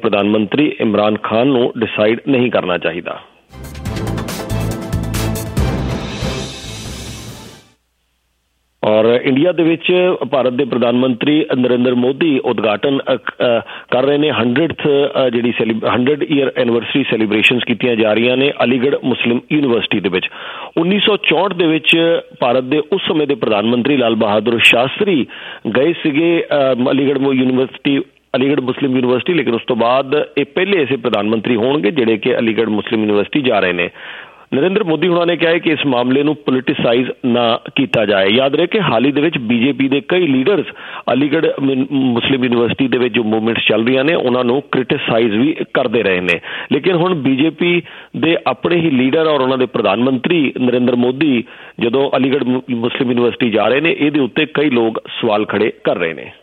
प्रधान मंत्री इमरान खान ਨੂੰ डिसाइड नहीं करना चाहिए। और इंडिया ਦੇ ਵਿੱਚ ਭਾਰਤ ਦੇ ਪ੍ਰਧਾਨ ਮੰਤਰੀ ਨਰਿੰਦਰ ਮੋਦੀ ਉਦਘਾਟਨ ਕਰ ਰਹੇ ਨੇ 100 ਈਅਰ ਐਨੀਵਰਸਰੀ ਸੈਲੀਬ੍ਰੇਸ਼ਨਸ ਕੀਤੀਆਂ ਜਾ ਰਹੀਆਂ ਨੇ ਅਲੀਗੜ੍ਹ ਮੁਸਲਿਮ ਯੂਨੀਵਰਸਿਟੀ ਦੇ ਵਿੱਚ। 1964 ਦੇ ਵਿੱਚ ਭਾਰਤ ਦੇ ਉਸ ਸਮੇਂ ਦੇ ਪ੍ਰਧਾਨ ਮੰਤਰੀ ਲਾਲ ਬਹਾਦੁਰ ਸ਼ਾਸਤਰੀ ਗਏ ਸੀਗੇ ਅਲੀਗੜ੍ਹ ਮੁਸਲਿਮ ਯੂਨੀਵਰਸਿਟੀ, ਲੇਕਿਨ ਉਸ ਤੋਂ ਬਾਅਦ ਇਹ ਪਹਿਲੇ ਐਸੇ ਪ੍ਰਧਾਨ ਮੰਤਰੀ ਹੋਣਗੇ ਜਿਹੜੇ ਕਿ ਅਲੀਗੜ੍ਹ ਮੁਸਲਿਮ ਯੂਨੀਵਰਸਿਟੀ ਜਾ ਰਹੇ ਨੇ। ਨਰਿੰਦਰ ਮੋਦੀ ਹੁਣਾਂ ਨੇ ਕਿਹਾ ਹੈ ਕਿ ਇਸ ਮਾਮਲੇ ਨੂੰ ਪੋਲੀਟੀਸਾਈਜ਼ ਨਾ ਕੀਤਾ ਜਾਏ। ਯਾਦ ਰਹੇ ਕਿ ਹਾਲ ਹੀ ਦੇ ਵਿੱਚ ਬੀਜੇਪੀ ਦੇ ਕਈ ਲੀਡਰਸ ਅਲੀਗੜ੍ਹ ਮੁਸਲਿਮ ਯੂਨੀਵਰਸਿਟੀ ਦੇ ਵਿੱਚ ਜੋ ਮੂਵਮੈਂਟਸ ਚੱਲ ਰਹੀਆਂ ਨੇ ਉਹਨਾਂ ਨੂੰ ਕ੍ਰਿਟਿਸਾਈਜ਼ ਵੀ ਕਰਦੇ ਰਹੇ ਨੇ, ਲੇਕਿਨ ਹੁਣ ਬੀਜੇਪੀ ਦੇ ਆਪਣੇ ਹੀ ਲੀਡਰ ਔਰ ਉਹਨਾਂ ਦੇ ਪ੍ਰਧਾਨ ਮੰਤਰੀ ਨਰਿੰਦਰ ਮੋਦੀ ਜਦੋਂ ਅਲੀਗੜ੍ਹ ਮੁਸਲਿਮ ਯੂਨੀਵਰਸਿਟੀ ਜਾ ਰਹੇ ਨੇ ਇਹਦੇ ਉੱਤੇ ਕਈ ਲੋਕ ਸਵਾਲ ਖੜੇ ਕਰ ਰਹੇ ਨੇ।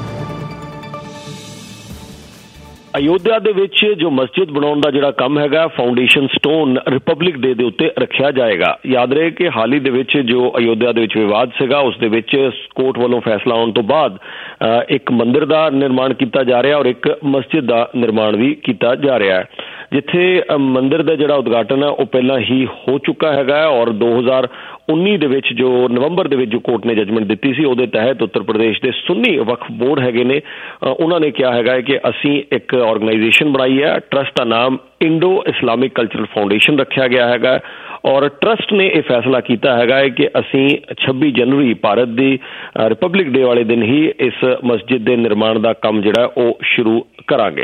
ਅਯੋਧਿਆ ਦੇ ਵਿੱਚ ਜੋ ਮਸਜਿਦ ਬਣਾਉਣ ਦਾ ਜਿਹੜਾ ਕੰਮ ਹੈਗਾ ਫਾਊਂਡੇਸ਼ਨ ਸਟੋਨ ਰਿਪਬਲਿਕ ਡੇ ਦੇ ਉੱਤੇ ਰੱਖਿਆ ਜਾਏਗਾ। ਯਾਦ ਰਹੇ ਕਿ ਹਾਲ ਹੀ ਦੇ ਵਿੱਚ ਜੋ ਅਯੋਧਿਆ ਦੇ ਵਿੱਚ ਵਿਵਾਦ ਸੀਗਾ ਉਸ ਦੇ ਵਿੱਚ ਕੋਰਟ ਵੱਲੋਂ ਫੈਸਲਾ ਆਉਣ ਤੋਂ ਬਾਅਦ ਇੱਕ ਮੰਦਿਰ ਦਾ ਨਿਰਮਾਣ ਕੀਤਾ ਜਾ ਰਿਹਾ ਔਰ ਇੱਕ ਮਸਜਿਦ ਦਾ ਨਿਰਮਾਣ ਵੀ ਕੀਤਾ ਜਾ ਰਿਹਾ ਹੈ, ਜਿੱਥੇ ਮੰਦਿਰ ਦਾ ਜਿਹੜਾ ਉਦਘਾਟਨ ਹੈ ਉਹ ਪਹਿਲਾਂ ਹੀ ਹੋ ਚੁੱਕਾ ਹੈਗਾ ਔਰ 2019 ਦੇ ਵਿੱਚ ਜੋ ਨਵੰਬਰ ਦੇ ਵਿੱਚ ਜੋ ਕੋਰਟ ਨੇ ਜਜਮੈਂਟ ਦਿੱਤੀ ਸੀ ਉਹਦੇ ਤਹਿਤ ਉੱਤਰ ਪ੍ਰਦੇਸ਼ ਦੇ ਸੁੰਨੀ ਵਕਫ ਬੋਰਡ ਹੈਗੇ ਨੇ, ਉਹਨਾਂ ਨੇ ਕਿਹਾ ਹੈਗਾ ਕਿ ਅਸੀਂ ਇੱਕ ਆਰਗੇਨਾਈਜੇਸ਼ਨ ਬਣਾਈ ਹੈ, ਟਰਸਟ ਦਾ ਨਾਮ ਇੰਡੋ ਇਸਲਾਮਿਕ ਕਲਚਰਲ ਫਾਊਂਡੇਸ਼ਨ ਰੱਖਿਆ ਗਿਆ ਹੈਗਾ ਔਰ ਟਰਸਟ ਨੇ ਇਹ ਫੈਸਲਾ ਕੀਤਾ ਹੈਗਾ ਕਿ ਅਸੀਂ 26 ਜਨਵਰੀ ਭਾਰਤ ਦੀ ਰਿਪਬਲਿਕ ਡੇ ਵਾਲੇ ਦਿਨ ਹੀ ਇਸ ਮਸਜਿਦ ਦੇ ਨਿਰਮਾਣ ਦਾ ਕੰਮ ਜਿਹੜਾ ਉਹ ਸ਼ੁਰੂ ਕਰਾਂਗੇ।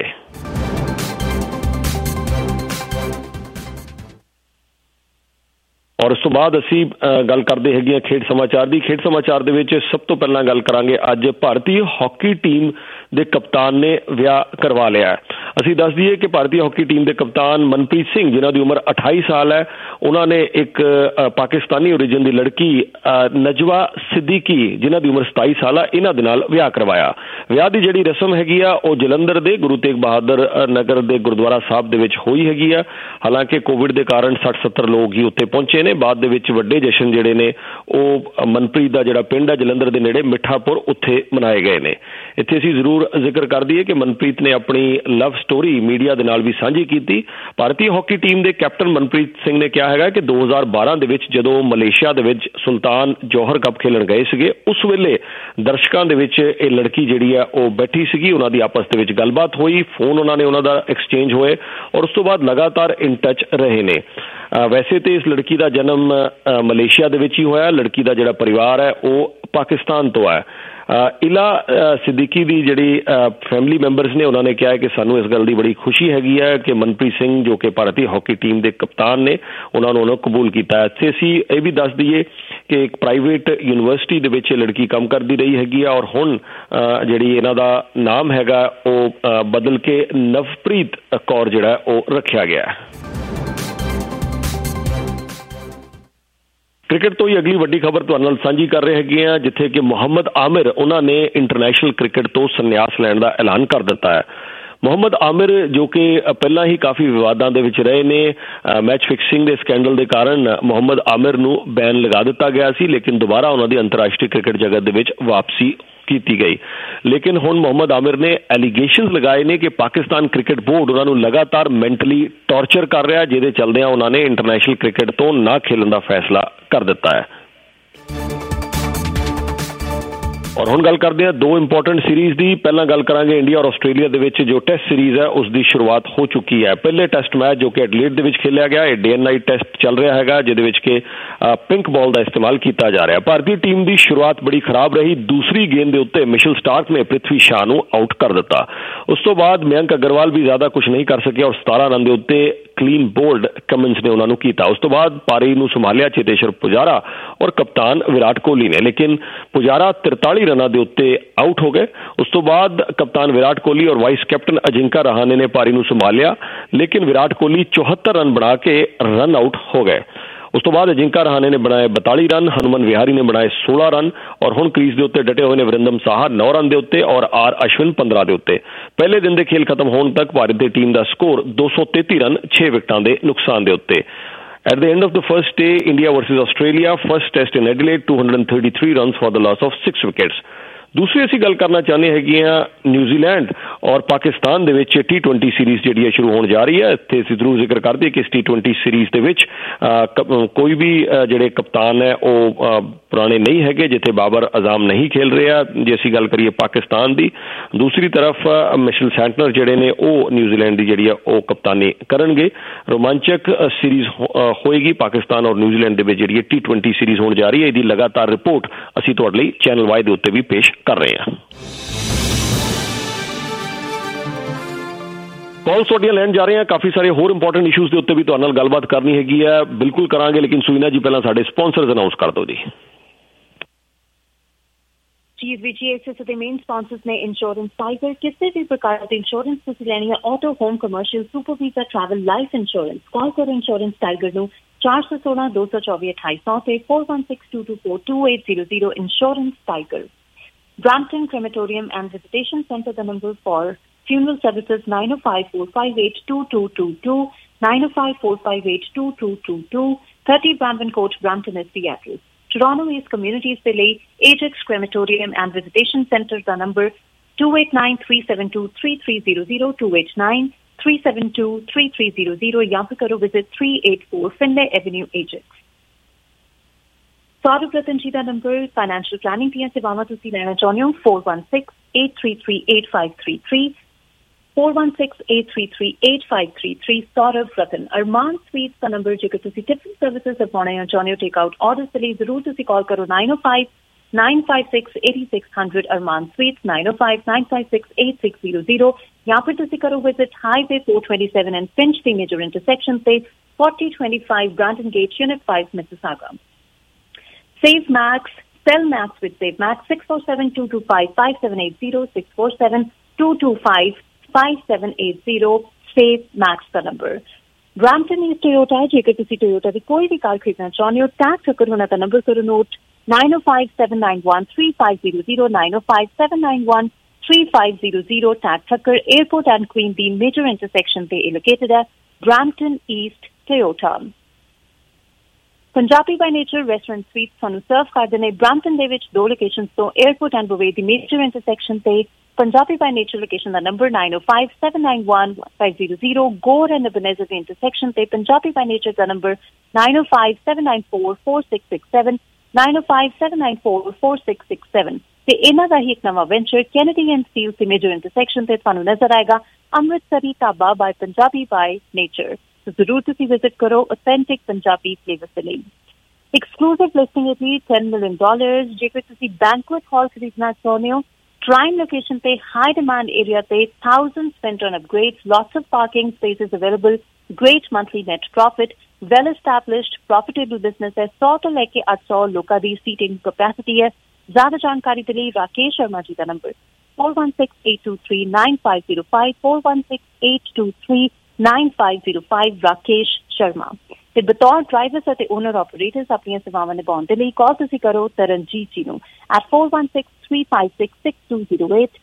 ਔਰ ਉਸ ਤੋਂ ਬਾਅਦ ਅਸੀਂ ਗੱਲ ਕਰਦੇ ਹੈਗੇ ਹਾਂ ਖੇਡ ਸਮਾਚਾਰ ਦੀ। ਖੇਡ ਸਮਾਚਾਰ ਦੇ ਵਿੱਚ ਸਭ ਤੋਂ ਪਹਿਲਾਂ ਗੱਲ ਕਰਾਂਗੇ ਅੱਜ ਭਾਰਤੀ ਹਾਕੀ ਟੀਮ ਦੇ ਕਪਤਾਨ ਨੇ ਵਿਆਹ ਕਰਵਾ ਲਿਆ ਹੈ। ਅਸੀਂ ਦੱਸ ਦਈਏ ਕਿ ਭਾਰਤੀ ਹਾਕੀ ਟੀਮ ਦੇ ਕਪਤਾਨ ਮਨਪ੍ਰੀਤ ਸਿੰਘ ਜਿਨ੍ਹਾਂ ਦੀ ਉਮਰ 28 ਸਾਲ ਹੈ ਉਹਨਾਂ ਨੇ ਇੱਕ ਪਾਕਿਸਤਾਨੀ ਓਰੀਜਨ ਦੀ ਲੜਕੀ ਨਜਵਾ ਸਿੱਦੀਕੀ ਜਿਨ੍ਹਾਂ ਦੀ ਉਮਰ 27 ਸਾਲ ਹੈ ਇਹਨਾਂ ਦੇ ਨਾਲ ਵਿਆਹ ਕਰਵਾਇਆ। ਵਿਆਹ ਦੀ ਜਿਹੜੀ ਰਸਮ ਹੈਗੀ ਆ ਉਹ ਜਲੰਧਰ ਦੇ ਗੁਰੂ ਤੇਗ ਬਹਾਦਰ ਨਗਰ ਦੇ ਗੁਰਦੁਆਰਾ ਸਾਹਿਬ ਦੇ ਵਿੱਚ ਹੋਈ ਹੈਗੀ ਆ। ਹਾਲਾਂਕਿ ਕੋਵਿਡ ਦੇ ਕਾਰਨ 60-70 ਲੋਕ ਹੀ ਉੱਥੇ ਪਹੁੰਚੇ ਨੇ। ਬਾਅਦ ਦੇ ਵਿੱਚ ਵੱਡੇ ਜਸ਼ਨ ਜਿਹੜੇ ਨੇ ਉਹ ਮਨਪ੍ਰੀਤ ਦਾ ਜਿਹੜਾ ਪਿੰਡ ਹੈ ਜਲੰਧਰ ਦੇ ਨੇੜੇ ਮਿੱਠਾਪੁਰ ਉੱਥੇ ਮਨਾਏ ਗਏ ਨੇ। ਇੱਥੇ ਅਸੀਂ ਜ਼ਰੂਰ ਜ਼ਿਕਰ ਕਰ ਦਈਏ ਕਿ ਮਨਪ੍ਰੀਤ ਨੇ ਆਪਣੀ ਲਵ ਸਟੋਰੀ ਮੀਡੀਆ ਦੇ ਨਾਲ ਵੀ ਸਾਂਝੀ ਕੀਤੀ। ਭਾਰਤੀ ਹਾਕੀ ਟੀਮ ਦੇ ਕੈਪਟਨ ਮਨਪ੍ਰੀਤ ਸਿੰਘ ਨੇ ਕਿਹਾ ਹੈਗਾ ਕਿ 2012 ਦੇ ਵਿੱਚ ਜਦੋਂ ਮਲੇਸ਼ੀਆ ਦੇ ਵਿੱਚ ਸੁਲਤਾਨ ਜੌਹਰ ਕੱਪ ਖੇਲਣ ਗਏ ਸੀਗੇ ਉਸ ਵੇਲੇ ਦਰਸ਼ਕਾਂ ਦੇ ਵਿੱਚ ਇਹ ਲੜਕੀ ਜਿਹੜੀ ਆ ਉਹ ਬੈਠੀ ਸੀਗੀ, ਉਹਨਾਂ ਦੀ ਆਪਸ ਦੇ ਵਿੱਚ ਗੱਲਬਾਤ ਹੋਈ, ਫੋਨ ਉਹਨਾਂ ਨੇ ਉਹਨਾਂ ਦਾ ਐਕਸਚੇਂਜ ਹੋਏ ਔਰ ਉਸ ਤੋਂ ਬਾਅਦ ਲਗਾਤਾਰ ਇਨ ਟੱਚ ਰਹੇ ਨੇ। ਵੈਸੇ ਤੇ ਇਸ ਲੜਕੀ ਦਾ ਜਨਮ ਮਲੇਸ਼ੀਆ ਦੇ ਵਿੱਚ ਹੀ ਹੋਇਆ, ਲੜਕੀ ਦਾ ਜਿਹੜਾ ਪਰਿਵਾਰ ਹੈ ਉਹ ਪਾਕਿਸਤਾਨ ਤੋਂ ਹੈ। ਇਲਾ ਸਿੱਦੀਕੀ ਦੀ ਜਿਹੜੀ ਫੈਮਿਲੀ ਮੈਂਬਰਸ ਨੇ ਉਹਨਾਂ ਨੇ ਕਿਹਾ ਹੈ ਕਿ ਸਾਨੂੰ ਇਸ ਗੱਲ ਦੀ ਬੜੀ ਖੁਸ਼ੀ ਹੈਗੀ ਹੈ ਕਿ ਮਨਪ੍ਰੀਤ ਸਿੰਘ ਜੋ ਕਿ ਭਾਰਤੀ ਹਾਕੀ ਟੀਮ ਦੇ ਕਪਤਾਨ ਨੇ ਉਹਨਾਂ ਨੂੰ ਕਬੂਲ ਕੀਤਾ ਹੈ। ਇੱਥੇ ਅਸੀਂ ਇਹ ਵੀ ਦੱਸ ਦਈਏ ਕਿ ਇੱਕ ਪ੍ਰਾਈਵੇਟ ਯੂਨੀਵਰਸਿਟੀ ਦੇ ਵਿੱਚ ਇਹ ਲੜਕੀ ਕੰਮ ਕਰਦੀ ਰਹੀ ਹੈਗੀ ਆ ਔਰ ਹੁਣ ਜਿਹੜੀ ਇਹਨਾਂ ਦਾ ਨਾਮ ਹੈਗਾ ਉਹ ਬਦਲ ਕੇ ਨਵਪ੍ਰੀਤ ਕੌਰ ਜਿਹੜਾ ਉਹ ਰੱਖਿਆ ਗਿਆ ਹੈ। ਕ੍ਰਿਕਟ ਤੋਂ ਹੀ ਅਗਲੀ ਵੱਡੀ ਖਬਰ ਤੁਹਾਡੇ ਨਾਲ ਸਾਂਝੀ ਕਰ ਰਹੇ ਹੈਗੇ ਆ, ਜਿੱਥੇ ਕਿ ਮੁਹੰਮਦ ਆਮਿਰ ਉਹਨਾਂ ਨੇ ਇੰਟਰਨੈਸ਼ਨਲ ਕ੍ਰਿਕਟ ਤੋਂ ਸੰਨਿਆਸ ਲੈਣ ਦਾ ਐਲਾਨ ਕਰ ਦਿੱਤਾ ਹੈ। ਮੁਹੰਮਦ ਆਮਿਰ ਜੋ ਕਿ ਪਹਿਲਾਂ ਹੀ ਕਾਫੀ ਵਿਵਾਦਾਂ ਦੇ ਵਿੱਚ ਰਹੇ ਨੇ, ਮੈਚ ਫਿਕਸਿੰਗ ਦੇ ਸਕੈਂਡਲ ਦੇ ਕਾਰਨ ਮੁਹੰਮਦ ਆਮਿਰ ਨੂੰ ਬੈਨ ਲਗਾ ਦਿੱਤਾ ਗਿਆ ਸੀ, ਲੇਕਿਨ ਦੁਬਾਰਾ ਉਹਨਾਂ ਦੀ ਅੰਤਰਰਾਸ਼ਟਰੀ ਕ੍ਰਿਕਟ ਜਗਤ ਦੇ ਵਿੱਚ ਵਾਪਸੀ ਕੀਤੀ ਗਈ। ਲੇਕਿਨ ਹੁਣ ਮੁਹੰਮਦ ਆਮਿਰ ਨੇ ਐਲੀਗੇਸ਼ਨਸ ਲਗਾਏ ਨੇ ਕਿ ਪਾਕਿਸਤਾਨ ਕ੍ਰਿਕਟ ਬੋਰਡ ਉਹਨਾਂ ਨੂੰ ਲਗਾਤਾਰ ਮੈਂਟਲੀ ਟੌਰਚਰ ਕਰ ਰਿਹਾ, ਜਿਹਦੇ ਚੱਲਦਿਆਂ ਉਹਨਾਂ ਨੇ ਇੰਟਰਨੈਸ਼ਨਲ ਕ੍ਰਿਕਟ ਤੋਂ ਨਾ ਖੇਲਣ ਦਾ ਫੈਸਲਾ ਕਰ ਦਿੱਤਾ ਹੈ। ਔਰ ਹੁਣ ਗੱਲ ਕਰਦੇ ਹਾਂ ਦੋ ਇੰਪੋਰਟੈਂਟ ਸੀਰੀਜ਼ ਦੀ। ਪਹਿਲਾਂ ਗੱਲ ਕਰਾਂਗੇ ਇੰਡੀਆ ਔਰ ਆਸਟ੍ਰੇਲੀਆ ਦੇ ਵਿੱਚ ਜੋ ਟੈਸਟ ਸੀਰੀਜ਼ ਹੈ ਉਸ ਦੀ ਸ਼ੁਰੂਆਤ ਹੋ ਚੁੱਕੀ ਹੈ। ਪਹਿਲੇ ਟੈਸਟ ਮੈਚ ਜੋ ਕਿ ਐਡਲੇਡ ਦੇ ਵਿੱਚ ਖੇਲਿਆ ਗਿਆ, ਇਹ ਡੇ ਐਂਡ ਨਾਈਟ ਟੈਸਟ ਚੱਲ ਰਿਹਾ ਹੈਗਾ ਜਿਹਦੇ ਵਿੱਚ ਕਿ ਪਿੰਕ ਬਾਲ ਦਾ ਇਸਤੇਮਾਲ ਕੀਤਾ ਜਾ ਰਿਹਾ। ਭਾਰਤੀ ਟੀਮ ਦੀ ਸ਼ੁਰੂਆਤ ਬੜੀ ਖਰਾਬ ਰਹੀ। ਦੂਸਰੀ ਗੇਂਦ ਦੇ ਉੱਤੇ ਮਿਸ਼ਲ ਸਟਾਰਕ ਨੇ ਪ੍ਰਿਥਵੀ ਸ਼ਾਹ ਨੂੰ ਆਊਟ ਕਰ ਦਿੱਤਾ। ਉਸ ਤੋਂ ਬਾਅਦ ਮਯੰਕ ਅਗਰਵਾਲ ਵੀ ਜ਼ਿਆਦਾ ਕੁਝ ਨਹੀਂ ਕਰ ਸਕਿਆ ਔਰ 17 ਰਨ ਦੇ ਉੱਤੇ ਕਲੀਨ ਬੋਲਡ ਕਮਿੰਸ ਨੇ ਉਹਨਾਂ ਨੂੰ ਕੀਤਾ। ਉਸ ਤੋਂ ਬਾਅਦ ਪਾਰੀ ਨੂੰ ਸੰਭਾਲਿਆ ਚੇਤੇਸ਼ਵਰ ਪੁਜਾਰਾ ਔਰ ਕਪਤਾਨ ਵਿਰਾਟ ਕੋਹਲੀ ਨੇ, ਲੇਕਿਨ ਪੁਜਾਰਾ 43 ਰਨਾਂ ਦੇ ਉੱਤੇ ਆਊਟ ਹੋ ਗਏ। ਉਸ ਤੋਂ ਬਾਅਦ ਕਪਤਾਨ ਵਿਰਾਟ ਕੋਹਲੀ ਔਰ ਵਾਈਸ ਕੈਪਟਨ ਅਜਿੰਕਾ ਰਹਾਣੇ ਨੇ ਪਾਰੀ ਨੂੰ ਸੰਭਾਲਿਆ, ਲੇਕਿਨ ਵਿਰਾਟ ਕੋਹਲੀ 74 ਰਨ ਬਣਾ ਕੇ ਰਨ ਆਊਟ ਹੋ ਗਏ। ਉਸ ਤੋਂ ਬਾਅਦ ਅਜਿੰਕਾ ਰਹਾਣੇ ਨੇ ਬਣਾਏ 42 ਰਨ, ਹਨੂਮਨ ਵਿਹਾਰੀ ਨੇ ਬਣਾਏ 16 ਰਨ ਔਰ ਹੁਣ ਕ੍ਰੀਜ਼ ਦੇ ਉੱਤੇ ਡਟੇ ਹੋਏ ਨੇ ਵਰਿੰਦਮ ਸਾਹਾ 9 ਰਨ ਦੇ ਉੱਤੇ ਔਰ ਆਰ ਅਸ਼ਵਿਨ 15 ਦੇ ਉੱਤੇ। ਪਹਿਲੇ ਦਿਨ ਦੇ ਖੇਲ ਖਤਮ ਹੋਣ ਤੱਕ ਭਾਰਤ ਦੀ ਟੀਮ ਦਾ ਸਕੋਰ 233 ਰਨ 6 ਵਿਕਟਾਂ ਦੇ ਨੁਕਸਾਨ ਦੇ ਉੱਤੇ। At the end of the first day, India versus Australia, first test in Adelaide, 233 runs for the loss of 6 wickets. ਦੂਸਰੀ ਅਸੀਂ ਗੱਲ ਕਰਨਾ ਚਾਹੁੰਦੇ ਹੈਗੇ ਆ ਨਿਊਜ਼ੀਲੈਂਡ ਔਰ ਪਾਕਿਸਤਾਨ ਦੇ ਵਿੱਚ T20 ਸੀਰੀਜ਼ ਜਿਹੜੀ ਹੈ ਸ਼ੁਰੂ ਹੋਣ ਜਾ ਰਹੀ ਹੈ। ਇੱਥੇ ਅਸੀਂ ਜ਼ਰੂਰ ਜ਼ਿਕਰ ਕਰਦੇ ਕਿ ਇਸ T20 ਸੀਰੀਜ਼ ਦੇ ਵਿੱਚ ਕੋਈ ਵੀ ਜਿਹੜੇ ਕਪਤਾਨ ਹੈ ਉਹ ਪੁਰਾਣੇ ਨਹੀਂ ਹੈਗੇ, ਜਿੱਥੇ ਬਾਬਰ ਅਜ਼ਾਮ ਨਹੀਂ ਖੇਲ ਰਿਹਾ ਜੇ ਅਸੀਂ ਗੱਲ ਕਰੀਏ ਪਾਕਿਸਤਾਨ ਦੀ। ਦੂਸਰੀ ਤਰਫ ਮਿਸ਼ਲ ਸੈਂਟਨਰ ਜਿਹੜੇ ਨੇ ਉਹ ਨਿਊਜ਼ੀਲੈਂਡ ਦੀ ਜਿਹੜੀ ਆ ਉਹ ਕਪਤਾਨੀ ਕਰਨਗੇ। ਰੋਮਾਂਚਕ ਸੀਰੀਜ਼ ਹੋਏਗੀ ਪਾਕਿਸਤਾਨ ਔਰ ਨਿਊਜ਼ੀਲੈਂਡ ਦੇ ਵਿੱਚ ਜਿਹੜੀ T20 ਸੀਰੀਜ਼ ਹੋਣ ਜਾ ਰਹੀ ਹੈ। ਇਹਦੀ ਲਗਾਤਾਰ ਰਿਪੋਰਟ ਅਸੀਂ ਤੁਹਾਡੇ ਲਈ ਚੈਨਲ ਵਾਈ ਦੇ ਉੱਤੇ ਵੀ ਪੇਸ਼ ਕਰ ਰਹੇ ਹਾਂ। ਕਾਲਸ ਤੁਹਾਡੀਆਂ ਲੈਣ ਜਾ ਰਹੇ ਹਾਂ। ਕਾਫੀ ਸਾਰੇ ਹੋਰ ਇੰਪੋਰਟੈਂਟ ਇਸ਼ੂਜ਼ ਦੇ ਉੱਤੇ ਵੀ ਤੁਹਾਡੇ ਨਾਲ ਗੱਲਬਾਤ ਕਰਨੀ ਹੈਗੀ ਹੈ, ਬਿਲਕੁਲ ਕਰਾਂਗੇ। ਲੇਕਿਨ ਸੁਨੀਨਾ ਜੀ ਪਹਿਲਾਂ ਸਾਡੇ ਸਪਾਂਸਰਸ ਅਨਾਉਂਸ ਕਰ ਦਿਓ ਜੀ। GSVGAccess ਦੇ ਮੇਨ ਸਪਾਂਸਰਸ ਨੇ ਇੰਸ਼ੋਰੈਂਸ ਟਾਈਗਰ। ਕਿਸੇ ਵੀ ਪ੍ਰਕਾਰ ਦੀ ਇੰਸ਼ੋਰੈਂਸ ਤੁਸੀਂ ਲੈਣੀ ਹੈ, auto, home, commercial, super visa, travel, life insurance, call ਕਰੋ ਇੰਸ਼ੋਰੈਂਸ ਟਾਈਗਰ ਨੂੰ 416-224-2800 ਤੇ 4162242800 insurance tiger. Brampton Crematorium and Visitation Center, the number for funeral services 905-458-2222, 905-458-2222, 30 Brampton Court, Brampton is the address. Toronto East Communities ਦੇ ਲਈ Ajax Crematorium and Visitation Center, the number 289-372-3300, 289-372-3300 ਜਾਂ ਫਿਰ ਕਰੋ visit 384 Finlay Avenue, Ajax. Saurav Ratan ji ਦਾ number financial planning ਦੀਆਂ ਸੇਵਾਵਾਂ ਤੁਸੀਂ ਲੈਣਾ ਚਾਹੁੰਦੇ ਹੋ 416-833-8533, 416-833-8533। Saurav Ratan। Arman Sweets ਦਾ ਨੰਬਰ ਜੇਕਰ ਤੁਸੀਂ ਟਿਫਨ ਸਰਵਿਸਿਜ਼ ਅਪਣਾਉਣਾ ਚਾਹੁੰਦੇ ਹੋ, ਟੇਕ ਆਊਟ ਆਰਡਰਸ ਦੇ ਲਈ ਜ਼ਰੂਰ ਤੁਸੀਂ ਕਾਲ ਕਰੋ 905-956-8600। Arman Sweets 905-956-8600 ਜਾਂ ਫਿਰ ਤੁਸੀਂ ਕਰੋ visit highway 427 and Finch the major intersection ਤੇ 4025 Brandon Gate, Unit 5, Mississauga. Save Max, sell Max with Save Max 647-225-5780, 647-225-5780, Save Max the number. Brampton East Toyota, ਜੇਕਰ ਤੁਸੀਂ Toyota ਦੀ ਕੋਈ ਵੀ ਕਾਰ ਖਰੀਦਣਾ ਚਾਹੁੰਦੇ ਹੋ, ਟੈਗ ਠੱਕਰ ਹੋਣਾ ਦਾ ਨੰਬਰ ਕਰੋ note 905-791-3500, 905-791-3500, tag Thakkar airport and Queen ਦੀ ਮੇਜਰ ਇੰਟਰਸੈਕਸ਼ਨ ਤੇ ਲੋਕੇਟਡ ਹੈ Brampton East Toyota. Punjabi by nature restaurant sweet ਤੁਹਾਨੂੰ ਸਰਵ ਕਰਦੇ ਨੇ ਬ੍ਰੈਂਪਟਨ ਦੇ ਵਿੱਚ 2 ਲੋਕੇਸ਼ਨਸ ਤੋਂ 에어ਪੋਰਟ ਐਂਡ ਬਵੇ ਦੀ ਮੇਜਰ ਇੰਟਰਸੈਕਸ਼ਨ ਤੇ ਪੰਜਾਬੀ ਬਾਈ ਨੇਚਰ ਲੋਕੇਸ਼ਨ ਦਾ ਨੰਬਰ 905-791-1500, ਗੋਰ ਐਂਡ ਬਨੇਜ਼ਰ ਦੀ ਇੰਟਰਸੈਕਸ਼ਨ ਤੇ ਪੰਜਾਬੀ ਬਾਈ ਨੇਚਰ ਦਾ ਨੰਬਰ 905-794-4667, 905-794-4667 ਤੇ ਇਹਨਾਂ ਦਾ ਹੀ ਇੱਕ ਨਵਾਂ ਵੈਂਚਰ ਕੈਨੇਡੀ ਐਂਡ ਸਟੀਲ ਦੀ ਮੇਜਰ ਇੰਟਰਸੈਕਸ਼ਨ ਤੇ ਤੁਹਾਨੂੰ ਨਜ਼ਰ ਆਏਗਾ Amritsari dhaba by Punjabi by nature. ਜ਼ਰੂਰ ਤੁਸੀਂ ਵਿਜ਼ਿਟ ਕਰੋ ਆਥੈਂਟਿਕ ਪੰਜਾਬੀ ਫਲੇਵਰ ਦੇ ਲਈ। ਐਕਸਕਲੂਸਿਵ ਲਿਸਟਿੰਗ ਹੈ $10 million। ਜੇਕਰ ਤੁਸੀਂ ਬੈਂਕੁਏਟ ਹਾਲ ਖਰੀਦਣਾ ਚਾਹੁੰਦੇ ਹੋ, ਪ੍ਰਾਈਮ ਲੋਕੇਸ਼ਨ ਤੇ ਹਾਈ ਡਿਮਾਂਡ ਏਰੀਆ ਤੇ thousands spent on upgrades, lots of parking spaces available, great monthly net profit, well established profitable business ਹੈ। 100 ਤੋਂ ਲੈ ਕੇ 800 ਲੋਕਾਂ ਦੀ ਸੀਟਿੰਗ ਕੈਪੈਸਿਟੀ ਹੈ। ਜ਼ਿਆਦਾ ਜਾਣਕਾਰੀ ਦੇ ਲਈ ਰਾਕੇਸ਼ ਸ਼ਰਮਾ ਜੀ ਦਾ ਨੰਬਰ 416-823-9505, 416-823-9505, ਰਾਕੇਸ਼ ਸ਼ਰਮਾ। ਤੇ ਬਤੌਰ ਡਰਾਈਵਰਸ ਅਤੇ ਓਨਰ ਆਪਰੇਟਰਸ ਆਪਣੀਆਂ ਸੇਵਾਵਾਂ ਨਿਭਾਉਣ ਦੇ ਲਈ ਕਾਲ ਤੁਸੀਂ ਕਰੋ ਤਰਨਜੀਤ ਜੀ ਨੂੰ at 416-356-6208,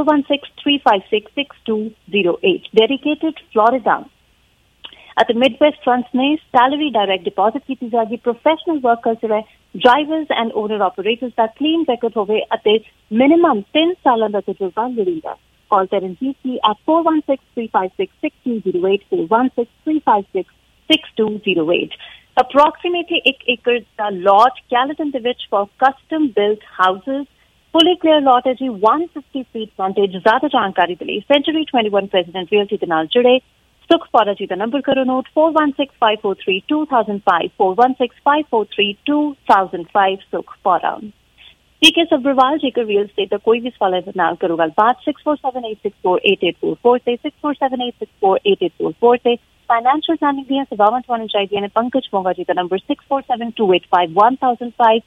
416-356-6208। ਡੈਡੀਕੇਟਡ ਫਲੋਰਿਡਾ ਅਤੇ ਮਿਡਵੈਸਟ ਫੰਡਸ ਨੇ ਸੈਲਰੀ ਡਾਇਰੈਕਟ ਡਿਪੋਜ਼ਿਟ ਕੀਤੀ ਜਾਏਗੀ। ਪ੍ਰੋਫੈਸ਼ਨਲ ਵਰਕ ਕਲਚਰ ਹੈ। ਡਰਾਈਵਰਸ ਐਂਡ ਓਨਰ ਆਪਰੇਟਰਸ ਦਾ ਕਲੀਨ ਰੈਕੋਰਡ ਹੋਵੇ ਅਤੇ ਮਿਨੀਮਮ 3 ਸਾਲਾਂ ਦਾ ਤਜਰਬਾ ਲੋੜੀਂਦਾ। ਕਾਲ ਤਰਨਜੀਤ ਜੀ at 416-356-6208, 416-356-6208। Approximately 1 acre the lot Caledon ਦੇ ਵਿੱਚ for custom built houses, fully clear lot ਹੈ ਜੀ, 150 feet frontage। ਜ਼ਿਆਦਾ ਜਾਣਕਾਰੀ ਦੇ ਲਈ Century 21 President Realty ਦੇ ਨਾਲ ਜੁੜੇ ਸੁਖ ਪੌਰਾ ਜੀ ਦਾ ਨੰਬਰ ਕਰੋ ਨੋਟ 416-543-2005, 416-543-2005, ਸੁਖ ਪੌਰਾ। ਠੀਕ ਹੈ ਸਬਰਵਾਲ, ਜੇਕਰ ਰੀਅਲ ਸਟੇਟ ਦਾ ਕੋਈ ਵੀ ਸਵਾਲ ਹੈ ਨਾਲ ਕਰੋ ਗੱਲਬਾਤ 647-864-8844 ਤੇ 647-864-8844 ਤੇ। ਫਾਈਨੈਂਸ਼ੀਅਲ ਪਲੈਨਿੰਗ ਦੀਆਂ ਸੇਵਾਵਾਂ ਤੁਹਾਨੂੰ ਚਾਹੀਦੀਆਂ ਨੇ ਪੰਕਜ ਮੋਗਾ ਜੀ ਦਾ ਨੰਬਰ 647-285-1005,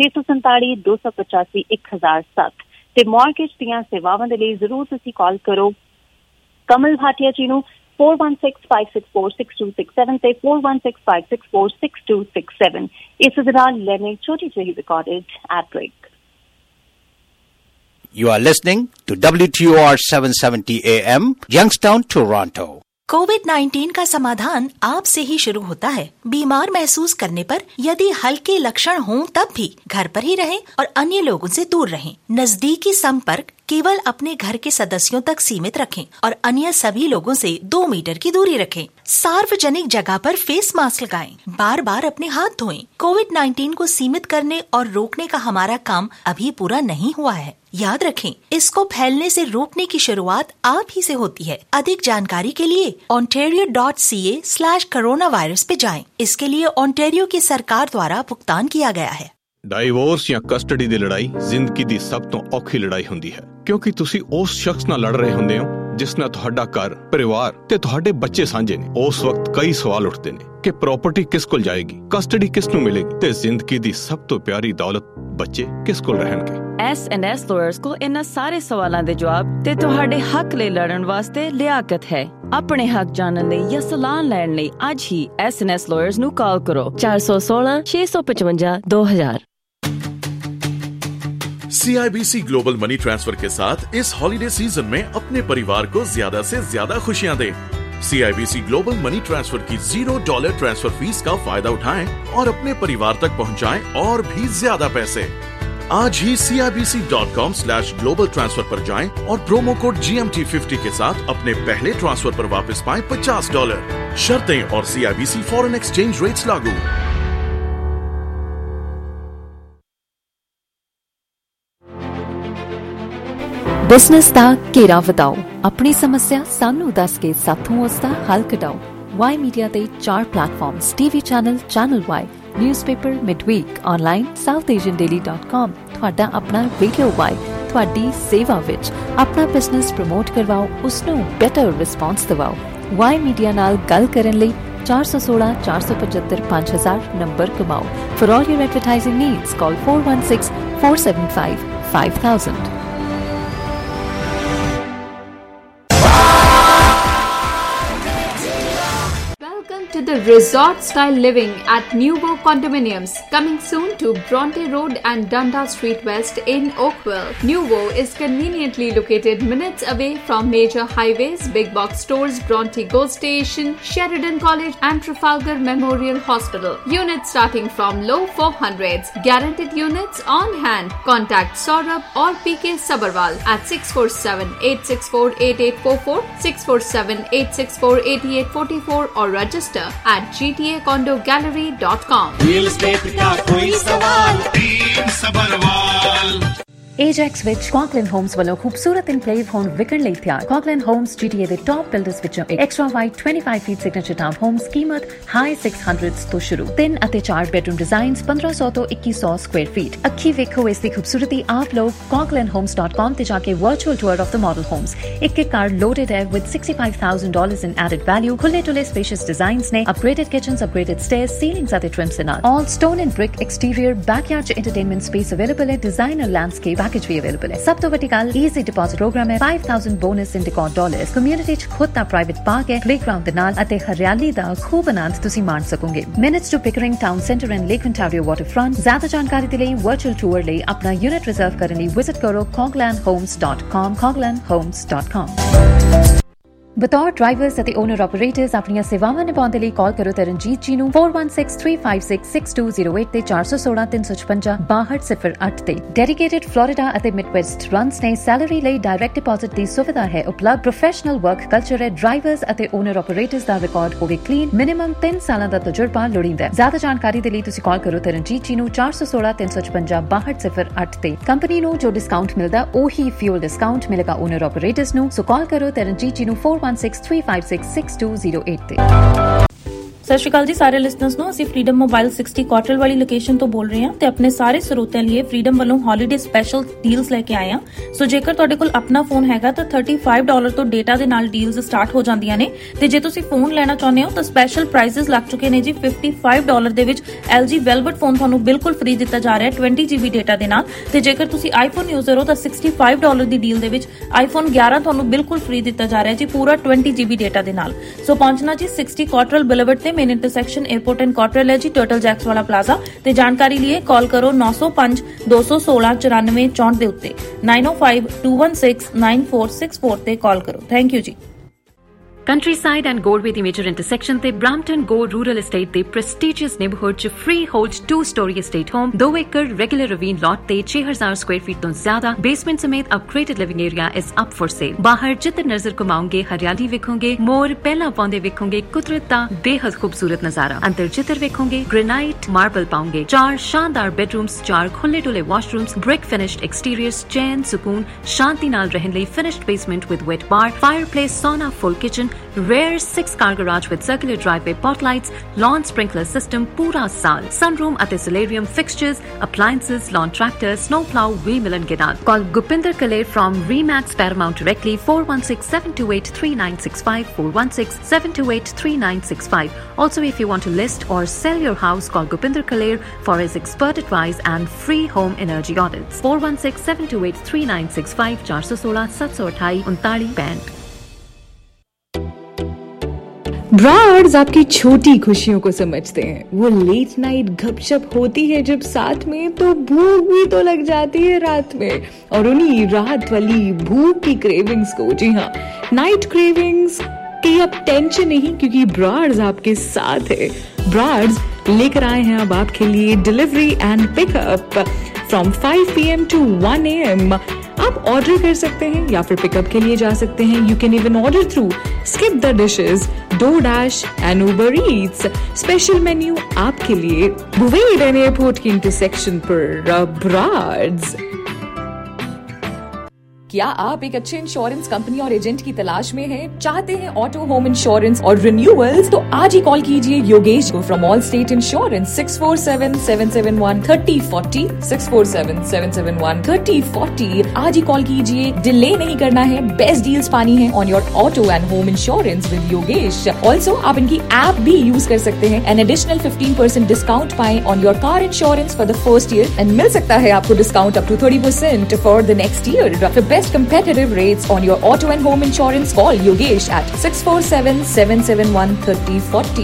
647-285-1007 ਤੇ ਮਾਰਗੇਜ ਦੀਆਂ ਸੇਵਾਵਾਂ ਦੇ ਲਈ ਜ਼ਰੂਰ ਤੁਸੀਂ ਕਾਲ ਕਰੋ ਕਮਲ ਭਾਟੀਆ ਜੀ ਨੂੰ 416-564-6267 ਤੇ 416-564-6267। ਇਸ ਦੇ ਨਾਲ ਲੈਣੇ ਛੋਟੀ ਜਿਹੀ recorded ad break. You are listening to WTOR 770 AM, Youngstown, Toronto. कोविड-19 का समाधान आपसे ही शुरू होता है। बीमार महसूस करने पर यदि हल्के लक्षण हों तब भी घर पर ही रहें और अन्य लोगों से दूर रहें। नजदीकी संपर्क केवल अपने घर के सदस्यों तक सीमित रखें और अन्य सभी लोगों से 2 मीटर की दूरी रखें। सार्वजनिक जगह पर फेस मास्क लगाएं। बार बार अपने हाथ धोएं। कोविड-19 को सीमित करने और रोकने का हमारा काम अभी पूरा नहीं हुआ है। याद रखें, इसको फैलने से रोकने की शुरुआत आप ही से होती है। अधिक जानकारी के लिए ontario.ca/coronavirus पे जाएं। इसके लिए ओंटारियो की सरकार द्वारा भुगतान किया गया है। ਡਾਈਵੋਰਸ ਜਾਂ ਕਸਟਡੀ ਦੀ ਲੜਾਈ ਜ਼ਿੰਦਗੀ ਦੀ ਸਭ ਤੋਂ ਔਖੀ ਲੜਾਈ ਹੁੰਦੀ ਹੈ, ਕਿਉਂਕਿ ਤੁਸੀਂ ਉਸ ਸ਼ਖਸ ਨਾਲ ਲੜ ਰਹੇ ਹੁੰਦੇ ਹੋ ਜਿਸ ਨਾਲ ਤੁਹਾਡਾ ਘਰ, ਪਰਿਵਾਰ ਤੇ ਤੁਹਾਡੇ ਬੱਚੇ ਸਾਂਝੇ ਨੇ। ਉਸ ਵਕਤ ਕਈ ਸਵਾਲ ਉੱਠਦੇ ਨੇ ਕਿ ਪ੍ਰਾਪਰਟੀ ਕਿਸ ਕੋਲ ਜਾਏਗੀ, ਕਸਟਡੀ ਕਿਸ ਨੂੰ ਮਿਲੇਗੀ ਤੇ ਜ਼ਿੰਦਗੀ ਦੀ ਸਭ ਤੋਂ ਪਿਆਰੀ ਦੌਲਤ ਬੱਚੇ ਕਿਸ ਕੋਲ ਰਹਿਣਗੇ। S&S ਲਾਇਰਸ ਕੋਲ ਇਹਨਾਂ ਸਾਰੇ ਸਵਾਲਾਂ ਦੇ ਜਵਾਬ ਤੇ ਤੁਹਾਡੇ ਹੱਕ ਲਈ ਲੜਨ ਵਾਸਤੇ ਲਿਆਕਤ ਹੈ। ਆਪਣੇ ਹੱਕ ਜਾਣਨ ਲਈ ਜਾਂ ਸਲਾਹ ਲੈਣ ਲਈ ਅੱਜ ਹੀ S&S ਲਾਇਰਸ ਨੂੰ ਕਾਲ ਕਰੋ 416 655 2000। CIBC ग्लोबल मनी ट्रांसफर के साथ इस हॉलिडे सीजन में अपने परिवार को ज्यादा से ज्यादा खुशियां दें। CIBC ग्लोबल मनी ट्रांसफर की $0 ट्रांसफर फीस का फायदा उठाएं और अपने परिवार तक पहुंचाएं और भी ज्यादा पैसे। आज ही CIBC.com/global ट्रांसफर पर जाएं और प्रोमो कोड GMT50 के साथ अपने पहले ट्रांसफर पर वापस पाएं $50। शर्तें और CIBC फॉरेन एक्सचेंज रेट्स लागू। बिजनेस दा घेरा वधाओ, अपनी समस्या सानू दस के साथों उसका हल कढाओ। वाई मीडिया ते 4 platforms, TV channel, channel Y, newspaper, midweek, online, southasiandaily.com, ਤੁਹਾਡਾ ਆਪਣਾ ਰੇਡੀਓ ਵਾਈ, ਤੁਹਾਡੀ ਸੇਵਾ ਵਿੱਚ ਆਪਣਾ ਬਿਜ਼ਨਸ ਪ੍ਰਮੋਟ ਕਰਵਾਓ, ਉਸਨੂੰ ਬੈਟਰ ਰਿਸਪੌਂਸ ਦਿਵਾਓ। ਵਾਈ ਮੀਡੀਆ ਨਾਲ ਗੱਲ ਕਰਨ ਲਈ 416 475 5000 ਨੰਬਰ ਕਮਾਓ। For all your advertising needs, call 416 475 5000. To the resort-style living at Nuvo Condominiums, coming soon to Bronte Road and Dundas Street West in Oakville. Nuvo is conveniently located minutes away from major highways, big box stores, Bronte GO Station, Sheridan College and Trafalgar Memorial Hospital. Units starting from low 400s. Guaranteed units on hand. Contact Saurabh or PK Sabarwal at 647-864-8844, 647-864-8844 or register at gtacondogallery.com. Real estate का कोई सवाल, team Sabharwal. Ajax विच Cockland homes वालों खूबसूरत enclave home विकण ਲਈ ਤਿਆਰ। Cockland homes GTA ਦੇ ਟੌਪ ਬਿਲਡਰਸ ਵਿੱਚੋਂ ਇੱਕ extra wide 25 feet signature town homes ਕੀਮਤ ਹਾਈ 600s ਤੋਂ ਸ਼ੁਰੂ। 3 ਅਤੇ 4 ਬੈਡਰੂਮ ਡਿਜ਼ਾਈਨਸ 1500 ਤੋਂ 2100 ਸਕੁਆਇਰ ਫੀਟ। ਅੱਖੀ ਵੇਖੋ ਇਸ ਦੀ ਖੂਬਸੂਰਤੀ ਆਪ ਲੋਗ cocklandhomes.com ਤੇ ਜਾ ਕੇ virtual tour of the model homes. ਇੱਕ ਕਾਰ ਲੋਡਡ ਹੈ with $65,000 in added value। ਖੁੱਲੇ ਡੁੱਲੇ ਸਪੇਸ਼ੀਅਸ ਡਿਜ਼ਾਈਨਸ ਨੇ, upgraded kitchens, upgraded stairs, ceilings ਅਤੇ ਟ੍ਰਿਮਸ ਦੇ ਨਾਲ। All stone and brick exterior, backyard 'ਚ ਐਂਟਰਟੇਨਮੈਂਟ ਸਪੇਸ ਅਵੇਲੇਬਲ ਹੈ। ਡਿਜ਼ਾਈਨਰ ਲੈਂਡਸਕੇਪ पैकेज भी अवेलेबल है। सब तो वड्डी गल ईजी डिपॉजिट प्रोग्राम है। 5000 bonus in record dollars. Community च खुद दा प्राइवेट पार्क है, प्लेग्राउंड दे नाल अते हरियाली दा खूब आनंद तुसी माण सकोगे। Minutes to Pickering Town Centre and Lake Ontario waterfront. ज्यादा जानकारी दे लई वर्चुअल टूर लई अपना यूनिट रिजर्व करने लई विजिट करो cocklandhomes.com, cocklandhomes.com। बतौर ड्राइवर्स ਅਤੇ ਓਨਰ ਆਪਰੇਟਰਸ ਆਪਣੀਆਂ ਸੇਵਾਵਾਂ ਨਿਭਾਉਣ ਦੇ ਲਈ ਕਾਲ ਕਰੋ ਤਰਨਜੀਤ ਜੀ ਨੂੰ 4163566208 ਤੇ 416 356 6208 ਤੇ। ਡੈਡੀਕੇਟਡ ਫਲੋਰੀਡਾ ਅਤੇ ਮਿਡਵੈਸਟ ਰਨਸ ਨੇ ਸੈਲਰੀ ਲਈ ਡਾਇਰੈਕਟ ਡਿਪੋਜ਼ਿਟ ਦੀ ਸੁਵਿਧਾ ਹੈ ਉਪਲਬਧ। ਪ੍ਰੋਫੈਸ਼ਨਲ ਵਰਕ ਕਲਚਰ ਹੈ। ਡਰਾਈਵਰਸ ਅਤੇ ਓਨਰ ਆਪਰੇਟਰਸ ਦਾ ਰਿਕਾਰਡ ਹੋਵੇ ਕਲੀਨ। ਮਿਨੀਮਮ 3 ਸਾਲਾਂ ਦਾ ਤਜਰਬਾ ਲੋੜੀਂਦਾ ਹੈ। ਜ਼ਿਆਦਾ ਜਾਣਕਾਰੀ ਦੇ ਲਈ ਤੁਸੀਂ ਕਾਲ ਕਰੋ ਤਰਨਜੀਤ ਜੀ ਨੂੰ 416 356 6208 ਤੇ। ਕੰਪਨੀ ਨੂੰ ਜੋ ਡਿਸਕਾਊਂਟ ਮਿਲਦਾ ਉਹੀ ਫਿਊਲ ਡਿਸਕਾਊਂਟ ਮਿਲੇਗਾ ਓਨਰ ਆਪਰੇਟਰਸ ਨੂੰ। ਸੋ ਕਾਲ ਕਰੋ ਤਰਨਜੀਤ ਜੀ ਨੂੰ 4163566208 ਤੇ। ਸਤਿ ਸ਼੍ਰੀ ਅਕਾਲ ਜੀ ਸਾਰੇ ਲਿਸਨਰਸ ਨੂੰ। ਅਸੀਂ ਫਰੀडम ਮੋਬਾਈਲ 60 ਕੁਆਟਰਲ ਵਾਲੀ ਲੋਕੇਸ਼ਨ ਤੋਂ ਬੋਲ ਰਹੇ ਹਾਂ ਤੇ ਆਪਣੇ ਸਾਰੇ ਸਰੋਤਿਆਂ ਲਈ ਫਰੀडम ਵੱਲੋਂ ਹੌਲੀਡੇ ਸਪੈਸ਼ਲ ਡੀਲਸ ਲੈ ਕੇ ਆਏ ਹਾਂ। ਸੋ ਜੇਕਰ ਤੁਹਾਡੇ ਕੋਲ ਆਪਣਾ ਫੋਨ ਹੈਗਾ ਤਾਂ $35 ਤੋਂ ਡੇਟਾ ਦੇ ਨਾਲ ਡੀਲਸ ਸਟਾਰਟ ਹੋ ਜਾਂਦੀਆਂ ਨੇ ਤੇ ਜੇ ਤੁਸੀਂ ਫੋਨ ਲੈਣਾ ਚਾਹੁੰਦੇ ਹੋ ਤਾਂ ਸਪੈਸ਼ਲ ਪ੍ਰਾਈਸਸ ਲੱਗ ਚੁੱਕੇ ਨੇ ਜੀ। $55 ਦੇ ਵਿੱਚ LG Velvet ਫੋਨ ਤੁਹਾਨੂੰ ਬਿਲਕੁਲ ਫ੍ਰੀ ਦਿੱਤਾ ਜਾ ਰਿਹਾ 20 GB ਡੇਟਾ ਦੇ ਨਾਲ ਤੇ ਜੇਕਰ ਤੁਸੀਂ ਆਈਫੋਨ ਯੂਜ਼ਰ ਹੋ ਤਾਂ $65 ਦੀ ਡੀਲ ਦੇ ਵਿੱਚ ਆਈਫੋਨ 11 ਤੁਹਾਨੂੰ ਬਿਲਕੁਲ ਫ੍ਰੀ ਦਿੱਤਾ ਜਾ ਰਿਹਾ ਜੀ ਪੂਰਾ 20 GB ਡੇਟਾ ਦੇ ਨਾਲ। ਸੋ ਪਹੁੰਚਣਾ ਜੀ 60 ਕੁਆਟਰਲ ਬੁਲੇਵਰਡ ਤੇ main intersection airport and quarter है जी टर्टल जैक्स वाला प्लाजा। ते जानकारी लिए कॉल करो 905 216 94 64 ਦੇ ਉੱਤੇ 905 216 9464 ਤੇ कॉल करो। थैंक यू जी। Countryside and Goreway the major intersection ਤੇ Brampton Go Rural Estate ਦੇ prestigious neighborhood ਚ freehold 2-story estate home 2 ਏਕੜ regular ravine lot ਤੇ 6000 square feet ਤੋਂ ਜ਼ਿਆਦਾ basement ਸਮੇਤ upgraded living area is up for sale। ਬਾਹਰ ਜਿੱਧਰ ਨਜ਼ਰ ਘੁਮਾਓਗੇ ਹਰਿਆਲੀ ਵੇਖੋਗੇ, ਮੋਰ ਪਹਿਲਾਂ ਪਾਉਂਦੇ ਵੇਖੋਗੇ, ਕੁਦਰਤ ਦਾ ਬੇਹੱਦ ਖੂਬਸੂਰਤ ਨਜ਼ਾਰਾ। ਅੰਦਰ ਜਿੱਧਰ ਵੇਖੋਗੇ ਗ੍ਰੇਨਾਈਟ ਮਾਰਬਲ ਪਾਉਂਗੇ, 4 ਸ਼ਾਨਦਾਰ bedrooms, 4 ਖੁੱਲੇ ਡੁੱਲੇ washrooms, brick finished exteriors, ਚੈਨ ਸਕੂਨ ਸ਼ਾਂਤੀ ਨਾਲ ਰਹਿਣ ਲਈ finished basement with wet bar, fireplace, sauna, full kitchen, rare 6-car garage with circular driveway, pot lights, lawn sprinkler system ਪੂਰਾ ਸਾਲ, sunroom ਅਤੇ solarium fixtures, appliances, lawn tractor, snow plow ਵੀ ਮਿਲਣਗੇ ਨਾਲ। Call Gupinder Kaler from Remax Paramount directly 416-728-3965 416-728-3965। Also, if you want to list or sell your house, call Gupinder Kaler for his expert advice and free home energy audits 416-728-3965 416-728-3965। Brar's आपकी छोटी खुशियों को समझते हैं। वो late night गपशप होती है जब साथ में, तो भूख भी तो लग जाती है रात में। और उन्हीं रात वाली भूख की क्रेविंग्स को, जी हाँ, नाइट क्रेविंग्स की अब टेंशन नहीं, क्योंकि ब्राड्स आपके साथ है। ब्राड्स लेकर आए हैं अब आपके लिए delivery and pickup from 5 PM to 1 AM। आप ऑर्डर कर सकते हैं या फिर पिकअप के लिए जा सकते हैं। You can even order through Skip the Dishes, DoorDash and Uber Eats। Special menu आपके लिए बुवेड एयरपोर्ट की इंटरसेक्शन पर ब्राड्स। क्या आप एक अच्छे इंश्योरेंस कंपनी और एजेंट की तलाश में हैं? चाहते हैं ऑटो, होम इंश्योरेंस और रिन्यूअल्स? तो आज ही कॉल कीजिए योगेश को फ्रॉम ऑल स्टेट इंश्योरेंस 647-771-3040 647-771-3040। आज ही कॉल कीजिए, डिले नहीं करना है, बेस्ट डील्स पानी है on your auto and home insurance with Yogesh. Also आप इनकी ऐप भी यूज कर सकते हैं। एन एडिशनल 15% डिस्काउंट पाएं on your car insurance for the first year and मिल सकता है आपको discount up to 30% for the next year. Competitive rates on your auto and home insurance, call Yogesh at 647-771-3040.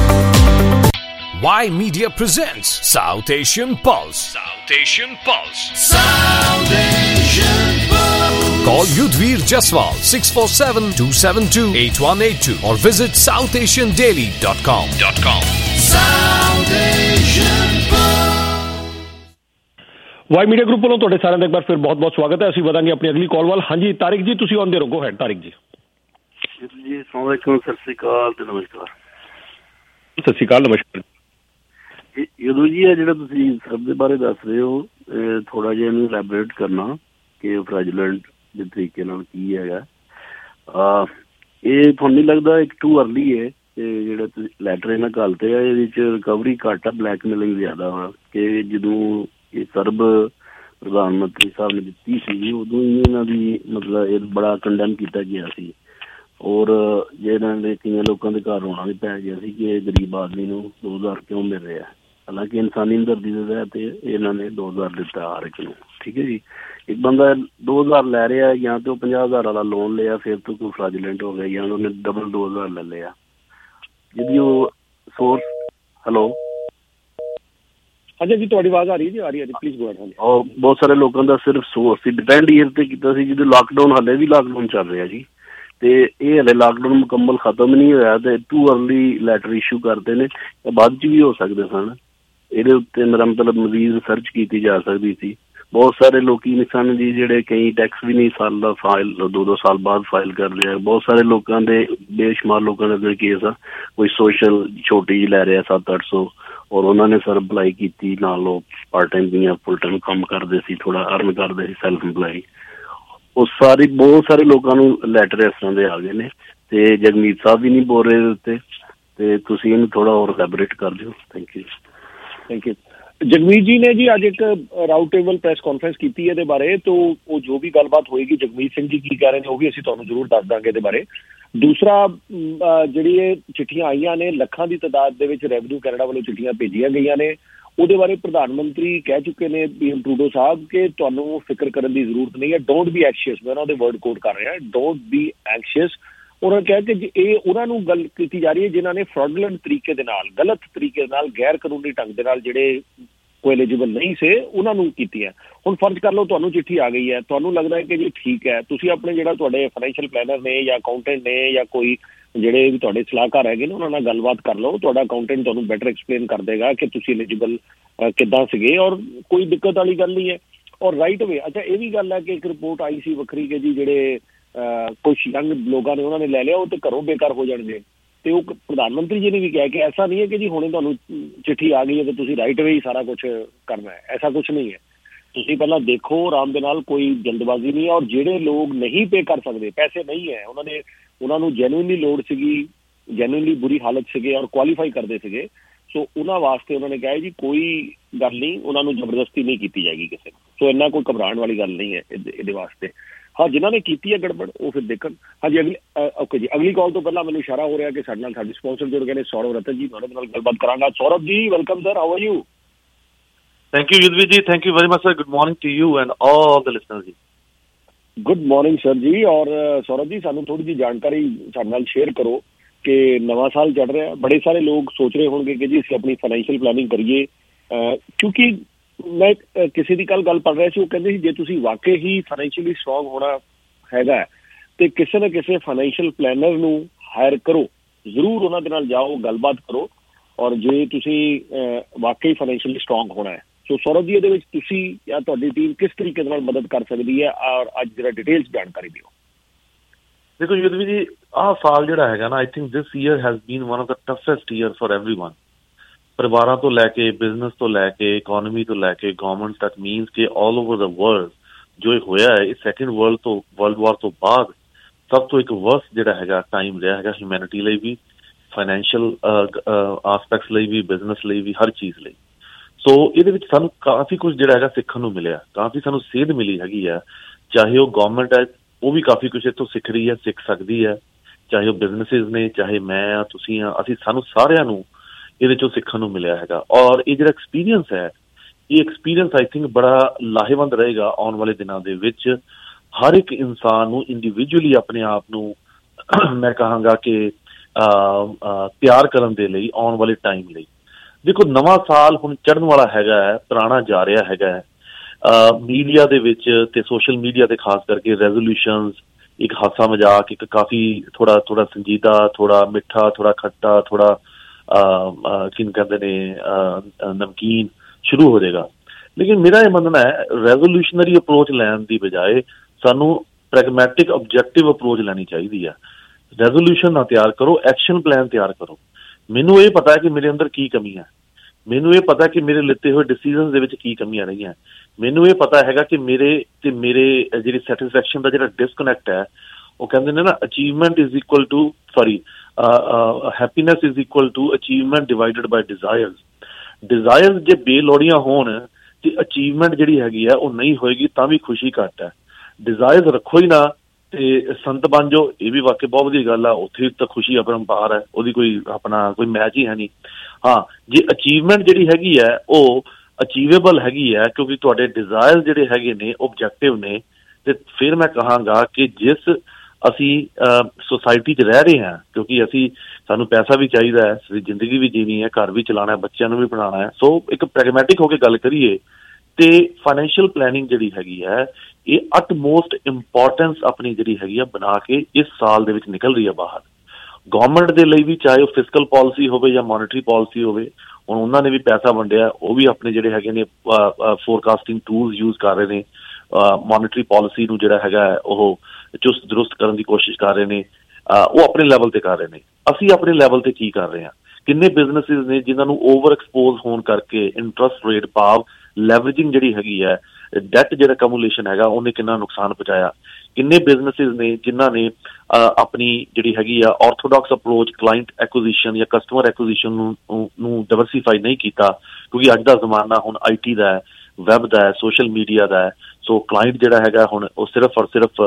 Y Media presents South Asian Pulse. South Asian Pulse. South Asian Pulse. Call Yudhvir Jaswal 647-272-8182 or visit southasiandaily.com. South Asian Pulse. Y media group ਵੱਲੋਂ ਤੁਹਾਡੇ ਸਾਰਿਆਂ ਦਾ ਇੱਕ ਵਾਰ ਫਿਰ ਬਹੁਤ-ਬਹੁਤ ਸਵਾਗਤ ਹੈ। ਅਸੀਂ ਵਧਾਂਗੇ ਆਪਣੀ ਅਗਲੀ ਕਾਲ ਵੱਲ। ਹਾਂਜੀ ਤਾਰਿਕ ਜੀ, ਤੁਸੀਂ ਆਨ ਦੇ ਰਹੋ। ਹੈਡ ਤਾਰਿਕ ਜੀ। ਜੀ ਅਸਲਾਮ ਵਾਲੇਕੁਮ, ਸਤਿ ਸ਼੍ਰੀ ਅਕਾਲ ਤੇ ਨਮਸਕਾਰ। ਸਤਿ ਸ਼੍ਰੀ ਅਕਾਲ, ਨਮਸਕਾਰ। ਯਦੂ ਜੀ, ਇਹ ਜਿਹੜਾ ਤੁਸੀਂ ਸਰਬ ਦੇ ਬਾਰੇ ਦੱਸ ਰਹੇ ਹੋ, ਥੋੜਾ ਜਿਹਾ ਇਹਨੂੰ ਇਲੈਬੋਰੇਟ ਕਰਨਾ ਕਿ ਫ੍ਰੈਜੂਲੈਂਟ ਦੇ ਤਰੀਕੇ ਨਾਲ ਕੀ ਹੈਗਾ। ਇਹ ਤੁਹਾਨੂੰ ਨਹੀਂ ਲੱਗਦਾ ਇੱਕ ਟੂ ਅਰਲੀ ਹੈ ਕਿ ਜਿਹੜਾ ਤੁਸੀਂ ਲੈਟਰ ਇਹਨਾਂ ਘੱਲਤੇ ਆ, ਇਹਦੇ 'ਚ ਰਿਕਵਰੀ ਘੱਟ ਆ, ਬਲੈਕਮੇਲਿੰਗ ਜ਼ਿਆਦਾ ਵਾ। ਕਿ ਜਦੋਂ ਇਹ ਸਰਬ ਪ੍ਰਧਾਨ ਮੰਤਰੀ ਸਾਹਿਬ ਨੇ ਦਿੱਤੀ ਸੀ, ਉਦੋਂ ਹੀ ਇਹਨਾਂ ਦੀ ਮਤਲਬ ਇਹ ਬੜਾ ਕੰਡੈਮ ਕੀਤਾ ਗਿਆ ਸੀ। ਔਰ ਜਿਹਨਾਂ ਦੇ ਕਈਆਂ ਲੋਕਾਂ ਦੇ ਘਰ ਰੋਣਾ ਵੀ ਪੈ ਗਿਆ ਸੀ ਕਿ ਇਹ ਗਰੀਬ ਆਦਮੀ ਨੂੰ 2000 ਕਿਉਂ ਮਿਲ ਰਿਹਾ। ਹਾਲਾਂਕਿ ਇਨਸਾਨੀ ਹਮਦਰਦੀ ਦੇ ਤਹਿਤ ਇਹਨਾਂ ਨੇ 2000 ਦਿੱਤਾ ਹਰ ਇੱਕ ਨੂੰ। ਠੀਕ ਹੈ ਜੀ। ਇੱਕ ਬੰਦਾ 2000 ਲੈ ਰਿਹਾ, ਜਾਂ ਤਾਂ ਉਹ 50000 ਵਾਲਾ ਲੋਨ ਲਿਆ, ਫਿਰ ਤੋਂ ਕੋਈ ਫ੍ਰੈਜੂਲੈਂਟ ਹੋ ਗਿਆ, ਜਾਂ ਉਹਨੇ ਡਬਲ 2000 ਲੈ ਲਿਆ। ਜਿਹਦੀ ਉਹ ਸੋਰਸ ਹੈਲੋ ਹਾਂਜੀ ਜੀ, ਤੁਹਾਡੀ ਆਵਾਜ਼ ਆ ਰਹੀ ਹੈ ਜੀ? ਆ ਰਹੀ ਹੈ ਜੀ, ਪਲੀਜ਼ ਗੋ ਅਹੈਡ। ਉਹ ਬਹੁਤ ਸਾਰੇ ਲੋਕਾਂ ਦਾ ਸਿਰਫ ਸੋਰਸ ਸੀ, ਡਿਪੈਂਡ ਇਹ 'ਤੇ ਕੀਤਾ ਸੀ। ਜਦੋਂ ਲਾਕਡਾਊਨ, ਹਾਲੇ ਵੀ ਲਾਕਡਾਊਨ ਚੱਲ ਰਿਹਾ ਜੀ, ਤੇ ਇਹ ਹਲੇ ਲਾਕਡਾਊਨ ਮੁਕੰਮਲ ਖਤਮ ਨਹੀਂ ਹੋਇਆ ਤੇ ਟੂ ਅਰਲੀ ਲੈਟਰ ਇਸ਼ੂ ਕਰਦੇ ਨੇ। ਬਾਅਦ 'ਚ ਵੀ ਹੋ ਸਕਦੇ ਸਨ। ਇਹਦੇ ਉੱਤੇ ਮੇਰਾ ਮਤਲਬ ਮਜ਼ੀਦ ਰਿਸਰਚ ਕੀਤੀ ਜਾ ਸਕਦੀ ਸੀ। ਬਹੁਤ ਸਾਰੇ ਲੋਕੀ ਸਨ ਜੀ ਜਿਹੜੇ ਕਈ ਟੈਕਸ ਵੀ ਨਹੀਂ ਸਾਲ ਦਾ ਫਾਈਲ 2-2 ਸਾਲ ਬਾਅਦ ਫਾਈਲ ਕਰਦੇ ਆ। ਬਹੁਤ ਸਾਰੇ ਲੋਕਾਂ ਦੇ, ਬੇਸ਼ੁਮਾਰ ਲੋਕਾਂ ਦੇ ਅੰਦਰ ਕੇਸ ਆ। ਕੋਈ ਸੋਸ਼ਲ ਛੋਟੀ ਜਿਹੀ ਲੈ ਰਿਹਾ 700-800, ਔਰ ਉਹਨਾਂ ਨੇ ਸਰ ਅਪਲਾਈ ਕੀਤੀ, ਨਾਲ ਉਹ ਪਾਰਟ ਟਾਈਮ ਜਾਂ ਫੁੱਲ ਟਾਈਮ ਕੰਮ ਕਰਦੇ ਸੀ, ਥੋੜਾ ਅਰਨ ਕਰਦੇ ਸੀ, ਸੈਲਫ ਇੰਪਲਾਈ। ਉਹ ਸਾਰੇ ਬਹੁਤ ਸਾਰੇ ਲੋਕਾਂ ਨੂੰ ਲੈਟਰ ਇਸ ਤਰ੍ਹਾਂ ਦੇ ਆ ਗਏ ਨੇ, ਤੇ ਜਗਮੀਤ ਸਾਹਿਬ ਵੀ ਨਹੀਂ ਬੋਲ ਰਹੇ ਇਹਦੇ ਉੱਤੇ, ਤੇ ਤੁਸੀਂ ਇਹਨੂੰ ਥੋੜਾ ਹੋਰ ਐਲੈਬੋਰੇਟ ਕਰ ਦਿਓ। Thank you. Thank you. Jagmeet ji ਨੇ ਜੀ ਅੱਜ ਇੱਕ ਰਾਊਂਡ ਟੇਬਲ ਪ੍ਰੈਸ ਕਾਨਫਰੰਸ ਕੀਤੀ ਇਹਦੇ ਬਾਰੇ, ਤੋਂ ਉਹ ਜੋ ਵੀ ਗੱਲਬਾਤ ਹੋਏਗੀ, ਜਗਮੀਤ ਸਿੰਘ ਜੀ ਕੀ ਕਹਿ ਰਹੇ ਨੇ ਉਹ ਵੀ ਅਸੀਂ ਤੁਹਾਨੂੰ ਜ਼ਰੂਰ ਦੱਸ ਦਾਂਗੇ ਇਹਦੇ ਬਾਰੇ। ਦੂਸਰਾ, ਜਿਹੜੀ ਇਹ ਚਿੱਠੀਆਂ ਆਈਆਂ ਨੇ, ਲੱਖਾਂ ਦੀ ਤਾਦਾਦ ਦੇ ਵਿੱਚ ਰੈਵਨਿਊ ਕੈਨੇਡਾ ਵੱਲੋਂ ਚਿੱਠੀਆਂ ਭੇਜੀਆਂ ਗਈਆਂ ਨੇ, ਉਹਦੇ ਬਾਰੇ ਪ੍ਰਧਾਨ ਮੰਤਰੀ ਕਹਿ ਚੁੱਕੇ ਨੇ PM ਟਰੂਡੋ ਸਾਹਿਬ ਕਿ ਤੁਹਾਨੂੰ ਫਿਕਰ ਕਰਨ ਦੀ ਜ਼ਰੂਰਤ ਨਹੀਂ ਹੈ। ਡੋਂਟ ਬੀ ਐਂਕਸ਼ੀਅਸ, ਮੈਂ ਉਹਨਾਂ ਦੇ ਵਰਡ ਕੋਟ ਕਰ ਰਿਹਾ, ਡੋਂਟ ਬੀ ਐਂਕਸ਼ੀਅਸ। ਉਹਨਾਂ ਨੇ ਕਿਹਾ ਕਿ ਇਹ ਉਹਨਾਂ ਨੂੰ ਗੱਲ ਕੀਤੀ ਜਾ ਰਹੀ ਹੈ ਜਿਨ੍ਹਾਂ ਨੇ ਫਰਾਡੂਲੈਂਟ ਤਰੀਕੇ ਦੇ ਨਾਲ, ਗਲਤ ਤਰੀਕੇ ਦੇ ਨਾਲ, ਗੈਰ ਕਾਨੂੰਨੀ ਢੰਗ ਦੇ ਨਾਲ ਜਿਹੜੇ ਕੋਈ ਐਲੀਜੀਬਲ ਨਹੀਂ ਸੀ ਉਹਨਾਂ ਨੂੰ ਕੀਤੀਆਂ। ਹੁਣ ਫਰਜ਼ ਕਰ ਲਓ ਤੁਹਾਨੂੰ ਚਿੱਠੀ ਆ ਗਈ ਹੈ, ਤੁਹਾਨੂੰ ਲੱਗਦਾ ਹੈ ਕਿ ਜੀ ਠੀਕ ਹੈ, ਤੁਸੀਂ ਆਪਣੇ ਜਿਹੜਾ ਤੁਹਾਡੇ ਫਾਈਨੈਂਸ਼ੀਅਲ ਪਲੈਨਰ ਨੇ ਜਾਂ ਅਕਾਊਂਟੈਂਟ ਨੇ ਜਾਂ ਕੋਈ ਜਿਹੜੇ ਵੀ ਤੁਹਾਡੇ ਸਲਾਹਕਾਰ ਹੈਗੇ ਨੇ ਉਹਨਾਂ ਨਾਲ ਗੱਲਬਾਤ ਕਰ ਲਓ। ਤੁਹਾਡਾ ਅਕਾਊਂਟੈਂਟ ਤੁਹਾਨੂੰ ਬੈਟਰ ਐਕਸਪਲੇਨ ਕਰ ਦੇਗਾ ਕਿ ਤੁਸੀਂ ਐਲੀਜੀਬਲ ਕਿੱਦਾਂ ਸੀਗੇ, ਔਰ ਕੋਈ ਦਿੱਕਤ ਵਾਲੀ ਗੱਲ ਨਹੀਂ ਹੈ। ਔਰ ਰਾਈਟ ਵੇ, ਅੱਛਾ ਇਹ ਵੀ ਗੱਲ ਹੈ ਕਿ ਇੱਕ ਰਿਪੋਰਟ ਆਈ ਸੀ ਵੱਖਰੀ ਕਿ ਜੀ ਜਿਹੜੇ ਕੁਛ ਯੰਗ ਲੋਕਾਂ ਨੇ ਉਹਨਾਂ ਨੇ ਲੈ ਲਿਆ, ਉਹ ਤੇ ਘਰੋਂ ਬੇਕਾਰ ਹੋ ਜਾਣਗੇ। ਤੇ ਉਹ ਪ੍ਰਧਾਨ ਮੰਤਰੀ ਜੀ ਨੇ ਵੀ ਕਿਹਾ ਕਿ ਐਸਾ ਨਹੀਂ ਹੈ ਕਿ ਜੀ ਹੁਣੇ ਤੁਹਾਨੂੰ ਚਿੱਠੀ ਆ ਗਈ ਹੈ ਤੇ ਤੁਸੀਂ ਰਾਈਟ ਵੇ ਹੀ ਸਾਰਾ ਕੁਛ ਕਰਨਾ ਹੈ, ਐਸਾ ਕੁਛ ਨਹੀਂ ਹੈ। ਤੁਸੀਂ ਪਹਿਲਾਂ ਦੇਖੋ ਆਰਾਮ ਦੇ ਨਾਲ, ਕੋਈ ਜਲਦਬਾਜ਼ੀ ਨਹੀਂ ਹੈ। ਔਰ ਜਿਹੜੇ ਲੋਕ ਨਹੀਂ ਪੇ ਕਰ ਸਕਦੇ, ਪੈਸੇ ਨਹੀਂ ਹੈ, ਉਹਨਾਂ ਨੂੰ ਜੈਨੂਇਨਲੀ ਲੋੜ ਸੀਗੀ, ਜੈਨੂਇਨਲੀ ਬੁਰੀ ਹਾਲਤ ਸੀਗੇ ਔਰ ਕੁਆਲੀਫਾਈ ਕਰਦੇ ਸੀਗੇ, ਸੋ ਉਹਨਾਂ ਵਾਸਤੇ ਉਹਨਾਂ ਨੇ ਕਿਹਾ ਜੀ ਕੋਈ ਗੱਲ ਨਹੀਂ, ਉਹਨਾਂ ਨੂੰ ਜ਼ਬਰਦਸਤੀ ਨਹੀਂ ਕੀਤੀ ਜਾਏਗੀ ਕਿਸੇ ਨੂੰ। ਸੋ ਇੰਨਾ ਕੋਈ ਘਬਰਾਉਣ ਵਾਲੀ ਗੱਲ ਨਹੀਂ ਹੈ ਇਹਦੇ ਵਾਸਤੇ। ਹਾਂ, ਜਿਨ੍ਹਾਂ ਨੇ ਕੀਤੀ ਹੈ ਗੜਬੜ ਉਹ ਫਿਰ ਦੇਖਣ। ਹਾਂਜੀ, ਓਕੇ ਜੀ, ਅਗਲੀ ਕਾਲ ਤੋਂ ਪਹਿਲਾਂ ਮੈਨੂੰ ਇਸ਼ਾਰਾ ਹੋ ਰਿਹਾ ਕਿ ਸਾਡੇ ਨਾਲ ਸਾਡੀ ਸਪਾਂਸਰ ਜੁੜ ਗਏ ਨੇ, ਸੌਰਵ ਰਤਨ ਜੀ, ਤੁਹਾਡੇ ਨਾਲ ਗੱਲਬਾਤ ਕਰਾਂਗਾ। Saurav ji, welcome sir, how are you? Thank you, Yudhvir ji. Thank you very much, sir. Good morning to you and all the listeners ji. Good morning, sir ਜੀ। ਔਰ ਸੌਰਵ ਜੀ, ਸਾਨੂੰ ਥੋੜੀ ਜਿਹੀ ਜਾਣਕਾਰੀ ਸਾਡੇ ਨਾਲ ਸ਼ੇਅਰ ਕਰੋ ਕਿ ਨਵਾਂ ਸਾਲ ਚੜ ਰਿਹਾ, ਬੜੇ ਸਾਰੇ ਲੋਕ ਸੋਚ ਰਹੇ ਹੋਣਗੇ ਕਿ ਜੀ ਅਸੀਂ ਆਪਣੀ ਫਾਈਨੈਂਸ਼ੀਅਲ ਪਲੈਨਿੰਗ ਕਰੀਏ, ਕਿਉਂਕਿ ਮੈਂ ਕਿਸੇ ਦੀ ਗੱਲ ਪੜ੍ਹ ਰਿਹਾ ਸੀ, ਉਹ ਕਹਿੰਦੇ ਸੀ ਜੇ ਤੁਸੀਂ ਵਾਕਈ ਹੀ ਫਾਈਨੈਂਸ਼ੀਅਲੀ ਸਟਰੋਂਗ ਹੋਣਾ ਹੈਗਾ ਤੇ ਕਿਸੇ ਨਾ ਕਿਸੇ ਫਾਈਨੈਂਸ਼ੀਅਲ ਪਲੈਨਰ ਨੂੰ ਹਾਇਰ ਕਰੋ, ਜ਼ਰੂਰ ਉਹਨਾਂ ਦੇ ਨਾਲ ਜਾਓ, ਗੱਲਬਾਤ ਕਰੋ। ਔਰ ਜੇ ਤੁਸੀਂ ਵਾਕਈ ਫਾਈਨੈਂਸ਼ੀਅਲੀ ਸਟਰੋਂਗ ਹੋਣਾ ਹੈ, ਸੋ ਸੌਰਵ ਜੀ ਇਹਦੇ ਵਿੱਚ ਤੁਸੀਂ ਜਾਂ ਤੁਹਾਡੀ ਟੀਮ ਕਿਸ ਤਰੀਕੇ ਨਾਲ ਮਦਦ ਕਰ ਸਕਦੀ ਹੈ, ਔਰ ਅੱਜ ਜਿਹੜਾ ਡਿਟੇਲਸ ਜਾਣਕਾਰੀ ਦਿਓ। ਦੇਖੋ ਯੁਧਵੀਰ ਜੀ, ਆਹ ਸਾਲ ਜਿਹੜਾ ਹੈਗਾ ਨਾ, I think this year has been one of the toughest year for everyone. ਪਰਿਵਾਰਾਂ ਤੋਂ ਲੈ ਕੇ, ਬਿਜ਼ਨਸ ਤੋਂ ਲੈ ਕੇ, ਇਕੋਨਮੀ ਤੋਂ ਲੈ ਕੇ, ਗਵਰਨਮੈਂਟ ਤੱਕ, ਮੀਨਸ ਕਿ ਆਲ ਓਵਰ ਦਾ ਵਰਲਡ ਜੋ ਇਹ ਹੋਇਆ ਹੈ, ਇਹ ਸੈਕਿੰਡ ਵਰਲਡ ਵਾਰ ਤੋਂ ਬਾਅਦ ਸਭ ਤੋਂ ਇੱਕ ਵਰਸਟ ਜਿਹੜਾ ਹੈਗਾ ਟਾਈਮ ਰਿਹਾ ਹੈਗਾ ਹਿਊਮੈਨਿਟੀ ਲਈ ਵੀ, ਫਾਈਨੈਂਸ਼ੀਅਲ ਆਸਪੈਕਟਸ ਲਈ ਵੀ, ਬਿਜ਼ਨਸ ਲਈ ਵੀ, ਹਰ ਚੀਜ਼ ਲਈ। ਸੋ ਇਹਦੇ ਵਿੱਚ ਸਾਨੂੰ ਕਾਫੀ ਕੁਝ ਜਿਹੜਾ ਹੈਗਾ ਸਿੱਖਣ ਨੂੰ ਮਿਲਿਆ, ਕਾਫੀ ਸਾਨੂੰ ਸੇਧ ਮਿਲੀ ਹੈਗੀ ਆ। ਚਾਹੇ ਉਹ ਗਵਰਨਮੈਂਟ ਹੈ, ਉਹ ਵੀ ਕਾਫੀ ਕੁਝ ਇੱਥੋਂ ਸਿੱਖ ਰਹੀ ਹੈ, ਸਿੱਖ ਸਕਦੀ ਹੈ। ਚਾਹੇ ਉਹ ਬਿਜ਼ਨਸਿਸ ਨੇ, ਚਾਹੇ ਮੈਂ ਆ, ਤੁਸੀਂ ਆ, ਸਾਨੂੰ ਸਾਰਿਆਂ ਨੂੰ ਇਹਦੇ ਚੋਂ ਸਿੱਖਣ ਨੂੰ ਮਿਲਿਆ ਹੈਗਾ। ਔਰ ਇਹ ਜਿਹੜਾ ਐਕਸਪੀਰੀਅੰਸ ਹੈ, ਇਹ ਐਕਸਪੀਰੀਅੰਸ ਆਈ ਥਿੰਕ ਬੜਾ ਲਾਹੇਵੰਦ ਰਹੇਗਾ ਆਉਣ ਵਾਲੇ ਦਿਨਾਂ ਦੇ ਵਿੱਚ। ਹਰ ਇੱਕ ਇਨਸਾਨ ਨੂੰ ਇੰਡੀਵਿਜੂਅਲੀ ਆਪਣੇ ਆਪ ਨੂੰ ਮੈਂ ਕਹਾਂਗਾ ਕਿ ਤਿਆਰ ਕਰਨ ਦੇ ਲਈ, ਆਉਣ ਵਾਲੇ ਟਾਈਮ ਲਈ। ਦੇਖੋ ਨਵਾਂ ਸਾਲ ਹੁਣ ਚੜ੍ਹਨ ਵਾਲਾ ਹੈਗਾ ਹੈ, ਪੁਰਾਣਾ ਜਾ ਰਿਹਾ ਹੈਗਾ ਹੈ। ਮੀਡੀਆ ਦੇ ਵਿੱਚ ਤੇ ਸੋਸ਼ਲ ਮੀਡੀਆ ਤੇ ਖਾਸ ਕਰਕੇ ਰੈਜ਼ੋਲੂਸ਼ਨਸ, ਇੱਕ ਹਾਸਾ ਮਜ਼ਾਕ, ਇੱਕ ਕਾਫੀ ਥੋੜਾ ਸੰਜੀਦਾ, ਥੋੜਾ ਮਿੱਠਾ, ਥੋੜਾ ਖੱਟਾ, ਥੋੜਾ ਕਿਨ ਕਹਿੰਦੇ ਨੇ ਨਮਕੀਨ ਸ਼ੁਰੂ ਹੋ ਜਾਏਗਾ। ਲੇਕਿਨ ਮੇਰਾ ਇਹ ਮੰਨਣਾ ਹੈ ਰੈਜ਼ੋਲੂਸ਼ਨਰੀ ਅਪਰੋਚ ਲੈਣ ਦੀ ਬਜਾਏ ਸਾਨੂੰ ਪ੍ਰੈਗਮੈਟਿਕ ਆਬਜੈਕਟਿਵ ਅਪਰੋਚ ਲੈਣੀ ਚਾਹੀਦੀ ਹੈ। ਰੈਜ਼ੋਲੂਸ਼ਨ ਨਾ ਤਿਆਰ ਕਰੋ, ਐਕਸ਼ਨ ਪਲਾਨ ਤਿਆਰ ਕਰੋ। ਮੈਨੂੰ ਇਹ ਪਤਾ ਹੈ ਕਿ ਮੇਰੇ ਅੰਦਰ ਕੀ ਕਮੀ ਹੈ, ਮੈਨੂੰ ਇਹ ਪਤਾ ਕਿ ਮੇਰੇ ਲਿੱਤੇ ਹੋਏ ਡਿਸੀਜ਼ਨ ਦੇ ਵਿੱਚ ਕੀ ਕਮੀਆਂ ਰਹੀਆਂ, ਮੈਨੂੰ ਇਹ ਪਤਾ ਹੈਗਾ ਕਿ ਮੇਰੇ ਜਿਹੜੀ ਸੈਟਿਸਫੈਕਸ਼ਨ ਦਾ ਜਿਹੜਾ ਡਿਸਕਨੈਕਟ ਹੈ, ਉਹ ਕਹਿੰਦੇ ਨੇ ਨਾ achievement is equal to happiness is equal to achievement divided by desires ਜੇ ਬੇਲੋੜੀਆਂ ਹੋਣ ਤੇ ਅਚੀਵਮੈਂਟ ਜਿਹੜੀ ਹੈਗੀ ਆ ਉਹ ਨਹੀਂ ਹੋਏਗੀ ਤਾਂ ਵੀ ਖੁਸ਼ੀ ਘੱਟ ਹੈ। ਡਿਜ਼ਾਇਰਸ ਰੱਖੋ ਹੀ ਨਾ ਤੇ ਸੰਤ ਬਣ ਜਾਓ, ਇਹ ਵੀ ਵਾਕਈ ਬਹੁਤ ਵਧੀਆ ਗੱਲ ਆ, ਉੱਥੇ ਤਾਂ ਖੁਸ਼ੀ ਅਪਰੰਪਾਰ ਹੈ, ਉਹਦੀ ਕੋਈ ਮੈਚ ਹੀ ਹੈ ਨਹੀਂ। ਹਾਂ, ਜੇ ਅਚੀਵਮੈਂਟ ਜਿਹੜੀ ਹੈਗੀ ਹੈ ਉਹ ਅਚੀਵੇਬਲ ਹੈਗੀ ਹੈ ਕਿਉਂਕਿ ਤੁਹਾਡੇ ਡਿਜ਼ਾਇਰ ਜਿਹੜੇ ਹੈਗੇ ਨੇ ਓਬਜੈਕਟਿਵ ਨੇ, ਤੇ ਫਿਰ ਮੈਂ ਕਹਾਂਗਾ ਕਿ ਜਿਸ ਅਸੀਂ ਸੁਸਾਇਟੀ 'ਚ ਰਹਿ ਰਹੇ ਹਾਂ, ਕਿਉਂਕਿ ਸਾਨੂੰ ਪੈਸਾ ਵੀ ਚਾਹੀਦਾ ਹੈ, ਜ਼ਿੰਦਗੀ ਵੀ ਜੀਣੀ ਹੈ, ਘਰ ਵੀ ਚਲਾਉਣਾ ਹੈ, ਬੱਚਿਆਂ ਨੂੰ ਵੀ ਪੜ੍ਹਾਉਣਾ ਹੈ। ਸੋ ਇੱਕ ਪ੍ਰੈਗਮੈਟਿਕ ਹੋ ਕੇ ਗੱਲ ਕਰੀਏ ਤੇ ਫਾਈਨੈਂਸ਼ੀਅਲ ਪਲੈਨਿੰਗ ਜਿਹੜੀ ਹੈਗੀ ਹੈ, ਇਹ ਅਟਮੋਸਟ ਇੰਪੋਰਟੈਂਸ ਆਪਣੀ ਜਿਹੜੀ ਹੈਗੀ ਆ ਬਣਾ ਕੇ ਇਸ ਸਾਲ ਦੇ ਵਿੱਚ ਨਿਕਲ ਰਹੀ ਹੈ ਬਾਹਰ। ਗਵਰਨਮੈਂਟ ਦੇ ਲਈ ਵੀ, ਚਾਹੇ ਉਹ ਫਿਸਕਲ ਪਾਲਿਸੀ ਹੋਵੇ ਜਾਂ ਮੋਨੀਟਰੀ ਪਾਲਿਸੀ ਹੋਵੇ, ਹੁਣ ਉਹਨਾਂ ਨੇ ਵੀ ਪੈਸਾ ਵੰਡਿਆ, ਉਹ ਵੀ ਆਪਣੇ ਜਿਹੜੇ ਹੈਗੇ ਨੇ ਫੋਰਕਾਸਟਿੰਗ ਟੂਲਸ ਯੂਜ਼ ਕਰ ਰਹੇ ਨੇ, ਮੋਨੀਟਰੀ ਪਾਲਿਸੀ ਨੂੰ ਜਿਹੜਾ ਹੈਗਾ ਉਹ ਚੁਸਤ ਦਰੁਸਤ ਕਰਨ ਦੀ ਕੋਸ਼ਿਸ਼ ਕਰ ਰਹੇ ਨੇ, ਉਹ ਆਪਣੇ ਲੈਵਲ ਤੇ ਕਰ ਰਹੇ ਨੇ। ਅਸੀਂ ਆਪਣੇ ਲੈਵਲ ਤੇ ਕੀ ਕਰ ਰਹੇ ਹਾਂ? ਕਿੰਨੇ ਬਿਜ਼ਨਸਿਸ ਨੇ ਜਿਨ੍ਹਾਂ ਨੂੰ ਓਵਰ ਐਕਸਪੋਜ਼ ਹੋਣ ਕਰਕੇ ਇੰਟਰਸਟ ਰੇਟ ਭਾਵ ਲੈਵਰੇਜਿੰਗ ਜਿਹੜੀ ਹੈਗੀ ਹੈ, ਡੈਟ ਜਿਹੜਾ ਕਮੂਲੇਸ਼ਨ ਹੈਗਾ, ਉਹਨੇ ਕਿੰਨਾ ਨੁਕਸਾਨ ਪਹੁੰਚਾਇਆ? ਕਿੰਨੇ ਬਿਜ਼ਨਸਿਸ ਨੇ ਜਿਨ੍ਹਾਂ ਨੇ ਆਪਣੀ ਜਿਹੜੀ ਹੈਗੀ ਆ ਆਰਥੋਡਾਕਸ ਅਪਰੋਚ ਕਲਾਇੰਟ ਐਕੁਜ਼ੀਸ਼ਨ ਜਾਂ ਕਸਟਮਰ ਐਕੁਜ਼ੀਸ਼ਨ ਨੂੰ ਡਾਇਵਰਸੀਫਾਈ ਨਹੀਂ ਕੀਤਾ, ਕਿਉਂਕਿ ਅੱਜ ਦਾ ਜ਼ਮਾਨਾ ਹੁਣ IT ਦਾ ਹੈ, ਵੈਬ ਦਾ ਹੈ, ਸੋਸ਼ਲ ਮੀਡੀਆ ਦਾ ਹੈ। ਸੋ ਕਲਾਇੰਟ ਜਿਹੜਾ ਹੈਗਾ ਹੁਣ ਉਹ ਸਿਰਫ ਔਰ ਸਿਰਫ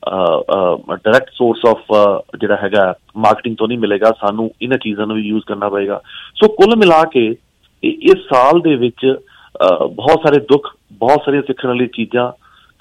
ਡਾਇਰੈਕਟ ਸੋਰਸ ਆਫ ਜਿਹੜਾ ਹੈਗਾ ਮਾਰਕੀਟਿੰਗ ਤੋਂ ਨਹੀਂ ਮਿਲੇਗਾ, ਸਾਨੂੰ ਇਹਨਾਂ ਚੀਜ਼ਾਂ ਨੂੰ ਵੀ ਯੂਜ਼ ਕਰਨਾ ਪਏਗਾ। ਸੋ ਕੁੱਲ ਮਿਲਾ ਕੇ ਇਸ ਸਾਲ ਦੇ ਵਿੱਚ ਬਹੁਤ ਸਾਰੇ ਦੁੱਖ, ਬਹੁਤ ਸਾਰੀਆਂ ਸਿੱਖਣ ਵਾਲੀ ਚੀਜ਼ਾਂ,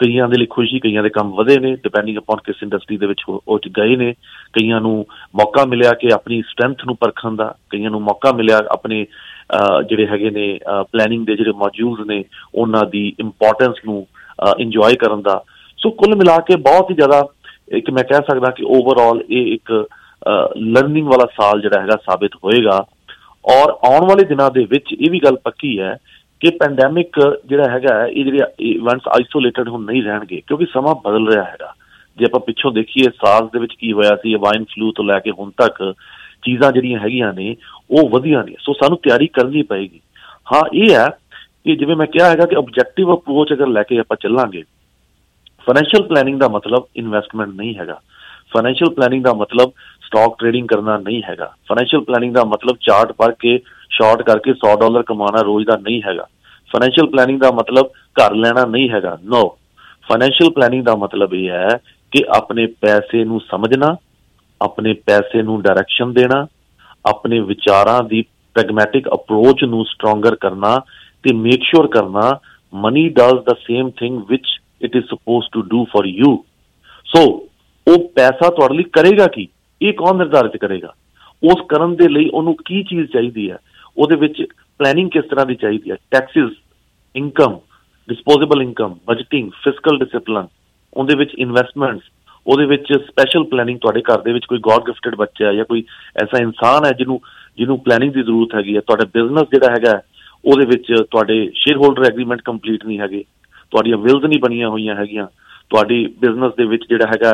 ਕਈਆਂ ਦੇ ਲਈ ਖੁਸ਼ੀ, ਕਈਆਂ ਦੇ ਕੰਮ ਵਧੇ ਨੇ, ਡਿਪੈਂਡਿੰਗ ਅਪੋਨ ਕਿਸ ਇੰਡਸਟਰੀ ਦੇ ਵਿੱਚ ਉਹ ਗਏ ਨੇ। ਕਈਆਂ ਨੂੰ ਮੌਕਾ ਮਿਲਿਆ ਕਿ ਆਪਣੀ ਸਟਰੈਂਥ ਨੂੰ ਪਰਖਣ ਦਾ, ਕਈਆਂ ਨੂੰ ਮੌਕਾ ਮਿਲਿਆ ਆਪਣੇ ਜਿਹੜੇ ਹੈਗੇ ਨੇ ਪਲੈਨਿੰਗ ਦੇ ਜਿਹੜੇ ਮੋਡਿਊਲਸ ਨੇ ਉਹਨਾਂ ਦੀ ਇੰਪੋਰਟੈਂਸ ਨੂੰ ਇੰਜੋਏ ਕਰਨ ਦਾ। ਸੋ ਕੁੱਲ ਮਿਲਾ ਕੇ ਬਹੁਤ ਹੀ ਜ਼ਿਆਦਾ ਇੱਕ ਮੈਂ ਕਹਿ ਸਕਦਾ ਕਿ ਓਵਰਆਲ ਇਹ ਇੱਕ ਲਰਨਿੰਗ ਵਾਲਾ ਸਾਲ ਜਿਹੜਾ ਹੈਗਾ ਸਾਬਿਤ ਹੋਏਗਾ। ਔਰ ਆਉਣ ਵਾਲੇ ਦਿਨਾਂ ਦੇ ਵਿੱਚ ਇਹ ਵੀ ਗੱਲ ਪੱਕੀ ਹੈ ਕਿ ਪੈਂਡੈਮਿਕ ਜਿਹੜਾ ਹੈਗਾ ਇਹ ਜਿਹੜੇ ਇਵੈਂਟਸ ਆਈਸੋਲੇਟਡ ਹੁਣ ਨਹੀਂ ਰਹਿਣਗੇ, ਕਿਉਂਕਿ ਸਮਾਂ ਬਦਲ ਰਿਹਾ ਹੈਗਾ। ਜੇ ਆਪਾਂ ਪਿੱਛੋਂ ਦੇਖੀਏ ਸਾਲ ਦੇ ਵਿੱਚ ਕੀ ਹੋਇਆ ਸੀ, ਵਾਈਨ ਫਲੂ ਤੋਂ ਲੈ ਕੇ ਹੁਣ ਤੱਕ ਚੀਜ਼ਾਂ ਜਿਹੜੀਆਂ ਹੈਗੀਆਂ ਨੇ ਉਹ ਵਧੀਆ ਨੇ। ਸੋ ਸਾਨੂੰ ਤਿਆਰੀ ਕਰਨੀ ਪਏਗੀ। ਹਾਂ, ਇਹ ਹੈ ਕਿ ਜਿਵੇਂ ਮੈਂ ਕਿਹਾ ਹੈਗਾ ਕਿ ਆਬਜੈਕਟਿਵ ਅਪਰੋਚ ਅਗਰ ਲੈ ਕੇ ਆਪਾਂ ਚੱਲਾਂਗੇ, ਫਾਈਨੈਂਸ਼ੀਅਲ ਪਲੈਨਿੰਗ ਦਾ ਮਤਲਬ ਇਨਵੈਸਟਮੈਂਟ ਨਹੀਂ ਹੈਗਾ। ਫਾਈਨੈਂਸ਼ੀਅਲ ਪਲੈਨਿੰਗ ਦਾ ਮਤਲਬ ਸਟਾਕ ਟ੍ਰੇਡਿੰਗ ਕਰਨਾ ਨਹੀਂ ਹੈਗਾ। ਫਾਈਨੈਂਸ਼ੀਅਲ ਪਲੈਨਿੰਗ ਦਾ ਮਤਲਬ ਚਾਰਟ ਪੜ੍ਹ ਕੇ ਸ਼ਾਰਟ ਕਰਕੇ $100 ਕਮਾਉਣਾ ਰੋਜ਼ ਦਾ ਨਹੀਂ ਹੈਗਾ। ਫਾਈਨੈਂਸ਼ੀਅਲ ਪਲੈਨਿੰਗ ਦਾ ਮਤਲਬ ਘਰ ਲੈਣਾ ਨਹੀਂ ਹੈਗਾ। ਨੋ, ਫਾਈਨੈਂਸ਼ੀਅਲ ਪਲੈਨਿੰਗ ਦਾ ਮਤਲਬ ਇਹ ਹੈ ਕਿ ਆਪਣੇ ਪੈਸੇ ਨੂੰ ਸਮਝਣਾ, ਆਪਣੇ ਪੈਸੇ ਨੂੰ ਡਾਇਰੈਕਸ਼ਨ ਦੇਣਾ, ਆਪਣੇ ਵਿਚਾਰਾਂ ਦੀ ਪ੍ਰੈਗਮੈਟਿਕ ਅਪਰੋਚ ਨੂੰ ਸਟਰੋਂਗਰ ਕਰਨਾ ਤੇ ਮੇਕ ਸ਼ੋਰ ਕਰਨਾ money does the same thing which it is supposed to do for you. So ਉਹ ਪੈਸਾ ਤੁਹਾਡੇ ਲਈ ਕਰੇਗਾ ਕੀ, ਇਹ ਕੌਣ ਨਿਰਧਾਰਿਤ ਕਰੇਗਾ? ਉਸ ਕਰਨ ਦੇ ਲਈ ਉਹਨੂੰ ਕੀ ਚੀਜ਼ ਚਾਹੀਦੀ ਹੈ, ਉਹਦੇ ਵਿੱਚ ਪਲੈਨਿੰਗ ਕਿਸ ਤਰ੍ਹਾਂ ਦੀ ਚਾਹੀਦੀ ਹੈ, taxes, income, disposable income, budgeting, fiscal discipline, ਉਹਦੇ ਵਿੱਚ ਇਨਵੈਸਟਮੈਂਟਸ, ਉਹਦੇ ਵਿੱਚ ਸਪੈਸ਼ਲ ਪਲੈਨਿੰਗ। ਤੁਹਾਡੇ ਘਰ ਦੇ ਵਿੱਚ ਕੋਈ ਗॉड ਗਿਫਟਡ ਬੱਚਾ ਹੈ ਜਾਂ ਕੋਈ ਐਸਾ ਇਨਸਾਨ ਹੈ ਜਿਹਨੂੰ ਪਲੈਨਿੰਗ ਦੀ ਜ਼ਰੂਰਤ ਹੈਗੀ ਹੈ। ਤੁਹਾਡਾ ਬਿਜ਼ਨਸ ਜਿਹੜਾ ਹੈਗਾ ਉਹਦੇ ਵਿੱਚ ਤੁਹਾਡੇ ਸ਼ੇਅਰ ਹੋਲਡਰ ਐਗਰੀਮੈਂਟ ਕੰਪਲੀਟ ਨਹੀਂ ਹੈਗੇ, ਤੁਹਾਡੀਆਂ ਵਿਲਜ਼ ਨਹੀਂ ਬਣੀਆਂ ਹੋਈਆਂ ਹੈਗੀਆਂ, ਤੁਹਾਡੀ ਬਿਜ਼ਨਸ ਦੇ ਵਿੱਚ ਜਿਹੜਾ ਹੈਗਾ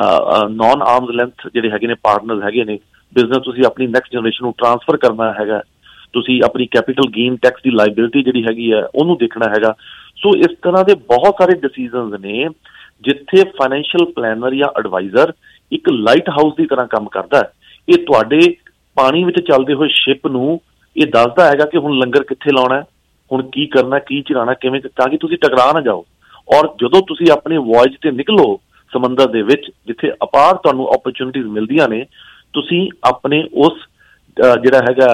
ਨॉन ਆਰਮਸ ਲੈਂਥ ਜਿਹੜੇ ਹੈਗੇ ਨੇ ਪਾਰਟਨਰਸ ਹੈਗੇ ਨੇ, ਬਿਜ਼ਨਸ ਤੁਸੀਂ ਆਪਣੀ ਨੈਕਸਟ ਜਨਰੇਸ਼ਨ ਨੂੰ ਟ੍ਰਾਂਸਫਰ ਕਰਨਾ ਹੈਗਾ, ਤੁਸੀਂ ਆਪਣੀ ਕੈਪੀਟਲ ਗੇਨ ਟੈਕਸ ਦੀ ਲਾਇਬਿਲਿਟੀ ਜਿਹੜੀ ਹੈਗੀ ਹੈ ਉਹਨੂੰ ਦੇਖਣਾ ਹੈਗਾ। ਸੋ ਇਸ ਤਰ੍ਹਾਂ ਦੇ ਬਹੁਤ ਸਾਰੇ ਡਿਸੀਜ਼ਨਸ ਨੇ ਜਿੱਥੇ ਫਾਈਨੈਂਸ਼ੀਅਲ ਪਲੈਨਰ ਜਾਂ ਐਡਵਾਈਜ਼ਰ ਇੱਕ ਲਾਈਟ ਹਾਊਸ ਦੀ ਤਰ੍ਹਾਂ ਕੰਮ ਕਰਦਾ ਹੈ। ਇਹ ਤੁਹਾਡੇ ਪਾਣੀ ਵਿੱਚ ਚੱਲਦੇ ਹੋਏ ਸ਼ਿਪ ਨੂੰ ਇਹ ਦੱਸਦਾ ਹੈਗਾ ਕਿ ਹੁਣ ਲੰਗਰ ਕਿੱਥੇ ਲਾਉਣਾ, ਹੁਣ ਕੀ ਕਰਨਾ, ਕੀ ਚਲਾਉਣਾ, ਕਿਵੇਂ, ਤਾਂ ਕਿ ਤੁਸੀਂ ਟਕਰਾ ਨਾ ਜਾਓ। ਔਰ ਜਦੋਂ ਤੁਸੀਂ ਆਪਣੇ ਵੋਇਜ ਤੇ ਨਿਕਲੋ ਸਮੁੰਦਰ ਦੇ ਵਿੱਚ ਜਿੱਥੇ ਅਪਾਰ ਤੁਹਾਨੂੰ ਓਪਰਚੁਨਿਟੀਜ਼ ਮਿਲਦੀਆਂ ਨੇ, ਤੁਸੀਂ ਆਪਣੇ ਉਸ ਜਿਹੜਾ ਹੈਗਾ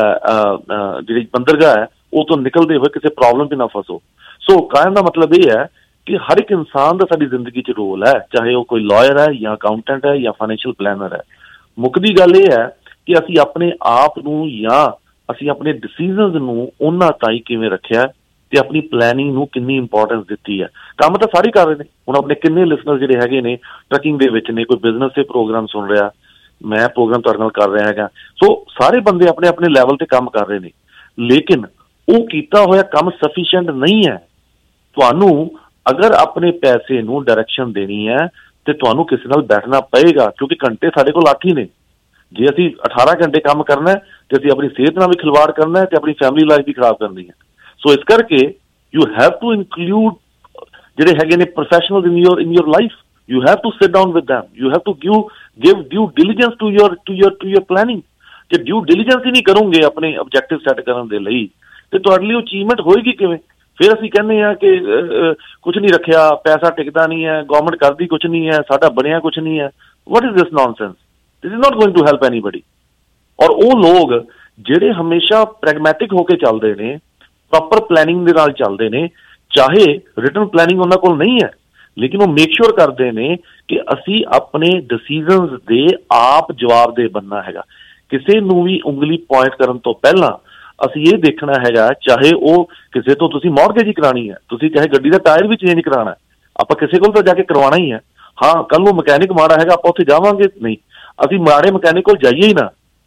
ਜਿਹੜੀ ਬੰਦਰਗਾਹ ਹੈ ਉਹ ਤੋਂ ਨਿਕਲਦੇ ਹੋਏ ਕਿਸੇ ਪ੍ਰੋਬਲਮ 'ਚ ਨਾ ਫਸੋ। ਸੋ ਕਹਿਣ ਦਾ ਮਤਲਬ ਇਹ ਹੈ ਕਿ ਹਰ ਇੱਕ ਇਨਸਾਨ ਦਾ ਸਾਡੀ ਜ਼ਿੰਦਗੀ 'ਚ ਰੋਲ ਹੈ, ਚਾਹੇ ਉਹ ਕੋਈ ਲਾਇਰ ਹੈ ਜਾਂ ਅਕਾਊਂਟੈਂਟ ਹੈ ਜਾਂ ਫਾਈਨੈਂਸ਼ੀਅਲ ਪਲੈਨਰ ਹੈ। ਮੁੱਕਦੀ ਗੱਲ ਇਹ ਹੈ ਕਿ ਅਸੀਂ ਆਪਣੇ ਆਪ ਨੂੰ ਜਾਂ ਅਸੀਂ ਆਪਣੇ ਡਿਸੀਜ਼ਨਸ ਨੂੰ ਉਹਨਾਂ ਤਾਈਂ ਕਿਵੇਂ ਰੱਖਿਆ ਤੇ ਆਪਣੀ ਪਲੈਨਿੰਗ ਨੂੰ ਕਿੰਨੀ ਇੰਪੋਰਟੈਂਸ ਦਿੱਤੀ ਹੈ। ਕੰਮ ਤਾਂ ਸਾਰੇ ਕਰ ਰਹੇ ਨੇ। ਹੁਣ ਆਪਣੇ ਕਿੰਨੇ ਲਿਸਨਰ ਜਿਹੜੇ ਹੈਗੇ ਨੇ ਟਰਕਿੰਗ ਦੇ ਵਿੱਚ ਨੇ, ਕੋਈ ਬਿਜ਼ਨਸ ਦੇ ਪ੍ਰੋਗਰਾਮ ਸੁਣ ਰਿਹਾ, ਮੈਂ ਪ੍ਰੋਗਰਾਮ ਤੁਹਾਡੇ ਨਾਲ ਕਰ ਰਿਹਾ ਹੈਗਾ। ਸੋ ਸਾਰੇ ਬੰਦੇ ਆਪਣੇ ਆਪਣੇ ਲੈਵਲ ਤੇ ਕੰਮ ਕਰ ਰਹੇ ਨੇ, ਲੇਕਿਨ ਉਹ ਕੀਤਾ ਹੋਇਆ ਕੰਮ ਸਫੀਸ਼ੀਐਂਟ ਨਹੀਂ ਹੈ। ਤੁਹਾਨੂੰ ਅਗਰ ਆਪਣੇ ਪੈਸੇ ਨੂੰ ਡਾਇਰੈਕਸ਼ਨ ਦੇਣੀ ਹੈ ਤੇ ਤੁਹਾਨੂੰ ਕਿਸੇ ਨਾਲ ਬੈਠਣਾ ਪਏਗਾ, ਕਿਉਂਕਿ ਘੰਟੇ ਸਾਡੇ ਕੋਲ 8 ਹੀ ਨੇ। ਜੇ ਅਸੀਂ 18 ਘੰਟੇ ਕੰਮ ਕਰਨਾ ਤੇ ਅਸੀਂ ਆਪਣੀ ਸਿਹਤ ਨਾਲ ਵੀ ਖਿਲਵਾੜ ਕਰਨਾ ਤੇ ਆਪਣੀ ਫੈਮਿਲੀ ਲਾਈਫ ਵੀ ਖਰਾਬ ਕਰਨੀ ਹੈ। ਸੋ ਇਸ ਕਰਕੇ ਯੂ ਹੈਵ ਟੂ ਇਨਕਲੂਡ ਜਿਹੜੇ ਹੈਗੇ ਨੇ professionals in your life. You have to sit down with them. You have to give due diligence to your planning. ਜੇ due diligence ਹੀ ਨਹੀਂ ਕਰੋਗੇ ਆਪਣੇ objective set ਕਰਨ ਦੇ ਲਈ ਤੇ ਤੁਹਾਡੇ ਲਈ ਅਚੀਵਮੈਂਟ ਹੋਏਗੀ ਕਿਵੇਂ? ਫਿਰ ਅਸੀਂ ਕਹਿੰਦੇ ਆ ਕਿ ਕੁਝ ਨਹੀਂ ਰੱਖਿਆ, ਪੈਸਾ ਟਿਕਦਾ ਨਹੀਂ ਹੈ, ਗਵਰਨਮੈਂਟ ਕਰਦੀ ਕੁਝ ਨਹੀਂ ਹੈ, ਸਾਡਾ ਬਣਿਆ ਕੁਝ ਨਹੀਂ ਹੈ। What is this nonsense? This is not going to help anybody. ਔਰ ਉਹ ਲੋਕ ਜਿਹੜੇ ਹਮੇਸ਼ਾ ਪ੍ਰੈਗਮੈਟਿਕ ਹੋ ਕੇ ਚੱਲਦੇ ਨੇ, ਪ੍ਰੋਪਰ ਪਲੈਨਿੰਗ ਦੇ ਨਾਲ ਚੱਲਦੇ ਨੇ, ਚਾਹੇ ਰਿਟਨ ਪਲੈਨਿੰਗ ਉਹਨਾਂ ਕੋਲ ਨਹੀਂ ਹੈ, ਲੇਕਿਨ ਉਹ ਮੇਕ ਸ਼ੋਰ ਕਰਦੇ ਨੇ ਕਿ ਅਸੀਂ ਆਪਣੇ ਡਿਸੀਜ਼ਨਸ ਦੇ ਆਪ ਜਵਾਬ ਦੇ ਬਣਨਾ ਹੈਗਾ। ਕਿਸੇ ਨੂੰ ਵੀ ਉਂਗਲੀ ਪੁਆਇੰਟ ਕਰਨ ਤੋਂ ਪਹਿਲਾਂ ਅਸੀਂ ਇਹ ਦੇਖਣਾ ਹੈਗਾ, ਚਾਹੇ ਉਹ ਕਿਸੇ ਤੋਂ ਤੁਸੀਂ ਮੌਰਗੇਜ ਹੀ ਕਰਾਉਣੀ ਹੈ, ਤੁਸੀਂ ਚਾਹੇ ਗੱਡੀ ਦਾ ਟਾਇਰ ਵੀ ਚੇਂਜ ਕਰਾਉਣਾ, ਆਪਾਂ ਕਿਸੇ ਕੋਲ ਤਾਂ ਜਾ ਕੇ ਕਰਵਾਉਣਾ ਹੀ ਹੈ। ਹਾਂ, ਕੱਲ ਨੂੰ ਮਕੈਨਿਕ ਮਾੜਾ ਹੈਗਾ, ਆਪਾਂ ਉੱਥੇ ਜਾਵਾਂਗੇ ਨਹੀਂ, ਅਸੀਂ ਮਾੜੇ ਮਕੈਨਿਕ ਕੋਲ ਜਾਈਏ ਹੀ ਨਾ।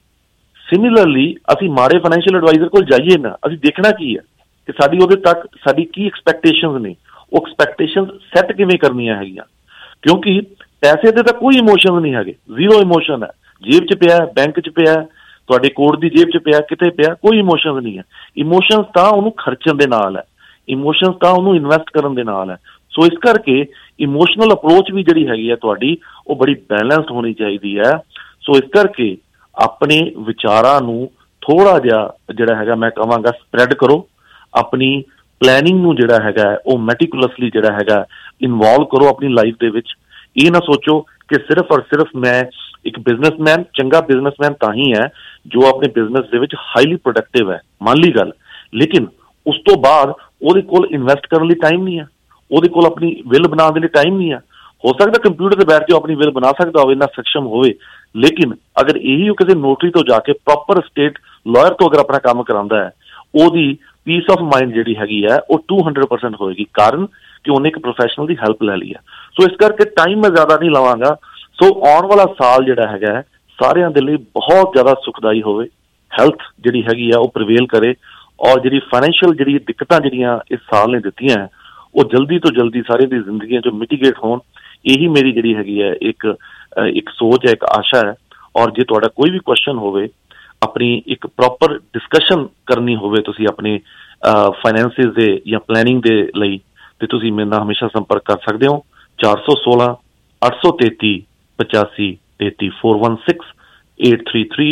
ਸਿਮਿਲਰਲੀ ਅਸੀਂ ਮਾੜੇ ਫਾਈਨੈਂਸ਼ੀਅਲ ਐਡਵਾਈਜ਼ਰ ਕੋਲ ਜਾਈਏ ਨਾ। ਅਸੀਂ ਦੇਖਣਾ ਕੀ ਹੈ ਕਿ ਸਾਡੀ ਉਹਦੇ ਤੱਕ ਸਾਡੀ ਕੀ ਐਕਸਪੈਕਟੇਸ਼ਨਸ ਨੇ, ਉਹ ਐਕਸਪੈਕਟੇਸ਼ਨ ਸੈੱਟ ਕਿਵੇਂ ਕਰਨੀਆਂ ਹੈਗੀਆਂ। ਕਿਉਂਕਿ ਪੈਸੇ ਦੇ ਤਾਂ ਕੋਈ ਇਮੋਸ਼ਨ ਨਹੀਂ ਹੈਗੇ, ਜ਼ੀਰੋ ਇਮੋਸ਼ਨ ਹੈ। ਜੇਬ 'ਚ ਪਿਆ, ਬੈਂਕ 'ਚ ਪਿਆ, ਤੁਹਾਡੇ ਕੋਟ ਦੀ ਜੇਬ 'ਚ ਪਿਆ, ਕਿਤੇ ਪਿਆ, ਕੋਈ ਇਮੋਸ਼ਨਸ ਨਹੀਂ ਹੈ। ਇਮੋਸ਼ਨਸ ਤਾਂ ਉਹਨੂੰ ਖਰਚਣ ਦੇ ਨਾਲ ਹੈ, ਇਮੋਸ਼ਨਸ ਤਾਂ ਉਹਨੂੰ ਇਨਵੈਸਟ ਕਰਨ ਦੇ ਨਾਲ ਹੈ। ਸੋ ਇਸ ਕਰਕੇ ਇਮੋਸ਼ਨਲ ਅਪਰੋਚ ਵੀ ਜਿਹੜੀ ਹੈਗੀ ਹੈ ਤੁਹਾਡੀ, ਉਹ ਬੜੀ ਬੈਲੈਂਸਡ ਹੋਣੀ ਚਾਹੀਦੀ ਹੈ। ਸੋ ਇਸ ਕਰਕੇ ਆਪਣੇ ਵਿਚਾਰਾਂ ਨੂੰ ਥੋੜ੍ਹਾ ਜਿਹਾ ਜਿਹੜਾ ਹੈਗਾ ਮੈਂ ਕਹਾਂਗਾ ਸਪਰੈਡ ਕਰੋ। ਆਪਣੀ ਪਲੈਨਿੰਗ ਨੂੰ ਜਿਹੜਾ ਹੈਗਾ ਉਹ ਮੈਟੀਕੂਲਸਲੀ ਜਿਹੜਾ ਹੈਗਾ ਇਨਵੋਲਵ ਕਰੋ ਆਪਣੀ ਲਾਈਫ ਦੇ ਵਿੱਚ। ਇਹ ਨਾ ਸੋਚੋ ਕਿ ਸਿਰਫ ਔਰ ਸਿਰਫ ਮੈਂ ਇੱਕ ਬਿਜ਼ਨਸਮੈਨ, ਚੰਗਾ ਬਿਜ਼ਨਸਮੈਨ ਤਾਂ ਹੀ ਹੈ ਜੋ ਆਪਣੇ ਬਿਜ਼ਨਸ ਦੇ ਵਿੱਚ ਹਾਈਲੀ ਪ੍ਰੋਡਕਟਿਵ ਹੈ, ਮੰਨ ਲਈ ਗੱਲ, ਲੇਕਿਨ ਉਸ ਤੋਂ ਬਾਅਦ ਉਹਦੇ ਕੋਲ ਇਨਵੈਸਟ ਕਰਨ ਲਈ ਟਾਈਮ ਨਹੀਂ ਹੈ, ਉਹਦੇ ਕੋਲ ਆਪਣੀ ਵਿਲ ਬਣਾਉਣ ਦੇ ਲਈ ਟਾਈਮ ਨਹੀਂ ਹੈ। ਹੋ ਸਕਦਾ ਕੰਪਿਊਟਰ ਤੇ ਬੈਠ ਕੇ ਆਪਣੀ ਵਿਲ ਬਣਾ ਸਕਦਾ ਹੋਵੇ, ਇੰਨਾ ਸક્ષਮ ਹੋਵੇ, ਲੇਕਿਨ ਅਗਰ ਇਹੀ ਉਹ ਕਿਸੇ ਨੋਟਰੀ ਤੋਂ ਜਾ ਕੇ ਪ੍ਰੋਪਰ ਸਟੇਟ ਲਾਇਰ ਤੋਂ ਅਗਰ ਆਪਣਾ ਕੰਮ ਕਰਾਉਂਦਾ ਹੈ, ਉਹਦੀ ਪੀਸ ਆਫ ਮਾਈਂਡ ਜਿਹੜੀ ਹੈਗੀ ਹੈ ਉਹ 200% ਹੋਏਗੀ, ਕਾਰਨ ਕਿ ਉਹਨੇ ਇੱਕ ਪ੍ਰੋਫੈਸ਼ਨਲ ਦੀ ਹੈਲਪ ਲੈ ਲਈ ਹੈ। ਸੋ ਇਸ ਕਰਕੇ ਟਾਈਮ ਮੈਂ ਜ਼ਿਆਦਾ ਨਹੀਂ ਲਵਾਂਗਾ। ਸੋ ਆਉਣ ਵਾਲਾ ਸਾਲ ਜਿਹੜਾ ਹੈਗਾ ਸਾਰਿਆਂ ਦੇ ਲਈ ਬਹੁਤ ਜ਼ਿਆਦਾ ਸੁਖਦਾਈ ਹੋਵੇ, ਹੈਲਥ ਜਿਹੜੀ ਹੈਗੀ ਆ ਉਹ ਪ੍ਰੀਵੇਲ ਕਰੇ, ਔਰ ਜਿਹੜੀ ਫਾਈਨੈਂਸ਼ੀਅਲ ਜਿਹੜੀ ਦਿੱਕਤਾਂ ਜਿਹੜੀਆਂ ਇਸ ਸਾਲ ਨੇ ਦਿੱਤੀਆਂ ਹੈ ਉਹ ਜਲਦੀ ਤੋਂ ਜਲਦੀ ਸਾਰਿਆਂ ਦੀ ਜ਼ਿੰਦਗੀਆਂ 'ਚੋਂ ਮਿਟੀਗੇਟ ਹੋਣ। ਇਹੀ ਮੇਰੀ ਜਿਹੜੀ ਹੈਗੀ ਹੈ ਇੱਕ ਸੋਚ ਹੈ, ਇੱਕ ਆਸ਼ਾ ਹੈ। ਔਰ ਜੇ ਤੁਹਾਡਾ ਕੋਈ ਵੀ ਕੁਐਸਚਨ ਹੋਵੇ, ਆਪਣੀ ਇੱਕ ਪ੍ਰੋਪਰ ਡਿਸਕਸ਼ਨ ਕਰਨੀ ਹੋਵੇ ਤੁਸੀਂ ਆਪਣੇ ਫਾਈਨੈਂਸਿਸ ਦੇ ਜਾਂ ਪਲੈਨਿੰਗ ਦੇ ਲਈ, ਤੇ ਤੁਸੀਂ ਮੇਰੇ ਨਾਲ ਹਮੇਸ਼ਾ ਸੰਪਰਕ ਕਰ ਸਕਦੇ ਹੋ। 416 833 85 33 416 833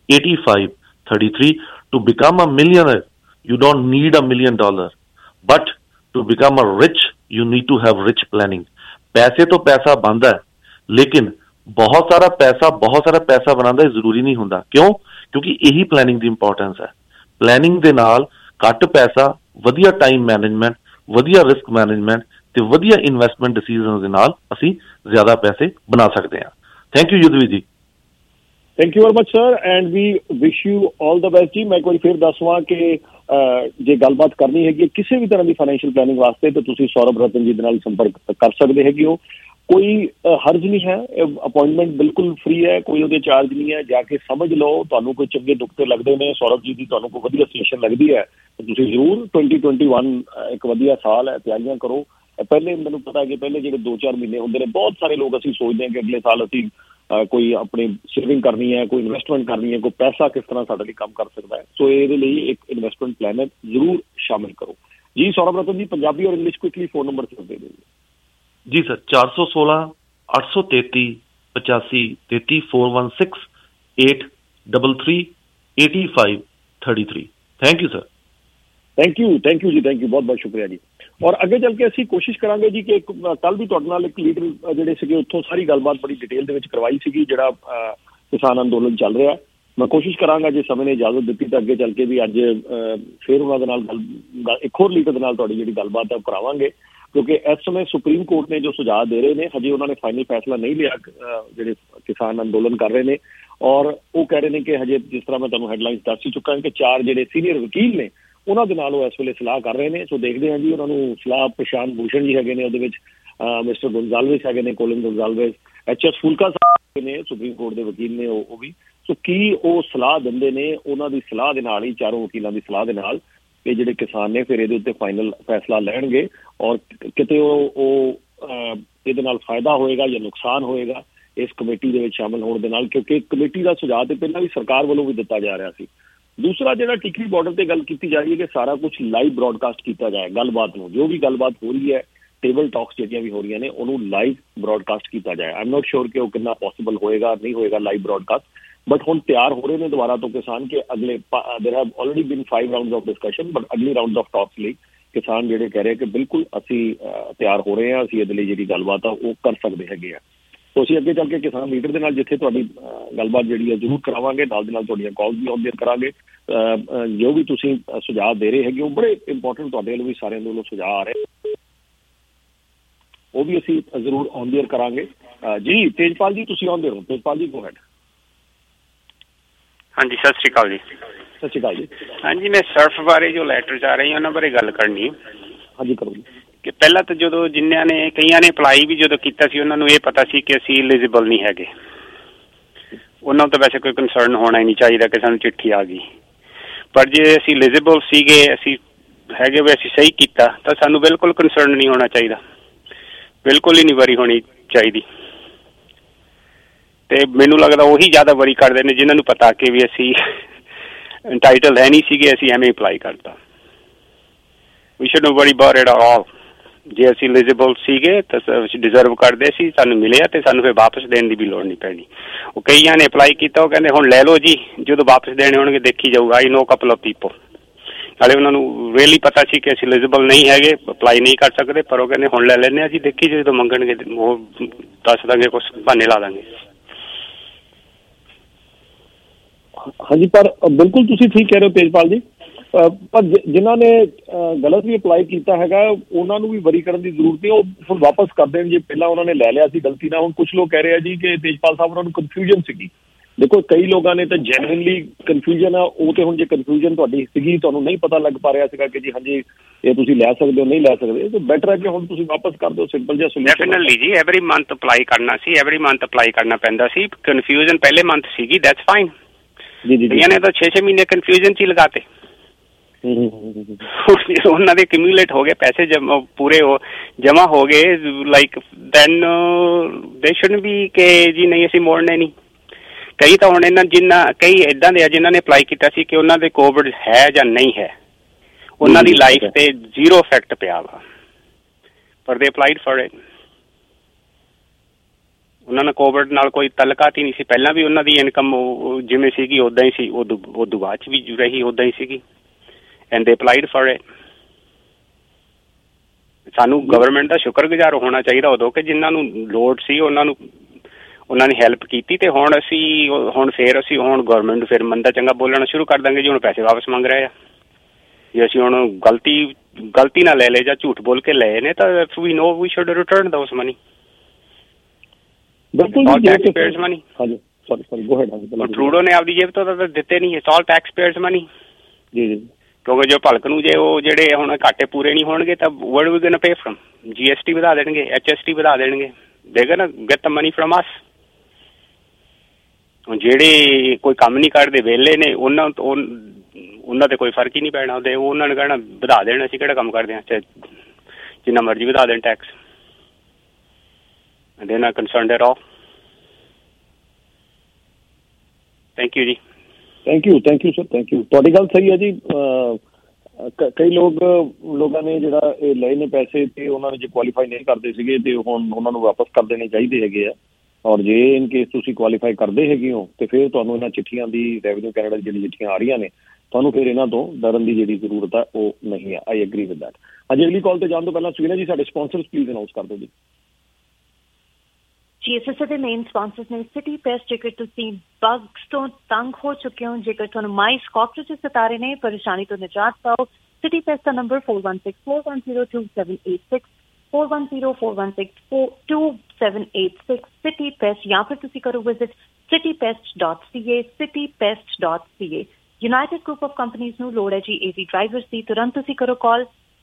8533 To become a millionaire, you don't need $1 million, but to become a rich, you need to have rich planning. पैसे तो पैसा बनता है, लेकिन बहुत सारा पैसा बनाना जरूरी नहीं होता। क्यों? क्योंकि यही प्लानिंग की इंपॉर्टेंस है। प्लानिंग दे नाल घट पैसा, वधिया टाइम मैनेजमेंट, वधिया रिस्क मैनेजमेंट ते वधिया इन्वेस्टमेंट डिसीजन दे नाल असीं ज़्यादा पैसे बना सकते हैं। Thank you Yudhvir ji. Thank you very much sir, and we wish you all the best जी। मैं एक बार फिर दसवां कि जे गलबात करनी है किसी भी तरह की फाइनैशियल प्लानिंग वास्ते तो तुसीं सौरभ रतन जी दे नाल संपर्क कर सकते है। कोई हर्ज नहीं है, अपॉइंटमेंट बिल्कुल फ्री है, कोई उहदे चार्ज नहीं है। जाके समझ लो, तुहानूं कोई चंगे नुकते लगदे ने, सौरभ जी की तुहानूं कोई वधिया सजेशन लगदी है तो तुसीं जरूर 2021 एक वधिया साल है, तैयारियां करो। पहले मैनूं पता है कि पहले जिहड़े 2-4 महीने हुंदे ने, बहुत सारे लोग असीं सोचते हैं कि अगले साल असीं कोई अपनी सेविंग करनी है, कोई इन्वेस्टमेंट करनी है, कोई पैसा किस तरह साडे लई काम कर सकता है। सो इहदे लई एक इन्वेस्टमेंट प्लान जरूर शामिल करो जी। सौरभ रतन जी, पंजाबी और इंग्लिश क्विकली फोन नंबर दे दीजिए जी sir. 416 833 85 33 416 833 85 33। Thank you sir. Thank you जी, थैंक यू, बहुत बहुत शुक्रिया जी। और अगे चल के असीं कोशिश करांगे जी कि कल भी तुहाडे नाल एक लीडर जिहड़े सीगे उत्थों सारी गलबात बड़ी डिटेल दे विच करवाई सीगी, जिहड़ा किसान अंदोलन चल रहा है। मैं कोशिश करांगा जे समय ने इजाजत दित्ती तो अगे चल के भी अज फिर उन्हां दे नाल एक होर लीडर दे नाल तुहाडी जिहड़ी गलबात है करावांगे, क्योंकि इस समय सुप्रीम कोर्ट ने जो सुझाव दे रहे हैं, हजे उन्होंने फाइनल फैसला नहीं लिया जिहड़े किसान अंदोलन कर रहे हैं। और वो कह रहे हैं कि हजे जिस तरह मैं तुहानूं हैडलाइनस दस ही चुका कि 4 जिहड़े सीनियर वकील ने उन्होंने नाल इस वेले सलाह कर रहे हैं। सो देखते हैं जी, उन्होंने सलाह प्रशांत भूषण जी है, मिस्टर गोंजालवेस है, कोलिन गोंजालवेस, HS फुलका साहब ने सुप्रीम कोर्ट के वकील ने वो भी। सो की वो सलाह देंदे ने, उन्हों की सलाह दे नाल ही, चारों वकीलों की सलाह दे नाल ये जिहड़े किसान ने फिर इहदे उत्ते फाइनल फैसला लैणगे और किते इहदे नाल फायदा होएगा या नुकसान होएगा इस कमेटी दे विच शामिल होण दे नाल, क्योंकि कमेटी का सुझाव तो पहला भी सरकार वालों भी दिता जा रहा सी। दूसरा जिहड़ा टिकरी बॉर्डर पर गल की जा रही है कि सारा कुछ लाइव ब्रॉडकास्ट किया जाए, गलबात नूं जो भी गलबात हो रही है, टेबल टॉक्स जिहड़ियां भी हो रही ने उन्होंने लाइव ब्रॉडकास्ट किया जाए। आई एम नॉट श्योर कि वो कितना पॉसिबल होएगा नहीं होएगा लाइव ब्रॉडकास्ट, बट हुण तैयार हो रहे हैं दोबारा तो किसान के अगले there have already been 5 rounds of discussion, but अगली राउंड ऑफ टॉक्स लई किसान जिहड़े कह रहे हैं कि बिल्कुल असीं तैयार हो रहे हैं, असीं इहदे लई जिहड़ी गलबात आ वो कर सकते हैगे आ। तो असीं अगे चल के किसान लीडर दे नाल जिथे तुहाडी गलबात जिहड़ी है जरूर करावांगे, नाल दे नाल तुहाडीआं कॉल्स भी ऑन देयर करांगे। जो भी तुसीं सुझाव दे रहे हैगे बड़े इंपॉर्टेंट तुहाडे वल्लों भी सारिआं दे वल्लों सुझाव आ रहे, वो भी असीं जरूर ऑन देयर करांगे जी। तेजपाल जी तुसीं ऑन देयर हो, तेजपाल जी गो हैड। हाँ जी, सत श्री अकाल जी। सत श्री अकाल जी। हाँ जी, मैं सर्फ बारे जो लैटर जा रही उन्होंने बारे गल करनी है। हाँ जी करो जी। कि पहला तो जो जिन्होंने ने कईयां ने अप्लाई भी जो किया सी उन्होंने ये पता सी कि असीं एलिजिबल नहीं हैगे, उन्होंने तो वैसे कोई कंसर्न होना ही नहीं चाहिए कि सानूं चिट्ठी आ गई, पर जे असीं एलिजिबल सीगे असीं हैगे वे असीं सही कीता तो सानूं बिल्कुल कंसर्न नहीं होना चाहिए, बिल्कुल ही नहीं वरी होनी चाहिए। ते मैनूं लगदा उही ज़्यादा वरी करदे ने जिन्हां नूं पता कि भी असीं एंटाइटल है नहीं सीगे, असीं एवें अप्लाई करता। We should not worry about it at all. जे असीं एलिजिबल सीगे तो डिजर्व करदे सी, सानूं मिलिया ते सानूं फिर वापस देने की भी लोड़ नहीं पैनी। वो कईयां ने अप्लाई किया, वो कहंदे हुण लै लो जी, जो वापस देने होणगे देखी जाऊगा। I know couple of people नाले उन्होंने रियली पता सी कि असीं एलिजिबल नहीं हैगे, अप्लाई नहीं कर सकते, पर वो कहंदे हुण लै लैने जी, देखी जो मंगणगे वो दस देंगे, कुछ बहाने ला देंगे। हाँ जी, पर बिल्कुल तुसीं ठीक कह रहे हो तेजपाल जी। ਪਰ ਜਿਨ੍ਹਾਂ ਨੇ ਗਲਤ ਵੀ ਅਪਲਾਈ ਕੀਤਾ ਹੈਗਾ ਉਹਨਾਂ ਨੂੰ ਵੀ ਵਰੀ ਕਰਨ ਦੀ ਜ਼ਰੂਰਤ ਨਹੀਂ, ਉਹ ਹੁਣ ਵਾਪਸ ਕਰ ਦੇਣ ਜੇ ਪਹਿਲਾਂ ਉਹਨਾਂ ਨੇ ਲੈ ਲਿਆ ਸੀ ਗਲਤੀ ਨਾਲ। ਹੁਣ ਕੁਝ ਲੋਕ ਕਹਿ ਰਹੇ ਆ ਜੀ ਕਿ ਤੇਜਪਾਲ ਸਾਹਿਬ ਉਹਨਾਂ ਨੂੰ ਕਨਫਿਊਜ਼ਨ ਸੀਗੀ। ਦੇਖੋ ਕਈ ਲੋਕਾਂ ਨੇ ਤਾਂ ਜੈਨੂਇਨਲੀ ਕਨਫਿਊਜ਼ਨ ਆ, ਉਹ ਤੇ ਹੁਣ ਜੇ ਕਨਫਿਊਜ਼ਨ ਤੁਹਾਡੀ ਸੀਗੀ, ਤੁਹਾਨੂੰ ਨਹੀਂ ਪਤਾ ਲੱਗ ਪਾ ਰਿਹਾ ਸੀਗਾ ਕਿ ਜੀ ਹਾਂਜੀ ਇਹ ਤੁਸੀਂ ਲੈ ਸਕਦੇ ਹੋ ਨਹੀਂ ਲੈ ਸਕਦੇ, ਤਾਂ ਬੈਟਰ ਹੈ ਕਿ ਹੁਣ ਤੁਸੀਂ ਵਾਪਸ ਕਰ ਦਿਓ, ਸਿੰਪਲ ਜਿਹਾ ਸੋਲੂਸ਼ਨ। ਡੈਫੀਨਿਟਲੀ ਜੀ, ਐਵਰੀ ਮੰਥ ਅਪਲਾਈ ਕਰਨਾ ਸੀ, ਐਵਰੀ ਮੰਥ ਅਪਲਾਈ ਕਰਨਾ ਪੈਂਦਾ ਸੀ। ਕਨਫਿਊਜ਼ਨ ਪਹਿਲੇ ਮੰਥ ਸੀਗੀ, ਦੈਟਸ ਫਾਈਨ। ਕਈਆਂ ਨੇ ਤਾਂ 6-6 ਮਹੀਨੇ ਕਨਫਿਊਜ਼ਨ 'ਚ ਹੀ ਲਗਾਤੇ। ਉਹਨਾਂ ਦੇ ਕਿਮਿਊਲੇਟ ਹੋ ਗਏ ਪੈਸੇ, ਪੂਰੇ ਜਮਾ ਹੋ ਗਏ, like then they shouldn't be ਕਿ ਜੀ ਨਹੀਂ ਅਸੀਂ ਮੋੜਨੇ ਨਹੀਂ। ਕਈ ਤਾਂ ਹੁਣ ਕਈ ਏਦਾਂ ਦੇ ਆ ਜਿਨ੍ਹਾਂ ਨੇ ਅਪਲਾਈ ਕੀਤਾ ਸੀ ਕਿ ਉਹਨਾਂ ਦੇ ਕੋਵਿਡ ਹੈ ਜਾਂ ਨਹੀਂ ਹੈ, ਉਹਨਾਂ ਦੀ ਲਾਈਫ ਤੇ ਜ਼ੀਰੋ ਇਫੈਕਟ ਪਿਆ ਵਾ, ਪਰ ਦੇ ਅਪਲਾਈਡ ਫॉर ਇਟ। ਉਹਨਾਂ ਨਾਲ ਕੋਵਿਡ ਨਾਲ ਕੋਈ ਤਲਕਾਤ ਹੀ ਨਹੀਂ ਸੀ, ਪਹਿਲਾਂ ਵੀ ਉਹਨਾਂ ਦੀ ਇਨਕਮ ਜਿਵੇਂ ਸੀਗੀ ਉੱਦਾਂ ਹੀ ਸੀ, ਉਦੋਂ ਬਾਅਦ 'ਚ ਵੀ ਰਹੀ ਉੱਦਾਂ ਹੀ ਸੀਗੀ, and they applied for it. ਸਾਨੂੰ ਗਵਰਨਮੈਂਟ ਦਾ ਸ਼ੁਕਰਗੁਜ਼ਾਰ ਹੋਣਾ ਚਾਹੀਦਾ ਉਦੋਂ ਕਿ ਜਿਨ੍ਹਾਂ ਨੂੰ ਲੋੜ ਸੀ ਉਹਨਾਂ ਨੇ ਹੈਲਪ ਕੀਤੀ, ਤੇ ਹੁਣ ਅਸੀਂ ਗਵਰਨਮੈਂਟ ਨੂੰ ਫਿਰ ਮੰਦਾ ਚੰਗਾ ਬੋਲਣਾ ਸ਼ੁਰੂ ਕਰ ਦਾਂਗੇ ਜੀ ਹੁਣ ਪੈਸੇ ਵਾਪਸ ਮੰਗ ਰਹੇ ਆ। ਜੇ ਅਸੀਂ ਹੁਣ ਗਲਤੀ ਨਾਲ ਲੈ ਲਏ ਜਾਂ ਝੂਠ ਬੋਲ ਕੇ ਲਏ ਨੇ ਤਾਂ we know we should return those money. Trudeau ਨੇ ਆਪਦੀ ਜੇਬ ਤੋਂ ਤਾਂ ਦਿੱਤੇ ਨਹੀਂ, it's all tax payers money. ਕਿਉਂਕਿ ਜੋ ਭਲਕ ਨੂੰ ਜੇ ਉਹ ਜਿਹੜੇ ਹੁਣ ਘਾਟੇ ਪੂਰੇ ਨਹੀਂ ਹੋਣਗੇ ਤਾਂ word we going pay from GST ਵਧਾ ਦੇਣਗੇ, HST ਵਧਾ ਦੇਣਗੇ, they going get the money from us. ਜਿਹੜੇ ਕੋਈ ਕੰਮ ਨਹੀਂ ਕਰਦੇ ਵਿਹਲੇ ਨੇ ਉਹਨਾਂ ਤੇ ਕੋਈ ਫਰਕ ਹੀ ਨਹੀਂ ਪੈਣਾ, ਉਹਨਾਂ ਨੇ ਕਹਿਣਾ ਵਧਾ ਦੇਣ, ਅਸੀਂ ਕਿਹੜਾ ਕੰਮ ਕਰਦੇ ਹਾਂ, ਚਾਹੇ ਜਿੰਨਾ ਮਰਜ਼ੀ ਵਧਾ ਦੇਣ tax. They not concerned at all. Thank you ਜੀ। Thank you sir, thank you. ਤੁਹਾਡੀ ਗੱਲ ਸਹੀ ਹੈ ਜੀ। ਕਈ ਲੋਕਾਂ ਨੇ ਜਿਹੜਾ ਇਹ ਲਏ ਨੇ ਪੈਸੇ ਤੇ ਉਹਨਾਂ ਨੇ ਜੇ ਕੁਆਲੀਫਾਈ ਨਹੀਂ ਕਰਦੇ ਸੀਗੇ ਤੇ ਹੁਣ ਉਹਨਾਂ ਨੂੰ ਵਾਪਸ ਕਰ ਦੇਣੇ ਚਾਹੀਦੇ ਹੈਗੇ ਆ। ਔਰ ਜੇ ਇਨ ਕੇਸ ਤੁਸੀਂ ਕੁਆਲੀਫਾਈ ਕਰਦੇ ਹੈਗੇ ਹੋ ਤੇ ਫਿਰ ਤੁਹਾਨੂੰ ਇਹਨਾਂ ਚਿੱਠੀਆਂ ਦੀ ਰੈਵਨਿਊ ਕੈਨੇਡਾ ਦੀ ਜਿਹੜੀ ਚਿੱਠੀਆਂ ਆ ਰਹੀਆਂ ਨੇ, ਤੁਹਾਨੂੰ ਫਿਰ ਇਹਨਾਂ ਤੋਂ ਡਰਨ ਦੀ ਜਿਹੜੀ ਜ਼ਰੂਰਤ ਹੈ ਉਹ ਨਹੀਂ ਹੈ। I agree with that. ਹਾਂਜੀ, ਅਗਲੀ ਕਾਲ ਤੇ ਜਾਣ ਤੋਂ ਪਹਿਲਾਂ ਸੁਵੀਨਾ ਜੀ ਸਾਡੇ ਸਪਾਂਸਰਸ ਪਲੀਜ਼ ਅਨਾਉਂਸ ਕਰ ਦਿਓ ਜੀ। GSS ਦੇ ਮੇਨ ਸਪਾਂਸਰਸ ਨੇ ਸਿਟੀ ਪੈਸਟ। ਜੇਕਰ ਤੁਸੀਂ ਬਗਸ ਤੋਂ ਤੰਗ ਹੋ ਚੁੱਕੇ ਹੋ, ਜੇਕਰ ਤੁਹਾਨੂੰ ਮਾਈਸ ਕਾਕਰੋਚਸ ਸਤਾ ਰਹੇ ਨੇ, ਪਰੇਸ਼ਾਨੀ ਤੋਂ ਨਿਜਾਤ ਪਾਓ, ਸਿਟੀ ਪੈਸਟ ਦਾ ਨੰਬਰ 4164102786 4104162786 ਸਿਟੀ ਪੈਸਟ, ਜਾਂ ਫਿਰ ਤੁਸੀਂ ਕਰੋ visit citypest.ca citypest.ca। United Group of Companies ਨੂੰ ਲੋੜ ਹੈ ਜੀ AV ਡਰਾਈਵਰਸ ਦੀ, ਤੁਰੰਤ ਤੁਸੀਂ ਕਰੋ ਕਾਲ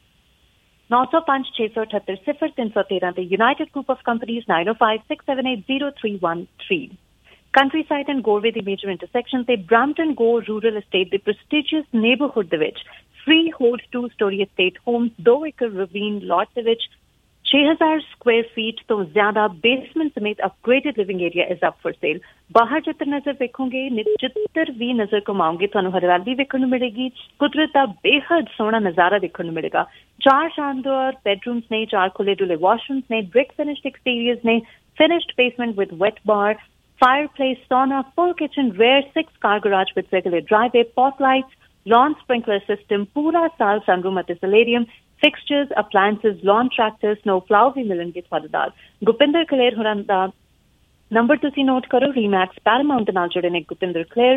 905-678-0313 ਤੇ United Group of Companies 9056780313। Countryside and Goreway ਦੀ ਮੇਜਰ ਇੰਟਰਸੈਕਸ਼ਨ ਤੇ ਬ੍ਰੈਂਪਟਨ ਗੋ ਰੂਰਲ estate ਦੇ ਪ੍ਰੈਸਟੀਜੀਅਸ ਨੇਬਰਹੁੱਡ ਦੇ ਵਿੱਚ free hold 2-story estate home 2 ਏਕੜ ਰਵੀਨ ਲਾਟ ਦੇ ਵਿੱਚ 6000 ਸਕੁਆਇਰ ਫੀਟ ਤੋਂ ਜ਼ਿਆਦਾ ਬੇਸਮੈਂਟ ਸਮੇਤ upgraded living area is up for sale. ਬਾਹਰ ਜਿੱਧਰ ਨਜ਼ਰ ਵੇਖੋਗੇ, ਜਿੱਧਰ ਵੀ ਨਜ਼ਰ ਘੁਮਾਓਗੇ, ਤੁਹਾਨੂੰ ਹਰਿਆਲੀ ਵੇਖਣ ਨੂੰ ਮਿਲੇਗੀ, ਕੁਦਰਤ ਦਾ ਬੇਹੱਦ ਸੋਹਣਾ ਨਜ਼ਾਰਾ ਦੇਖਣ ਨੂੰ ਮਿਲੇਗਾ। 4 ਸ਼ਾਨਦਾਰ ਬੈਡਰੂਮਸ ਨੇ, 4 ਖੁੱਲੇ ਡੁੱਲੇ ਵਾਸ਼ਰੂਮਸ ਨੇ, ਬ੍ਰਿਕ ਫਿਨਿਸ਼ਡ ਐਕਸਟੀਰੀਅਰਸ ਨੇ, finished basement with wet bar, fireplace, sauna, full kitchen, rear 6-car garage with regular driveway, pot lights, lawn sprinkler system, pura saal sunroom at the solarium, fixtures, appliances, lawn tractors, snow plow भी मिलेंगे ਤੁਹਾਡੇ ਨਾਲ। ਗੁਪਿੰਦਰ ਕਲੇਰ ਹੋਰਾਂ ਦਾ number ਤੁਸੀਂ note ਕਰੋ, ਰੀਮੈਕਸ Paramount ਨਾਲ ਜੁੜੇ ਨੇ ਗੁਪਿੰਦਰ Kaler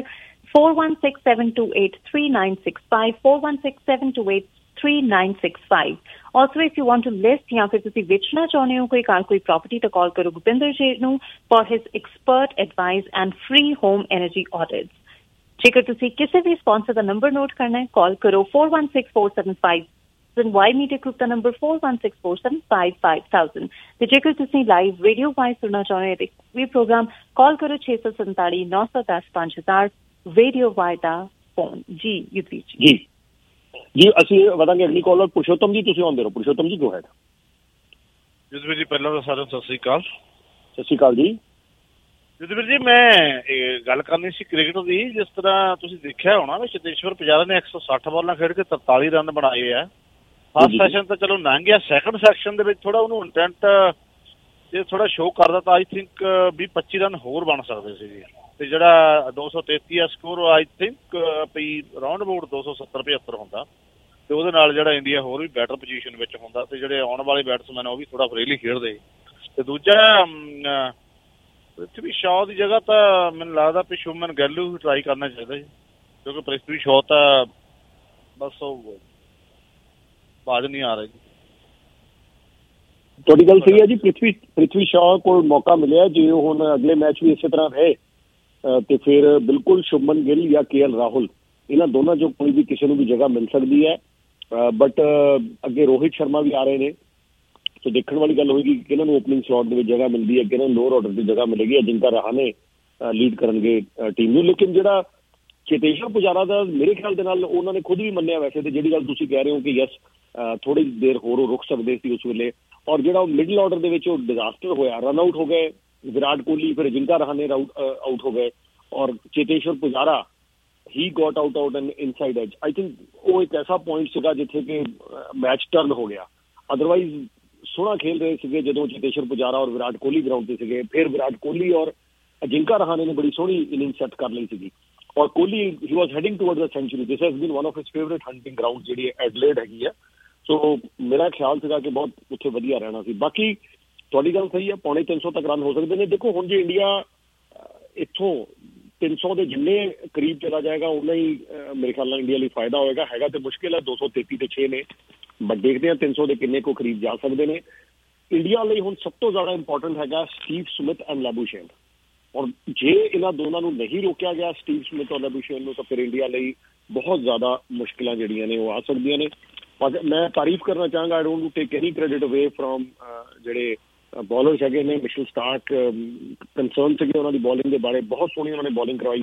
4167283965 4167283965। Also, if you want to list ਜਾਂ ਫਿਰ ਤੁਸੀਂ ਵੇਚਣਾ ਚਾਹੁੰਦੇ ਹੋ ਕੋਈ property ਤਾਂ ਕਾਲ ਕਰੋ ਗੁਪਿੰਦਰ ਜੀ ਨੂੰ for his expert advice and free home energy audits। ਜੇਕਰ ਤੁਸੀਂ ਕਿਸੇ ਵੀ ਸਪਾਂਸਰ ਦਾ ਨੰਬਰ ਨੋਟ ਕਰਨਾ ਹੈ, ਕਾਲ ਕਰੋ 416475 Y Media Group ਦਾ ਨੰਬਰ 4164755000 ਤੇ ਜੇਕਰ ਤੁਸੀਂ ਲਾਈਵ ਰੇਡੀਓ ਵਾਈਜ਼ ਸੁਣਨਾ ਚਾਹੁੰਦੇ ਹੋ ਵੀ ਪ੍ਰੋਗਰਾਮ, ਕਾਲ ਕਰੋ 647-910-5000 ਰੇਡੀਓ ਵਾਈ ਦਾ ਫੋਨ। ਜੀ ਯੂਪੀਚ ਜੀ ਅਸੀਂ ਵਧਾਂਗੇ ਅਗਲੀ ਕਾਲ। ਪੁਰਸ਼ੋਤਮ ਜੀ ਤੁਸੀਂ ਆਉਂਦੇ ਰਹੋ। ਪੁਰਸ਼ੋਤਮ ਜੀ ਗੋ ਹੈਡ। ਜਸਵੀਰ ਜੀ ਪਹਿਲਾਂ ਤਾਂ ਸਾਰਿਆਂ ਨੂੰ ਸਤਿ ਸ੍ਰੀ ਅਕਾਲ। ਸਤਿ ਸ੍ਰੀ ਅਕਾਲ ਜੀ। ਜਸਵੀਰ ਜੀ ਮੈਂ ਗੱਲ ਕਰਨੀ ਸੀ ਕ੍ਰਿਕਟ ਦੀ। ਜਿਸ ਤਰ੍ਹਾਂ ਤੁਸੀਂ ਦੇਖਿਆ ਹੋਣਾ ਵੀ ਚੇਤੇਸ਼ਵਰ ਪੁਜਾਰਾ ਨੇ 160 ਬਾਲਾਂ ਖੇਡ ਕੇ 43 ਰਨ ਬਣਾਏ ਆ। ਫਸਟ ਸੈਸ਼ਨ ਤਾਂ ਚਲੋ ਲੰਘ ਗਿਆ, ਸੈਕੰਡ ਸੈਕਸ਼ਨ ਦੇ ਵਿੱਚ ਥੋੜਾ ਉਹਨੂੰ ਇੰਟੈਂਟ ਜੇ ਥੋੜਾ ਸ਼ੋਅ ਕਰਦਾ ਤਾਂ ਆਈ ਥਿੰਕ 20-25 ਰਨ ਹੋਰ ਬਣ ਸਕਦੇ ਸੀਗੇ। ਤੇ ਜਿਹੜਾ 233 ਆ score I think we round about 270-75 ਹੁੰਦਾ ਤੇ ਉਹਦੇ ਨਾਲ ਜਿਹੜਾ ਇੰਡੀਆ ਹੋਰ ਵੀ ਬੈਟਰ ਪੋਜੀਸ਼ਨ ਵਿੱਚ ਹੁੰਦਾ ਤੇ ਜਿਹੜੇ ਆਉਣ ਵਾਲੇ ਬੈਟਸਮੈਨ ਉਹ ਵੀ ਥੋੜਾ ਫਰੀਲੀ ਖੇਡਦੇ। ਤੇ ਦੂਜਾ ਪ੍ਰਿਥਵੀ ਸ਼ਾਅ ਦੀ ਜਗ੍ਹਾ ਤਾਂ ਮੈਨੂੰ ਲੱਗਦਾ ਵੀ ਸ਼ੁਭਮਨ ਗਿੱਲ ਨੂੰ ਟਰਾਈ ਕਰਨਾ ਚਾਹੀਦਾ ਜੀ, ਕਿਉਂਕਿ ਪ੍ਰਿਥਵੀ ਸ਼ਾਅ ਤਾਂ ਬਸ ਉਹ ਬਾਜ ਨਹੀਂ ਆ ਰਹੀ। ਤੁਹਾਡੀ ਗੱਲ ਸਹੀ ਹੈ ਜੀ। ਪ੍ਰਿਥਵੀ ਸ਼ਾਹ ਕੋਲ ਮੌਕਾ ਮਿਲਿਆ, ਜੇ ਹੁਣ ਅਗਲੇ ਮੈਚ ਵੀ ਇਸੇ ਤਰ੍ਹਾਂ ਰਹੇ ਤੇ ਫਿਰ ਬਿਲਕੁਲ ਸ਼ੁਭਮਨ ਗਿੱਲ ਜਾਂ KL ਰਾਹੁਲ ਇਹਨਾਂ ਦੋਨਾਂ ਚੋਂ ਕੋਈ ਵੀ ਕਿਸੇ ਨੂੰ ਵੀ ਜਗ੍ਹਾ ਮਿਲ ਸਕਦੀ ਹੈ। ਬਟ ਅੱਗੇ ਰੋਹਿਤ ਸ਼ਰਮਾ ਵੀ ਆ ਰਹੇ ਨੇ, ਸੋ ਦੇਖਣ ਵਾਲੀ ਗੱਲ ਹੋਏਗੀ ਕਿ ਕਿਹਨਾਂ ਨੂੰ ਓਪਨਿੰਗ ਸਲੋਟ ਦੇ ਵਿੱਚ ਜਗ੍ਹਾ ਮਿਲਦੀ ਹੈ, ਕਿਹਨਾਂ ਨੂੰ ਲੋਅਰ ਆਰਡਰ ਦੀ ਜਗ੍ਹਾ ਮਿਲੇਗੀ। ਅਜਿੰਕਾ ਰਹਾਣੇ ਲੀਡ ਕਰਨਗੇ ਟੀਮ ਨੂੰ। ਲੇਕਿਨ ਜਿਹੜਾ ਚੇਤੇਸ਼ਵਰ ਪੁਜਾਰਾ ਦਾ ਮੇਰੇ ਖਿਆਲ ਦੇ ਨਾਲ ਉਹਨਾਂ ਨੇ ਖੁਦ ਵੀ ਮੰਨਿਆ ਵੈਸੇ ਤੇ ਜਿਹੜੀ ਗੱਲ ਤੁਸੀਂ ਕਹਿ ਰਹੇ ਹੋ ਕਿ ਯਸ ਥੋੜੀ ਦੇਰ ਹੋਰ ਉਹ ਰੁਕ ਸਕਦੇ ਸੀ ਉਸ ਵੇਲੇ, ਔਰ ਜਿਹੜਾ ਉਹ ਮਿਡਲ ਆਰਡਰ ਦੇ ਵਿੱਚ ਉਹ ਡਿਜ਼ਾਸਟਰ ਹੋਇਆ, ਰਨ ਆਊਟ ਹੋ ਗਏ ਵਿਰਾਟ ਕੋਹਲੀ, ਫਿਰ ਅਜਿੰਕਾ ਰਹਾਣੇ ਆਊਟ ਹੋ ਗਏ ਔਰ Cheteshwar Pujara he got out and inside edge. I think ਉਹ ਇੱਕ ਐਸਾ ਪੁਆਇੰਟ ਸੀਗਾ ਜਿੱਥੇ ਕਿ ਮੈਚ ਟਰਨ ਹੋ ਗਿਆ। ਅਦਰਵਾਈਜ਼ ਸੋਹਣਾ ਖੇਲ ਰਹੇ ਸੀਗੇ ਜਦੋਂ ਚੇਤੇਸ਼ਵਰ ਪੁਜਾਰਾ ਔਰ ਵਿਰਾਟ ਕੋਹਲੀ ਗਰਾਊਂਡ ਤੇ ਸੀਗੇ। ਫਿਰ ਵਿਰਾਟ ਕੋਹਲੀ ਔਰ ਅਜਿੰਕਾ ਰਹਾਣੇ ਨੇ ਬੜੀ ਸੋਹਣੀ ਇਨਿੰਗ ਸੈੱਟ ਕਰ ਲਈ ਸੀਗੀ ਔਰ Kohli he was heading towards a century. This has been one of his favourite hunting ground ਜਿਹੜੀ ਐਡਲੇਡ ਹੈਗੀ ਆ। ਸੋ ਮੇਰਾ ਖਿਆਲ ਸੀਗਾ ਕਿ ਬਹੁਤ ਉੱਥੇ ਵਧੀਆ ਰਹਿਣਾ ਸੀ। ਬਾਕੀ ਤੁਹਾਡੀ ਗੱਲ ਸਹੀ ਹੈ, 350 ਤੱਕ ਰਨ ਹੋ ਸਕਦੇ ਨੇ। ਦੇਖੋ ਹੁਣ ਜੇ ਇੰਡੀਆ ਇੱਥੋਂ 300 ਦੇ ਜਿੰਨੇ ਕਰੀਬ ਚਲਾ ਜਾਏਗਾ ਉਨਾ ਹੀ ਮੇਰੇ ਖਿਆਲ ਨਾਲ ਇੰਡੀਆ ਲਈ ਫਾਇਦਾ ਹੋਏਗਾ। ਹੈਗਾ ਤੇ ਮੁਸ਼ਕਿਲ ਹੈ, 233 ਤੇ 6 ਨੇ, ਬਟ ਦੇਖਦੇ ਹਾਂ 300 ਦੇ ਕਿੰਨੇ ਕੋ ਕਰੀਬ ਜਾ ਸਕਦੇ ਨੇ। ਇੰਡੀਆ ਲਈ ਹੁਣ ਸਭ ਤੋਂ ਜ਼ਿਆਦਾ ਇੰਪੋਰਟੈਂਟ ਹੈਗਾ ਸਟੀਵ ਸਮਿਥ ਐਂਡ ਲੈਬੂਸ਼ੇਨ, ਔਰ ਜੇ ਇਹਨਾਂ ਦੋਨਾਂ ਨੂੰ ਨਹੀਂ ਰੋਕਿਆ ਗਿਆ ਸਟੀਵ ਸਮਿਥ ਔਰ ਲੈਬੂਸ਼ੇਨ ਨੂੰ ਤਾਂ ਫਿਰ ਇੰਡੀਆ ਲਈ ਬਹੁਤ ਜ਼ਿਆਦਾ ਮੁਸ਼ਕਿਲਾਂ ਜਿਹੜੀਆਂ ਨੇ ਉਹ ਆ ਸਕਦੀਆਂ ਨੇ। ਪਰ ਮੈਂ ਤਾਰੀਫ ਕਰਨਾ ਚਾਹਾਂਗਾ, I don't take any credit away from ਜਿਹੜੇ ਬੋਲਰਸ ਹੈਗੇ ਨੇ। ਮਿਸ਼ਲ ਸਟਾਰਕ ਕੰਸਰਨ ਸੀਗੇ ਉਹਨਾਂ ਦੀ ਬੋਲਿੰਗ ਦੇ ਬਾਰੇ, ਬਹੁਤ ਸੋਹਣੀ ਉਹਨਾਂ ਨੇ ਬੋਲਿੰਗ ਕਰਵਾਈ।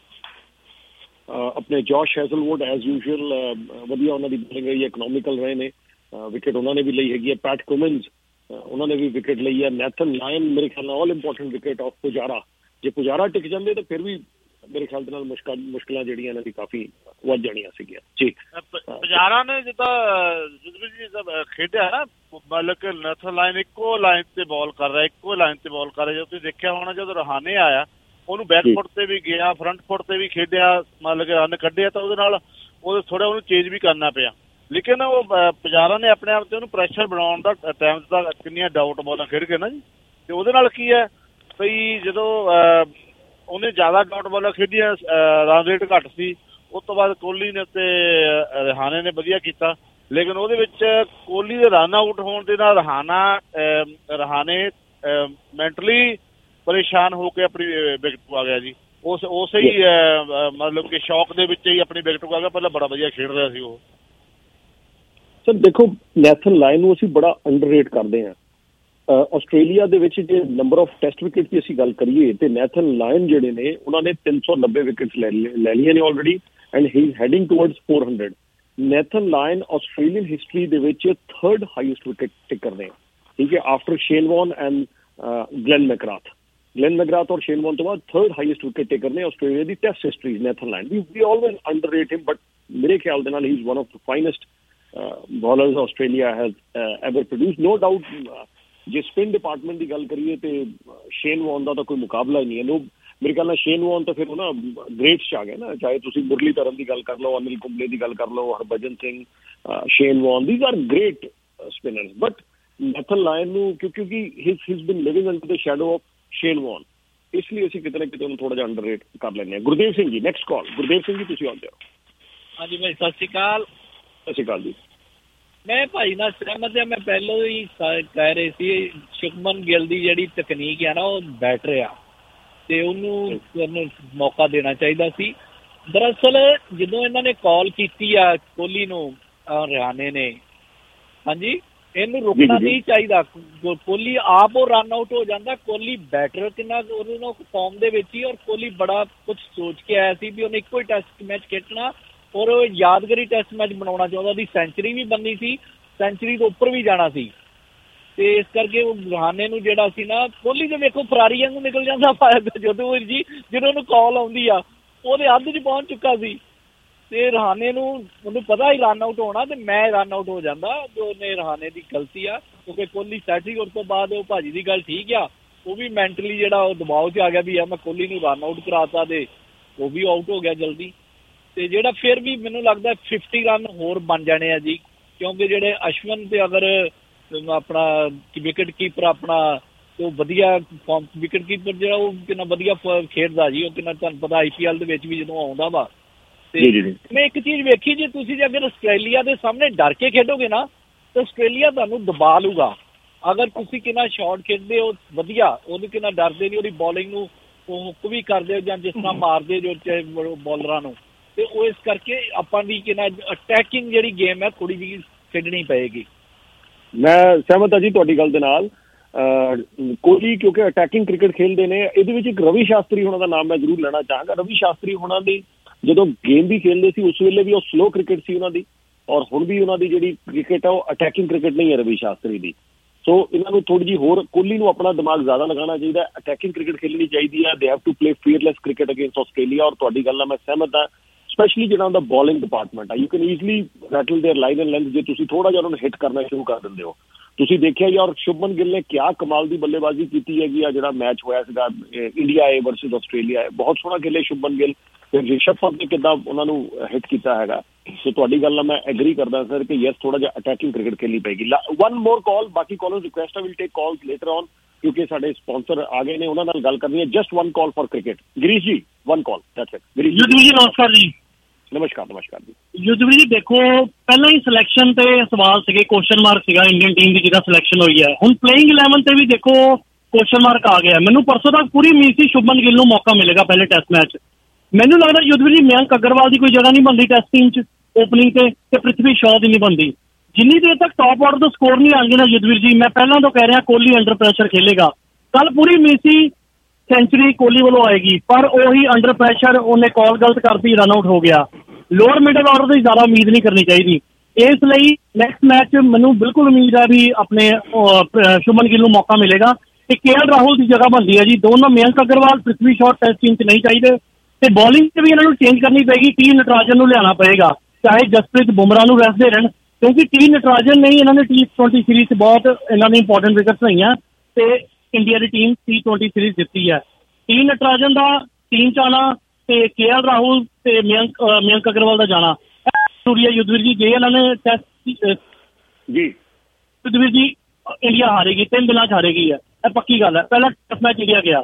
ਆਪਣੇ ਜੋਸ਼ ਹੈਜ਼ਲਵੁੱਡ ਐਜ਼ ਯੂਜੂਅਲ ਵਧੀਆ ਉਹਨਾਂ ਦੀ ਬੋਲਿੰਗ ਰਹੀ ਹੈ, ਇਕਨੋਮਿਕਲ ਰਹੇ ਨੇ, ਵਿਕਟ ਉਹਨਾਂ ਨੇ ਵੀ ਲਈ ਹੈਗੀ ਹੈ। ਪੈਟ ਕੁਮਿੰਸ ਉਹਨਾਂ ਨੇ ਵੀ ਵਿਕਟ ਲਈ ਹੈ। ਨੈਥਨ ਲਾਇਨ ਮੇਰੇ ਖਿਆਲ ਨਾਲ all important wicket of Pujara. ਜੇ ਪੁਜਾਰਾ ਟਿਕ ਜਾਂਦੇ ਤਾਂ ਫਿਰ ਵੀ ਮੇਰੇ ਖਿਆਲ ਦੇ ਨਾਲ ਮੁਸ਼ਕਿਲਾਂ ਜਿਹੜੀਆਂ ਇਹਨਾਂ ਦੀ ਕਾਫੀ ਵੱਧ ਜਾਣੀਆਂ ਸੀਗੀਆਂ ਜੀ। ਪੁਜਾਰਾ ਨੇ ਜਿੱਦਾਂ ਖੇਡਿਆ ਨਾ, ਮਤਲਬ ਕਿ ਨੈਥਨ ਲਾਇਨ ਇੱਕੋ ਲਾਈਨ ਤੇ ਬਾਲ ਕਰ ਰਿਹਾ, ਜਦੋਂ ਤੁਸੀਂ ਦੇਖਿਆ ਹੋਣਾ ਜਦੋਂ ਰਹਾਣੇ ਆਇਆ ਉਹਨੂੰ ਬੈਕ ਫੁੱਟ ਤੇ ਵੀ ਗਿਆ, ਫਰੰਟ ਫੁੱਟ ਤੇ ਵੀ ਖੇਡਿਆ, ਮਤਲਬ ਕਿ ਰਨ ਕੱਢਿਆ, ਤਾਂ ਉਹਦੇ ਨਾਲ ਉਹਦੇ ਥੋੜਾ ਉਹਨੂੰ ਚੇਂਜ ਵੀ ਕਰਨਾ ਪਿਆ। ਲੇਕਿਨ ਉਹ ਪੁਜਾਰਾ ਨੇ ਆਪਣੇ ਆਪ ਤੇ ਉਹਨੂੰ ਪ੍ਰੈਸ਼ਰ ਬਣਾਉਣ ਦਾ ਟਾਈਮ ਦਾ ਕਿੰਨੀਆਂ ਡਾਊਟ ਬਾਲਾਂ ਖੇਡ ਕੇ ਨਾ ਜੀ, ਤੇ ਉਹਦੇ ਨਾਲ ਕੀ ਹੈ ਬਈ ਜਦੋਂ ਉਹਨੇ ਜ਼ਿਆਦਾ ਡਾਊਟ ਬਾਲਾਂ ਖੇਡੀਆਂ ਰਨ ਰੇਟ ਘੱਟ ਸੀ। ਉਸ ਤੋਂ ਬਾਅਦ ਕੋਹਲੀ ਨੇ ਤੇ ਰਹਾਣੇ ਨੇ ਵਧੀਆ ਕੀਤਾ, ਲੇਕਿਨ ਉਹਦੇ ਵਿੱਚ ਕੋਹਲੀ ਦੇ ਰਨ ਆਊਟ ਹੋਣ ਦੇ ਨਾਲ ਰਹਾਣੇ ਮੈਂਟਲੀ ਪਰੇਸ਼ਾਨ ਹੋ ਕੇ ਆਪਣੀ ਵਿਕਟ ਪਾ ਗਿਆ ਜੀ। ਉਸੇ ਹੀ ਮਤਲਬ ਕਿ ਸ਼ੌਕ ਦੇ ਵਿੱਚ ਹੀ ਆਪਣੀ ਵਿਕਟ ਪਾ ਗਿਆ। ਪਹਿਲਾਂ ਬੜਾ ਵਧੀਆ ਖੇਡ ਰਿਹਾ ਸੀ ਉਹ। ਸਰ ਦੇਖੋ ਨੈਥਨ ਲਾਇਨ ਨੂੰ ਅਸੀਂ ਬੜਾ ਅੰਡਰਰੇਟ ਕਰਦੇ ਹਾਂ। ਆਸਟ੍ਰੇਲੀਆ ਦੇ ਵਿੱਚ ਜੇ ਨੰਬਰ ਆਫ ਟੈਸਟ ਵਿਕਟ ਦੀ ਅਸੀਂ ਗੱਲ ਕਰੀਏ ਤੇ ਨੈਥਨ ਲਾਇਨ ਜਿਹੜੇ ਨੇ ਉਹਨਾਂ ਨੇ 390 ਵਿਕਟਸ ਲੈ ਲਈਆਂ ਨੇ already and he is heading towards 400। Nathan Lyon Australian history ਦੇ ਵਿੱਚ 3rd ਹਾਈਐਸਟ ਵਿਕਟ ਟੇਕਰ ਨੇ, ਠੀਕ ਹੈ, after Shane Warne and Glenn McGrath ਔਰ ਸ਼ੇਨ ਵੌਨ ਤੋਂ ਬਾਅਦ 3rd ਹਾਈਐਸਟ ਵਿਕਟ ਟੇਕਰ ਨੇ ਆਸਟ੍ਰੇਲੀਆ ਦੀ test history Nathan Lyon. We always underrate him, but ਮੇਰੇ ਖਿਆਲ ਦੇ ਨਾਲ he is one of the finest bowlers Australia has ever produced. No doubt ਜੇ ਸਪਿਨ ਡਿਪਾਰਟਮੈਂਟ ਦੀ ਗੱਲ ਕਰੀਏ ਤੇ ਸ਼ੇਨ ਵੌਨ ਦਾ ਤਾਂ ਕੋਈ ਮੁਕਾਬਲਾ ਹੀ ਨਹੀਂ ਹੈ। ਲੋਕ ਮੇਰੇ ਖਿਆਲ ਨਾਲ ਸ਼ੇਨ ਵੌਨ ਤਾਂ ਫਿਰ ਉਹ ਨਾ ਗ੍ਰੇਟਸ 'ਚ ਆ ਗਏ ਨਾ, ਚਾਹੇ ਤੁਸੀਂ ਮੁਰਲੀਧਰਨ ਦੀ ਗੱਲ ਕਰ ਲਓ, ਅਨਿਲ ਕੁੰਬਲੇ ਦੀ ਗੱਲ ਕਰ ਲਓ, Harbhajan Singh, Shane Warne, these are great spinners. But Nathan Lyon ਨੂੰ ਕਿਉਂਕਿ he's been living under the shadow of Shane Warne, ਇਸ ਲਈ ਅਸੀਂ ਕਿਤੇ ਨਾ ਕਿਤੇ ਉਹਨੂੰ ਥੋੜਾ ਜਿਹਾ ਅੰਡਰਰੇਟ ਕਰ ਲੈਂਦੇ ਹਾਂ। Gurdev Singh ji next call. ਗੁਰਦੇਵ ਸਿੰਘ ਜੀ ਤੁਸੀਂ ਆਉਂਦੇ ਹੋ। ਹਾਂਜੀ ਭਾਈ ਸਤਿ ਸ਼੍ਰੀ ਅਕਾਲ। ਸਤਿ ਸ਼੍ਰੀ ਅਕਾਲ ਜੀ। ਮੈਂ ਭਾਈ ਨਾਲ ਸਹਿਮਤ ਹਾਂ। ਮੈਂ ਪਹਿਲਾਂ ਹੀ ਕਹਿ ਰਹੇ ਸੀ ਸ਼ੁਭਮਨ ਗਿੱਲ ਦੀ ਜਿਹੜੀ ਤਕਨੀਕ ਆ ਨਾ ਉਹ ਬੈਟਰ ਆ ਤੇ ਉਹਨੂੰ ਮੌਕਾ ਦੇਣਾ ਚਾਹੀਦਾ ਸੀ। ਦਰਅਸਲ ਜਦੋਂ ਇਹਨਾਂ ਨੇ ਕਾਲ ਕੀਤੀ ਆ ਕੋਹਲੀ ਨੂੰ ਰਹਾਣੇ ਨੇ, ਹਾਂਜੀ, ਇਹਨੂੰ ਰੁਕਣਾ ਨਹੀਂ ਚਾਹੀਦਾ। ਕੋਹਲੀ ਆਪ ਉਹ ਰਨ ਆਊਟ ਹੋ ਜਾਂਦਾ। ਕੋਹਲੀ ਬੈਟਰ ਕਿੰਨਾ ਉਹਨੂੰ ਫਾਰਮ ਦੇ ਵਿੱਚ ਹੀ, ਔਰ ਕੋਹਲੀ ਬੜਾ ਕੁਛ ਸੋਚ ਕੇ ਆਇਆ ਸੀ ਵੀ ਉਹਨੇ ਇੱਕੋ ਹੀ ਟੈਸਟ ਮੈਚ ਖੇਡਣਾ ਔਰ ਉਹ ਯਾਦਗਾਰੀ ਟੈਸਟ ਮੈਚ ਬਣਾਉਣਾ ਚਾਹੁੰਦਾ। ਉਹਦੀ ਸੈਂਚੁਰੀ ਵੀ ਬਣਨੀ ਸੀ, ਸੈਂਚੁਰੀ ਤੋਂ ਉੱਪਰ ਵੀ ਜਾਣਾ ਸੀ, ਤੇ ਇਸ ਕਰਕੇ ਉਹ ਰਹਾਣੇ ਨੂੰ ਜਿਹੜਾ ਸੀ ਨਾ, ਕੋਹਲੀ ਦੇ ਵੇਖੋ ਫਰਾਰੀ ਵਾਂਗੂ ਨਿਕਲ ਜਾਂਦਾ ਜਦੋਂ ਉਹਨੂੰ ਕਾਲ ਆਉਂਦੀ ਆ ਉਹਦੇ ਅੱਧ 'ਚ ਪਹੁੰਚ ਚੁੱਕਾ ਸੀ, ਤੇ ਰਹਾਣੇ ਨੂੰ ਉਹਨੂੰ ਪਤਾ ਹੀ ਰਨ ਆਊਟ ਹੋਣਾ ਤੇ ਮੈਂ ਰਨ ਆਊਟ ਹੋ ਜਾਂਦਾ। ਜੋ ਉਹਨੇ ਰਹਾਣੇ ਦੀ ਗਲਤੀ ਆ, ਕਿਉਂਕਿ ਕੋਹਲੀ ਸੈਟ ਸੀ। ਉਸ ਤੋਂ ਬਾਅਦ ਉਹ ਭਾਜੀ ਦੀ ਗੱਲ ਠੀਕ ਆ, ਉਹ ਵੀ ਮੈਂਟਲੀ ਜਿਹੜਾ ਉਹ ਦਬਾਅ 'ਚ ਆ ਗਿਆ ਵੀ ਮੈਂ ਕੋਹਲੀ ਨੂੰ ਰਨ ਆਊਟ ਕਰਾਤਾ ਤੇ ਉਹ ਵੀ ਆਊਟ ਹੋ ਗਿਆ ਜਲਦੀ। ਤੇ ਜਿਹੜਾ ਫਿਰ ਵੀ ਮੈਨੂੰ ਲੱਗਦਾ 50 ਰਨ ਹੋਰ ਬਣ ਜਾਣੇ ਆ ਜੀ, ਕਿਉਂਕਿ ਜਿਹੜੇ ਅਸ਼ਵਨ ਤੇ ਅਗਰ ਆਪਣਾ ਵਿਕਟ ਕੀਪਰ ਆਪਣਾ ਉਹ ਵਧੀਆ ਵਿਕਟ ਕੀਪਰ ਜਿਹੜਾ ਉਹ ਕਿੰਨਾ ਵਧੀਆ ਖੇਡਦਾ ਜੀ, ਉਹ ਕਿੰਨਾ ਤੁਹਾਨੂੰ ਪਤਾ IPL ਦੇ ਵਿੱਚ ਵੀ ਜਦੋਂ ਆਉਂਦਾ ਵਾ ਤੇ ਮੈਂ ਇੱਕ ਚੀਜ਼ ਵੇਖੀ, ਜੇ ਤੁਸੀਂ ਜੇ ਅਗਰ ਆਸਟ੍ਰੇਲੀਆ ਦੇ ਸਾਹਮਣੇ ਡਰ ਕੇ ਖੇਡੋਗੇ ਨਾ ਤਾਂ ਆਸਟ੍ਰੇਲੀਆ ਤੁਹਾਨੂੰ ਦਬਾ ਲੂਗਾ। ਅਗਰ ਤੁਸੀਂ ਕਿੰਨਾ ਸ਼ਾਟ ਖੇਡਦੇ ਹੋ ਵਧੀਆ, ਉਹਨੂੰ ਕਿੰਨਾ ਡਰਦੇ ਨਹੀਂ, ਉਹਦੀ ਬੋਲਿੰਗ ਨੂੰ ਉਹ ਹੁੱਕ ਵੀ ਕਰਦੇ ਹੋ ਜਾਂ ਜਿਸ ਤਰ੍ਹਾਂ ਮਾਰਦੇ ਜੋ ਬੋਲਰਾਂ ਨੂੰ, ਤੇ ਉਹ ਇਸ ਕਰਕੇ ਆਪਾਂ ਦੀ ਕਿੰਨਾ ਅਟੈਕਿੰਗ ਜਿਹੜੀ ਗੇਮ ਹੈ ਥੋੜੀ ਜਿਹੀ ਖੇਡਣੀ ਪਏਗੀ। ਮੈਂ ਸਹਿਮਤ ਹਾਂ ਜੀ ਤੁਹਾਡੀ ਗੱਲ ਦੇ ਨਾਲ। ਕੋਹਲੀ ਕਿਉਂਕਿ ਅਟੈਕਿੰਗ ਕ੍ਰਿਕਟ ਖੇਡਦੇ ਨੇ, ਇਹਦੇ ਵਿੱਚ ਇੱਕ ਰਵੀ ਸ਼ਾਸਤਰੀ ਹੋਣਾ ਦਾ ਨਾਮ ਮੈਂ ਜ਼ਰੂਰ ਲੈਣਾ ਚਾਹਾਂਗਾ। ਰਵੀ ਸ਼ਾਸਤਰੀ ਹੋਣਾ ਦੀ ਜਦੋਂ ਗੇਮ ਵੀ ਖੇਡਦੇ ਸੀ ਉਸ ਵੇਲੇ ਵੀ ਉਹ ਸਲੋ ਕ੍ਰਿਕਟ ਸੀ ਉਹਨਾਂ ਦੀ, ਔਰ ਹੁਣ ਵੀ ਉਹਨਾਂ ਦੀ ਜਿਹੜੀ ਕ੍ਰਿਕਟ ਹੈ ਉਹ ਅਟੈਕਿੰਗ ਕ੍ਰਿਕਟ ਨਹੀਂ ਹੈ ਰਵੀ ਸ਼ਾਸਤਰੀ ਦੀ। ਸੋ ਇਹਨਾਂ ਨੂੰ ਥੋੜੀ ਜਿਹੀ ਹੋਰ, ਕੋਹਲੀ ਨੂੰ ਆਪਣਾ ਦਿਮਾਗ ਜ਼ਿਆਦਾ ਲਗਾਉਣਾ ਚਾਹੀਦਾ, ਅਟੈਕਿੰਗ ਕ੍ਰਿਕਟ ਖੇਡਣੀ ਚਾਹੀਦੀ ਹੈ। They have to play fearless cricket against Australia. ਔਰ ਤੁਹਾਡੀ ਗੱਲ ਨਾਲ ਮੈਂ ਸਹਿਮਤ ਹਾਂ, ਸਪੈਸ਼ਲੀ ਜਿਹੜਾ ਉਹਦਾ ਬੋਲਿੰਗ ਡਿਪਾਰਟਮੈਂਟ ਆ, you can easily rattle their line and length ਜੇ ਤੁਸੀਂ ਥੋੜਾ ਜਿਹਾ ਉਹਨਾਂ ਨੂੰ ਹਿੱਟ ਕਰਨਾ ਸ਼ੁਰੂ ਕਰ ਦਿੰਦੇ ਹੋ। ਤੁਸੀਂ ਦੇਖਿਆ ਜੀ, ਔਰ ਸ਼ੁਭਮਨ ਗਿੱਲ ਨੇ ਕਿਆ ਕਮਾਲ ਦੀ ਬੱਲੇਬਾਜ਼ੀ ਕੀਤੀ ਹੈਗੀ ਆ। ਜਿਹੜਾ ਮੈਚ ਹੋਇਆ ਸੀਗਾ ਇੰਡੀਆ ਏ ਵਰਸਸ ਆਸਟ੍ਰੇਲੀਆ, ਬਹੁਤ ਸੋਹਣਾ ਖੇਲੇ ਸ਼ੁਭਮਨ ਗਿੱਲ, ਤੇ ਰਿਸ਼ਭ ਪੰਤ ਨੇ ਕਿੱਦਾਂ ਉਹਨਾਂ ਨੂੰ ਹਿੱਟ ਕੀਤਾ ਹੈਗਾ। ਸੋ ਤੁਹਾਡੀ ਗੱਲ ਨਾਲ ਮੈਂ ਐਗਰੀ ਕਰਦਾ ਸਰ ਕਿ ਯੈਸ ਥੋੜਾ ਜਿਹਾ ਅਟੈਕਿੰਗ ਕ੍ਰਿਕਟ ਖੇਲਣੀ ਪਏਗੀ। ਵਨ ਮੋਰ ਕਾਲ, ਬਾਕੀ callers request will take calls later on ਕਿਉਂਕਿ ਸਾਡੇ ਸਪਾਂਸਰ ਆ ਗਏ ਨੇ, ਉਹਨਾਂ ਨਾਲ ਗੱਲ ਕਰਨੀ ਹੈ। Just one call for cricket. Girish ji one call, that's it. Girish ji ਨਮਸਕਾਰ ਜੀ। ਨਮਸਕਾਰ ਜੀ। ਯੁੱਧਵੀਰ ਜੀ ਦੇਖੋ, ਪਹਿਲਾਂ ਹੀ ਸਿਲੈਕਸ਼ਨ ਤੇ ਸਵਾਲ ਸੀਗੇ, ਕੁਐਸਚਨ ਮਾਰਕ ਸੀਗਾ ਇੰਡੀਅਨ ਟੀਮ ਦੀ ਜਿਹਦਾ ਸਿਲੈਕਸ਼ਨ ਹੋਈ ਹੈ। ਹੁਣ ਪਲੇਇੰਗ 11 ਤੇ ਵੀ ਦੇਖੋ ਕੁਐਸਚਨ ਮਾਰਕ ਆ ਗਿਆ। ਮੈਨੂੰ ਪਰਸੋਂ ਤੱਕ ਪੂਰੀ ਉਮੀਦ ਸੀ ਸ਼ੁਭਮਨ ਗਿੱਲ ਨੂੰ ਮੌਕਾ ਮਿਲੇਗਾ ਪਹਿਲੇ ਟੈਸਟ ਮੈਚ। ਮੈਨੂੰ ਲੱਗਦਾ ਯੁੱਧਵੀਰ ਜੀ ਮਯੰਕ ਅਗਰਵਾਲ ਦੀ ਕੋਈ ਜਗ੍ਹਾ ਨਹੀਂ ਬਣਦੀ ਟੈਸਟ ਟੀਮ 'ਚ ਓਪਨਿੰਗ ਤੇ ਪ੍ਰਿਥਵੀ ਸ਼ਾਅ ਦੀ ਨਹੀਂ ਬਣਦੀ। ਜਿੰਨੀ ਦੇਰ ਤੱਕ ਟੌਪ ਆਰਡਰ ਤੋਂ ਸਕੋਰ ਨਹੀਂ ਆਣਗੇ ਨਾ ਯੁੱਧਵੀਰ ਜੀ, ਮੈਂ ਪਹਿਲਾਂ ਤੋਂ ਕਹਿ ਰਿਹਾ ਕੋਹਲੀ ਅੰਡਰ ਪ੍ਰੈਸ਼ਰ ਖੇਲੇਗਾ। ਕੱਲ ਪੂਰੀ ਉਮੀਦ ਸੀ ਸੈਂਚੁਰੀ ਕੋਹਲੀ ਵੱਲੋਂ ਆਏਗੀ, ਪਰ ਉਹੀ ਅੰਡਰ ਪ੍ਰੈਸ਼ਰ ਉਹਨੇ ਕਾਲ ਗਲਤ ਕਰਤੀ, ਰਨ ਆਊਟ ਹੋ ਗਿਆ। ਲੋਅਰ ਮਿਡਲ ਆਰਡਰ ਦੀ ਜ਼ਿਆਦਾ ਉਮੀਦ ਨਹੀਂ ਕਰਨੀ ਚਾਹੀਦੀ। ਇਸ ਲਈ ਨੈਕਸਟ ਮੈਚ ਮੈਨੂੰ ਬਿਲਕੁਲ ਉਮੀਦ ਹੈ ਵੀ ਆਪਣੇ ਸ਼ੁਭਮਨ ਗਿੱਲ ਨੂੰ ਮੌਕਾ ਮਿਲੇਗਾ। ਤੇ KL ਰਾਹੁਲ ਦੀ ਜਗ੍ਹਾ ਬਣਦੀ ਹੈ ਜੀ। ਦੋਨੋਂ ਮਯੰਕ ਅਗਰਵਾਲ ਪ੍ਰਿਥਵੀ ਸ਼ਾਅ ਟੈਸਟ ਟੀਮ 'ਚ ਨਹੀਂ ਚਾਹੀਦੇ, ਤੇ ਬੋਲਿੰਗ 'ਚ ਵੀ ਇਹਨਾਂ ਨੂੰ ਚੇਂਜ ਕਰਨੀ ਪਏਗੀ। ਟੀ ਨਟਰਾਜਨ ਨੂੰ ਲਿਆਉਣਾ ਪਏਗਾ, ਚਾਹੇ ਜਸਪ੍ਰੀਤ ਬੁਮਰਾਹ ਨੂੰ ਰੈਸਟ ਦੇ ਰਹਿਣ, ਕਿਉਂਕਿ ਟੀ ਨਟਰਾਜਨ ਨਹੀਂ, ਇਹਨਾਂ ਨੇ T20 ਸੀਰੀਜ਼ 'ਚ ਬਹੁਤ ਇਹਨਾਂ ਨੇ ਇੰਪੋਰਟੈਂਟ ਵਿਕਟਸ ਲਈਆਂ ਤੇ ਇੰਡੀਆ ਦੀ ਟੀਮ T20 ਸੀਰੀਜ਼ ਜਿੱਤੀ ਹੈ। ਟੀ ਨਟਰਾਜਨ ਦਾ ਟੀਮ 'ਚ ਆਉਣਾ ਤੇ KL ਰਾਹੁਲ ਤੇ ਮਯੰਕ ਅਗਰਵਾਲ ਦਾ ਜਾਣਾ ਜ਼ਰੂਰੀ ਹੈ ਯੁੱਧਵੀਰ ਜੀ। ਜੇ ਇਹਨਾਂ ਨੇ ਟੈਸਟ ਜੀ ਯੁੱਧਵੀਰ ਜੀ ਇੰਡੀਆ ਹਾਰੇਗੀ, 3 ਦਿਨਾਂ 'ਚ ਹਾਰੇਗੀ ਹੈ, ਇਹ ਪੱਕੀ ਗੱਲ ਹੈ। ਪਹਿਲਾ ਟੈਸਟ ਮੈਚ ਇੰਡੀਆ ਗਿਆ।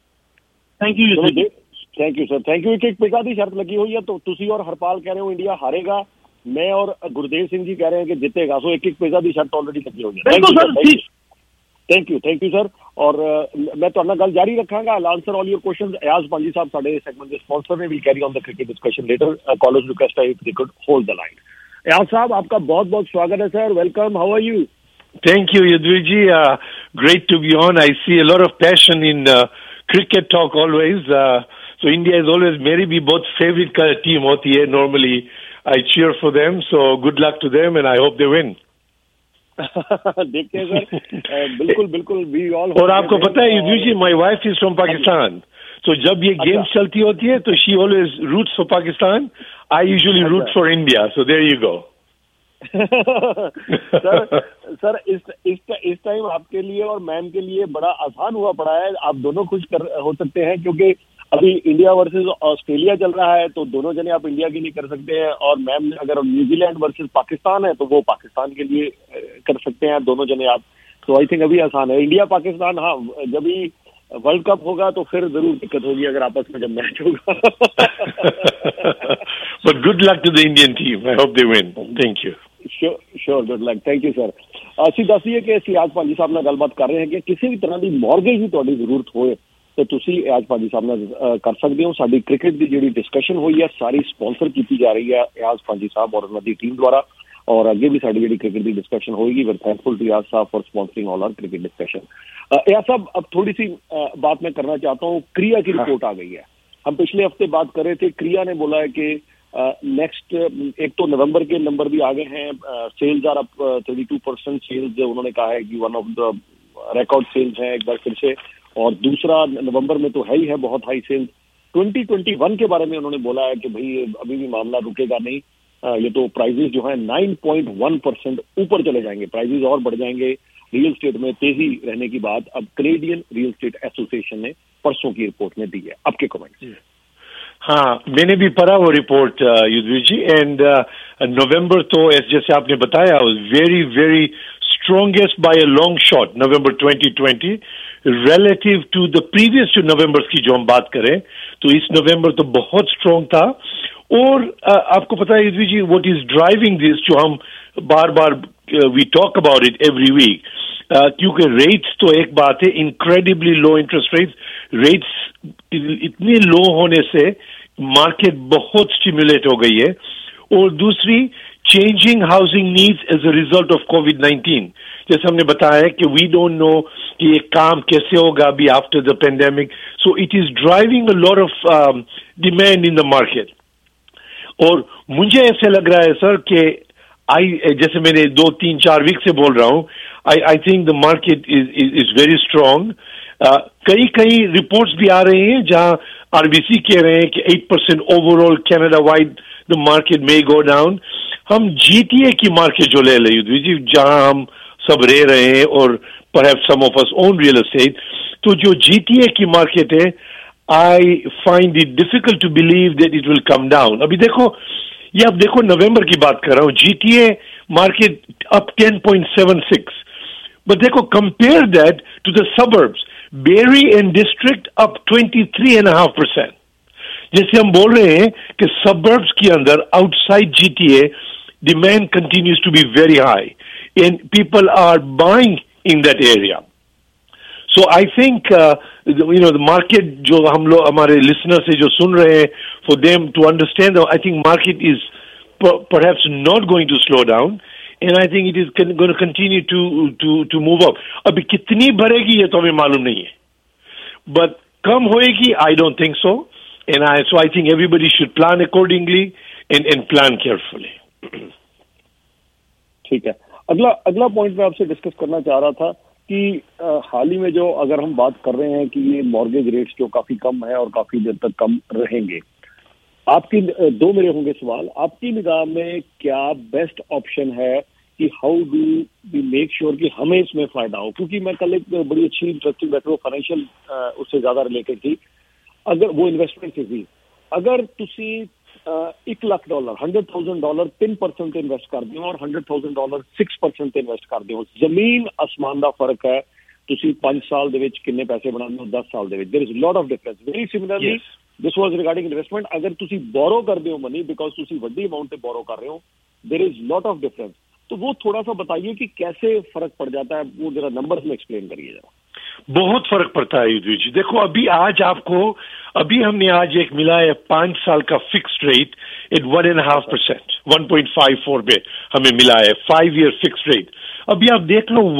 Thank you Yudhvir ji. Thank you sir, thank you. ਇੱਕ ਪਿਤਾ ਦੀ ਸ਼ਰਤ ਲੱਗੀ ਹੋਈ ਹੈ, तो ਤੁਸੀਂ और हरपाल कह रहे हो इंडिया हारेगा, मैं और गुरदेव सिंह जी कह रहे हैं कि जीतेगा। सो एक पिता की शर्त ऑलरेडी लगी हुई है। Thank you sir. और मैं ਤੁਹਾਡੇ ਨਾਲ ਗੱਲ ਜਾਰੀ ਰੱਖਾਂਗਾ। I'll answer all your questions। ਅਯਾਜ਼ ਪਾਂਜੀ ਸਾਹਿਬ ਸਾਡੇ ਸੈਗਮੈਂਟ ਦੇ ਸਪਾਂਸਰ ਨੇ। we'll carry on the cricket discussion later। Callers request है if they could hold the line। Ayaz साहब आपका बहुत बहुत स्वागत है sir, welcome. How are you? Thank you Yudhvir ji, great to be on। I see a lot of passion in cricket talk always। So India is always मेरी भी बहुत favorite team होती है, normally I cheer for them, so good luck to them and I hope they win। देखते हैं sir, बिल्कुल we all। और आपको पता है युद्धवीर जी, my wife is from Pakistan, so जब ये गेम्स चलती होती है तो she always roots for Pakistan, I usually root for India, so there you go। Sir इस टाइम आपके लिए और मैम के लिए बड़ा आसान हुआ पड़ा है। आप दोनों खुश हो सकते हैं क्योंकि अभी इंडिया वर्सेस ऑस्ट्रेलिया चल रहा है, तो दोनों जने आप इंडिया के लिए कर सकते हैं, और मैम ने अगर न्यूजीलैंड वर्सेस पाकिस्तान है तो वो पाकिस्तान के लिए कर सकते हैं दोनों जने आप। तो आई थिंक अभी आसान है। इंडिया पाकिस्तान, हाँ जब भी वर्ल्ड कप होगा तो फिर जरूर दिक्कत होगी अगर आपस में जब मैच होगा। But good luck to the Indian team, I hope they win। Thank you। Sure, good luck। Thank you sir। ਅਸੀਂ ਦੱਸੀਏ ਕਿ ਅਸੀਂ ਅੱਜ ਭਾਜੀ ਸਾਹਿਬ ਨਾਲ ਗੱਲਬਾਤ ਕਰ ਰਹੇ ਹਾਂ ਕਿ ਕਿਸੇ ਵੀ ਤਰ੍ਹਾਂ ਦੀ ਮੌਰਗੇਜ ਦੀ ਤੁਹਾਡੀ ਜ਼ਰੂਰਤ ਹੋਏ ਤੇ ਤੁਸੀਂ ਅੱਜ ਭਾਜੀ ਸਾਹਿਬ ਨਾਲ ਕਰ ਸਕਦੇ ਹੋ। ਸਾਡੀ ਕ੍ਰਿਕਟ ਦੀ ਜਿਹੜੀ ਡਿਸਕਸ਼ਨ ਹੋਈ ਹੈ ਸਾਰੀ ਸਪਾਂਸਰ ਕੀਤੀ ਜਾ ਰਹੀ ਹੈ ਅੱਜ ਭਾਜੀ ਸਾਹਿਬ ਔਰ ਉਹਨਾਂ ਦੀ ਟੀਮ ਦੁਆਰਾ, और ਅੱਗੇ ਵੀ ਸਾਡੀ ਜਿਹੜੀ क्रिकेट की डिस्कशन होगी। We are thankful to Yad साहब for sponsoring all our cricket discussion. Yad साहब अब थोड़ी सी बात मैं करना चाहता हूँ। क्रिया की रिपोर्ट आ गई है। हम पिछले हफ्ते बात कर रहे थे, क्रिया ने बोला है कि नेक्स्ट एक तो नवंबर के नंबर भी आ गए हैं, सेल्स आर अप 32% सेल्स उन्होंने कहा है कि one of the record sales हैं एक बार फिर से, और दूसरा नवंबर में तो है ही है बहुत हाई सेल्स। 2021 के बारे में उन्होंने बोला है कि भाई अभी भी मामला रुकेगा नहीं, ये तो प्राइजेस जो है 9.1% ऊपर चले जाएंगे, प्राइजेस और बढ़ जाएंगे। रियल स्टेट में तेजी रहने की बात अब कैनेडियन रियल स्टेट एसोसिएशन ने परसों की रिपोर्ट में दी है। आपके कमेंट? हाँ, मैंने भी पढ़ा वो report Yudhvir ji, and November तो जैसे आपने बताया very very strongest by a long shot November 2020 relative to the previous to November की जो हम बात करें तो इस नवंबर तो बहुत स्ट्रॉन्ग था। और आपको पता है Yudhvir ji, what is driving this, जो हम बार बार we talk about it every week, क्योंकि रेट्स तो एक बात है, इनक्रेडिबली लो इंटरेस्ट रेट्स इतने लो होने से मार्केट बहुत स्टिमुलेट हो गई है, और दूसरी changing housing needs as a result of कोविड-19. जैसे हमने बताया कि वी डोंट नो कि ये काम कैसे होगा अभी after the pandemic, so it is driving a lot of demand in the market. और मुझे ऐसे लग रहा है सर कि जैसे मैंने 2-3-4 वीक से बोल रहा हूँ, I think the market is very strong. कई रिपोर्ट्स भी आ रहे हैं जहां आरबीसी कह रहे हैं कि 8% overall Canada wide the market may go down. हम जीटीए की मार्केट जो ले लें युद्धवीर जी, जहां हम सब रह रहे हैं और perhaps some of us own real estate, तो जो जीटीए की मार्केट है, I find it difficult to believe that it will come down. अभी देखो, ये अब देखो नवंबर की बात कर रहा हूं, जीटीए मार्केट अप 10.76, बट देखो compare that to the suburbs, Barrie and district up 23.5%. जैसे हम बोल रहे हैं कि सबर्ब्स के अंदर outside GTA demand continues to be very high and people are buying in that area. So I think, the market, जो हम लोग हमारे listeners से जो सुन रहे हैं, for them to understand, I think market is perhaps not going to slow down, and I think it is going to continue to move up. अभी कितनी बढ़ेगी ये तो हमें मालूम नहीं है, but कम होएगी, I don't think so, and so I think everybody should plan accordingly and plan carefully. ठीक है. अगला पॉइंट मैं आपसे डिस्कस करना चाह रहा था कि हाल ही में जो अगर हम बात कर रहे हैं कि ये मॉर्गेज रेट्स जो काफी कम है और काफी देर तक कम रहेंगे, आपकी दो मेरे होंगे सवाल. आपकी निगाह में क्या बेस्ट ऑप्शन है कि how do we make sure कि हमें इसमें फायदा हो? क्योंकि मैं कल एक बड़ी अच्छी इंटरेस्टिंग बैठ फाइनेंशियल उससे ज्यादा रिलेटेड थी, अगर वो इन्वेस्टमेंट से थी. अगर तुसी $1 लाख $100,000 3% इन्वेस्ट कर दियो और $100,000 6% इन्वेस्ट कर दियो, जमीन आसमान का फर्क है. तुसी 5 साल दे विच किन्ने पैसे बनाने हो, 10 साल दे विच, there is lot of difference. Very similarly this was regarding investment. अगर तुसी बोरो कर दियो मनी बिकॉज तुसी बड़ी अमाउंट पे बोरो कर रहे हो, there is lot of difference. तो वो थोड़ा सा बताइए कि कैसे फर्क पड़ जाता है, वो जरा नंबर्स में एक्सप्लेन करिए जरा. बहुत फर्क पड़ता है युद्धवीर जी. देखो अभी हमने आज एक मिला है 5 साल का फिक्स्ड रेट एट 1.5%, 1.54 पे हमें मिला है 5 ईयर फिक्स्ड रेट. अभी आप देख लो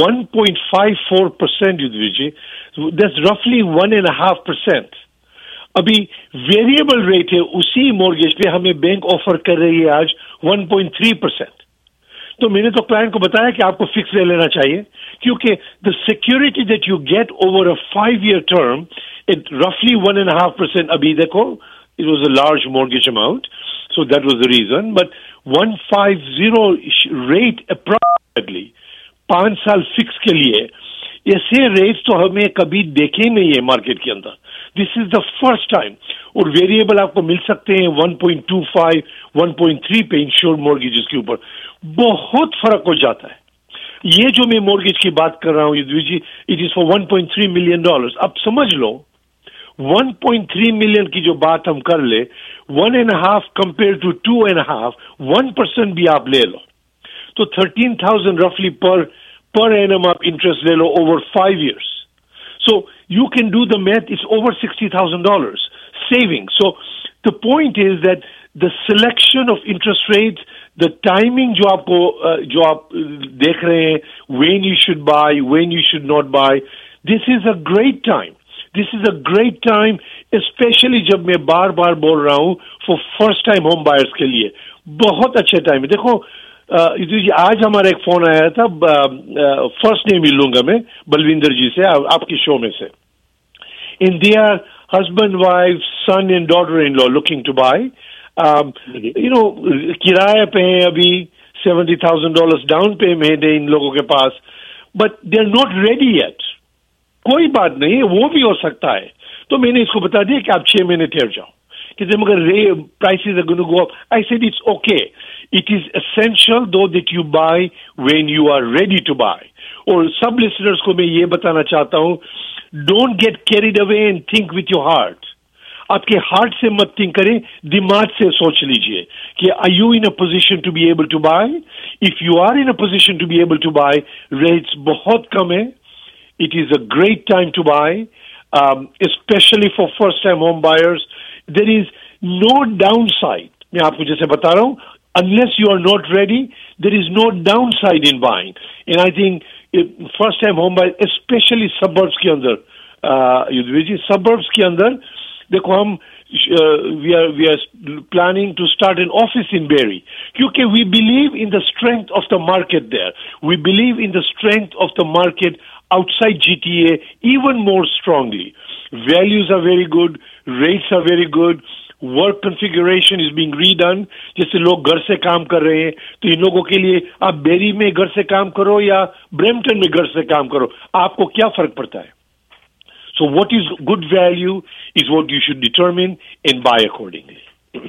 1.54% युद्धवीर जी, दैट्स रफली 1.5%. अभी वेरिएबल रेट है उसी मॉर्गेज पे हमें बैंक ऑफर कर रही है आज 1.3%. तो मैंने तो क्लाइंट को बताया कि आपको फिक्स ले लेना चाहिए, क्योंकि the security that you get over a 5 year term at रफली 1.5%. अभी देखो, it was a large mortgage amount, so that was the reason, but 150 rate approximately 5 साल फिक्स के लिए, ऐसे रेट्स तो हमें कभी देखे नहीं है मार्केट के अंदर. This is the first time. और वेरिएबल आपको मिल सकते हैं 1.25, 1.3 पे इंश्योर्ड मॉर्गेजेस के ऊपर. बहुत फर्क हो जाता है. ये जो मैं मॉर्गेज की बात कर रहा हूं Yudhvir ji, it is for $1.3 million. अब समझ लो 1.3 मिलियन की जो बात हम कर ले, 1.5 कंपेयर टू 2.5, 1% भी आप ले लो तो 13,000 रफली पर एनम आप इंटरेस्ट ले लो over 5 years. So you can do the math, it's over $60,000 saving. So the point is that the selection of interest rates, the timing जो आप देख रहे हैं, when you should buy, when you should not buy, this is a great time. This is a great time, especially जब मैं बार बार बोल रहा हूँ for first time home buyers के लिए बहुत अच्छे टाइम है. देखो आज हमारा एक फोन आया था, फर्स्ट नेम ही लूंगा मैं, बलविंदर जी से, आपकी शो में से. In they are husband wife son and daughter in law looking to buy, किराए पे हैं, अभी $70,000 डाउन पेमेंट है इन लोगों के पास, but they are not ready yet. कोई बात नहीं, वो भी हो सकता है. तो मैंने इसको बता दिया कि आप 6 महीने ठहर जाओ, कि मगर prices are going to go up. I said it's okay. It is essential though that you buy when you are ready to buy. और सब listeners को मैं ये बताना चाहता हूँ, don't get carried away and think with your heart. आपके heart से मत थिंक करें, दिमाग से सोच लीजिए कि are you in a position to be able to buy. If you are in a position to be able to buy, rates बहुत कम है. It is a great time to buy, specially for first time home buyers. There is no downside. मैं आपको जैसे बता रहा हूं, unless you are not ready, there is no downside in buying. And I think first time home buyer, especially suburbs के अंदर, suburbs के अंदर देखो हम we are planning to start an office in Barrie क्योंकि we believe in the strength of the market there. We believe in the strength of the market outside GTA even more strongly. Values are very good, rates are very good. Work configuration is being redone. जैसे लोग घर से काम कर रहे हैं, तो इन लोगों के लिए आप बेरी में घर से काम करो या ब्रैम्पटन में घर से काम करो, आपको क्या फर्क पड़ता है? So what is good value is what you should determine and buy accordingly.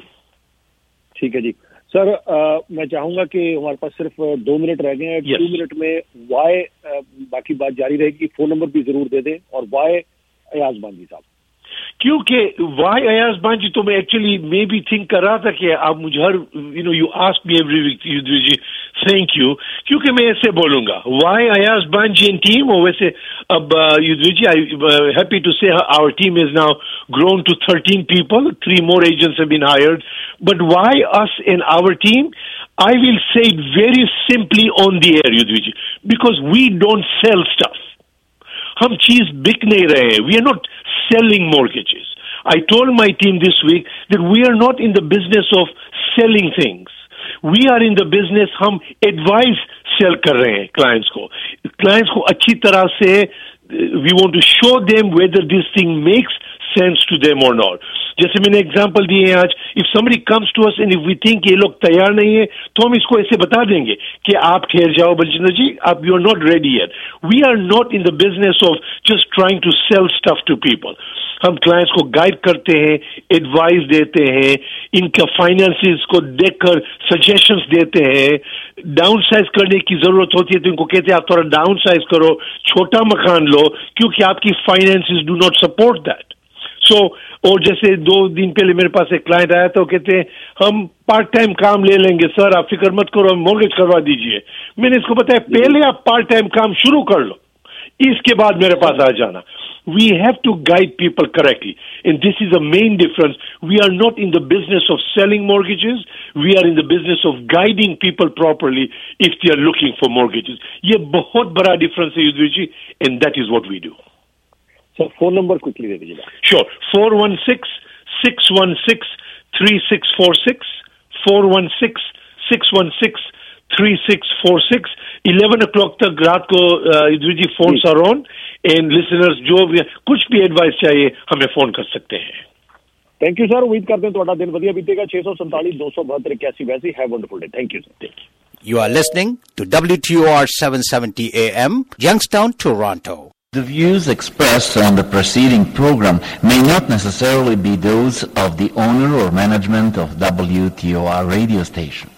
ठीक है जी सर, मैं चाहूंगा कि हमारे पास सिर्फ 2 मिनट रह गए हैं. 2 मिनट में वाई बाकी बात जारी रहेगी. फोन नंबर भी जरूर दे दें. और वाई अयाज बांजी साहब, क्योंकि वाई अयाज बांजी तो मैं एक्चुअली मैं भी थिंक कर रहा था कि आप मुझे हर you ask me every week जी, थैंक यू, क्योंकि मैं ऐसे बोलूंगा वाई अयाज बांजी एंड टीम. और वैसे अब Yudhvir ji, I happy to say our team is now grown to 13 people, 3 more agents have been hired. But why us and our team? I will say it very simply on the air, Yudhvir ji, because we don't sell stuff. हम चीज बिक नहीं रहे हैं. We are not selling mortgages. I told my team this week that we are not in the business of selling things. We are in the business, हम advice sell कर रहे हैं clients को अच्छी तरह से. We want to show them whether this thing makes sense to them or not. जैसे मैंने एग्जांपल दिए हैं आज, if somebody comes to us and if we think ये लोग तैयार नहीं है, तो हम इसको ऐसे बता देंगे कि आप ठहर जाओ बलजिंदर जी, आप you are not ready yet. We are not in the business of just trying to sell stuff to people. हम क्लाइंट्स को गाइड करते हैं, एडवाइस देते हैं, इनका फाइनेंसेस को देखकर सजेशंस देते हैं. डाउनसाइज करने की जरूरत होती है तो इनको कहते हैं आप थोड़ा डाउनसाइज करो, छोटा मकान लो, क्योंकि आपकी finances do not support that. So और जैसे 2 दिन पहले मेरे पास एक क्लाइंट आया तो कहते हैं हम पार्ट टाइम काम ले लेंगे सर, आप फिक्र मत करो, हम मॉर्गेज करवा दीजिए. मैंने इसको बताया पहले आप पार्ट टाइम काम शुरू कर लो, इसके बाद मेरे पास आ जाना. We have to guide people correctly, and this is the main difference. We are not in the business of selling mortgages. We are in the business of guiding people properly if they are looking for mortgages. ये बहुत बड़ा difference है Yudhvir ji, and that is what we do. Sir phone number quickly दे दीजिएगा. Sure. 416-616-3646. 416-616-3646. 11 o'clock तक रात को Yudhvir ji phones are on, and listeners जो भी कुछ भी एडवाइस चाहिए हमें फोन कर सकते हैं. Thank you sir. उम्मीद करते हैं ਤੁਹਾਡਾ ਦਿਨ ਵਧੀਆ ਬੀਤੇਗਾ. 647 272 81 have wonderful day. Thank you sir. You are listening to WTOR 770 AM, Youngstown, Toronto. The views expressed on the preceding program may not necessarily be those of the owner or management of WTOR radio station.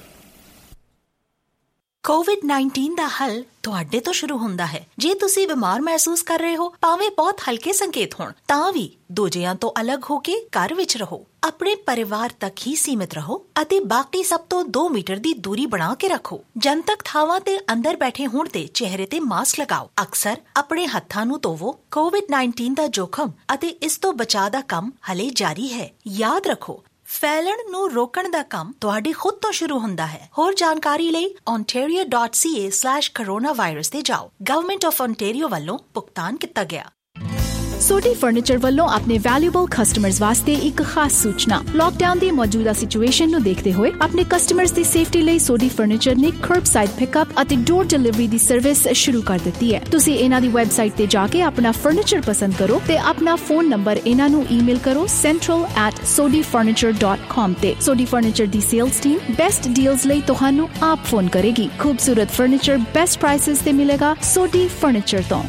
COVID-19 ਦਾ ਹੱਲ ਤੁਹਾਡੇ ਤੋਂ ਸ਼ੁਰੂ ਹੁੰਦਾ ਹੈ. ਜੇ ਤੁਸੀਂ ਬਿਮਾਰ ਮਹਿਸੂਸ ਕਰ ਰਹੇ ਹੋ, ਭਾਵੇਂ ਬਹੁਤ ਹਲਕੇ ਸੰਕੇਤ ਹੋਣ, ਤਾਂ ਵੀ ਦੂਜਿਆਂ ਤੋਂ ਅਲੱਗ ਹੋ ਕੇ ਘਰ ਵਿੱਚ ਰਹੋ. ਆਪਣੇ ਪਰਿਵਾਰ ਤੱਕ ਹੀ ਸੀਮਿਤ ਰਹੋ ਅਤੇ ਬਾਕੀ ਸਭ ਤੋਂ 2 ਮੀਟਰ ਦੀ ਦੂਰੀ ਬਣਾ ਕੇ ਰੱਖੋ. ਜਨਤਕ ਥਾਵਾਂ ਤੇ ਅੰਦਰ ਬੈਠੇ ਹੋਣ ਤੇ ਚਿਹਰੇ ਤੇ ਮਾਸਕ ਲਗਾਓ. ਅਕਸਰ ਆਪਣੇ ਹੱਥਾਂ ਨੂੰ ਧੋਵੋ. COVID-19 ਦਾ ਜੋਖਮ ਅਤੇ ਇਸ ਤੋਂ ਬਚਾਅ ਦਾ ਕੰਮ ਹਲੇ ਜਾਰੀ ਹੈ. ਯਾਦ ਰੱਖੋ, ਫੈਲਣ ਨੂੰ ਰੋਕਣ ਦਾ ਕੰਮ ਤੁਹਾਡੀ ਖੁਦ ਤੋਂ ਸ਼ੁਰੂ ਹੁੰਦਾ ਹੈ. ਹੋਰ ਜਾਣਕਾਰੀ ਲਈ ontario.ca/coronavirus ਤੇ ਜਾਓ. ਗਵਰਨਮੈਂਟ ਆਫ ontario ਵੱਲੋਂ ਭੁਗਤਾਨ ਕੀਤਾ ਗਿਆ. ਸੋਡੀ ਫਰਨੀਚਰ ਵੱਲੋਂ ਆਪਣੇ ਵੈਲਿਊਬਲ ਕਸਟਮਰਜ਼ ਵਾਸਤੇ ਇੱਕ ਖਾਸ ਸੂਚਨਾ. ਲਾਕਡਾਊਨ ਦੀ ਮੌਜੂਦਾ ਸਿਚੁਏਸ਼ਨ ਨੂੰ ਦੇਖਦੇ ਹੋਏ ਆਪਣੇ ਕਸਟਮਰਜ਼ ਦੀ ਸੇਫਟੀ ਲਈ ਸੋਡੀ ਫਰਨੀਚਰ ਨੇ ਕਰਬਸਾਈਡ ਪਿਕਅਪ ਅਤੇ ਡੋਰ ਡਿਲੀਵਰੀ ਦੀ ਸਰਵਿਸ ਸ਼ੁਰੂ ਕਰ ਦਿੱਤੀ ਹੈ. ਤੁਸੀਂ ਇਹਨਾਂ ਦੀ ਵੈਬਸਾਈਟ ਤੇ ਜਾ ਕੇ ਆਪਣਾ ਫਰਨੀਚਰ ਪਸੰਦ ਕਰੋ ਤੇ ਆਪਣਾ ਫੋਨ ਨੰਬਰ ਇਹਨਾਂ ਨੂੰ ਈਮੇਲ ਕਰੋ central@sodifurniture.com ਤੇ. ਸੋਡੀ ਫਰਨੀਚਰ ਦੀ ਸੇਲਸ ਟੀਮ ਬੈਸਟ ਡੀਲਸ ਲਈ ਤੁਹਾਨੂੰ ਆਪ ਫੋਨ ਕਰੇਗੀ. ਖੂਬਸੂਰਤ ਫਰਨੀਚਰ ਬੈਸਟ ਪ੍ਰਾਈਸਸ ਤੇ ਮਿਲੇਗਾ ਸੋਡੀ ਫਰਨੀਚਰ ਤੋਂ.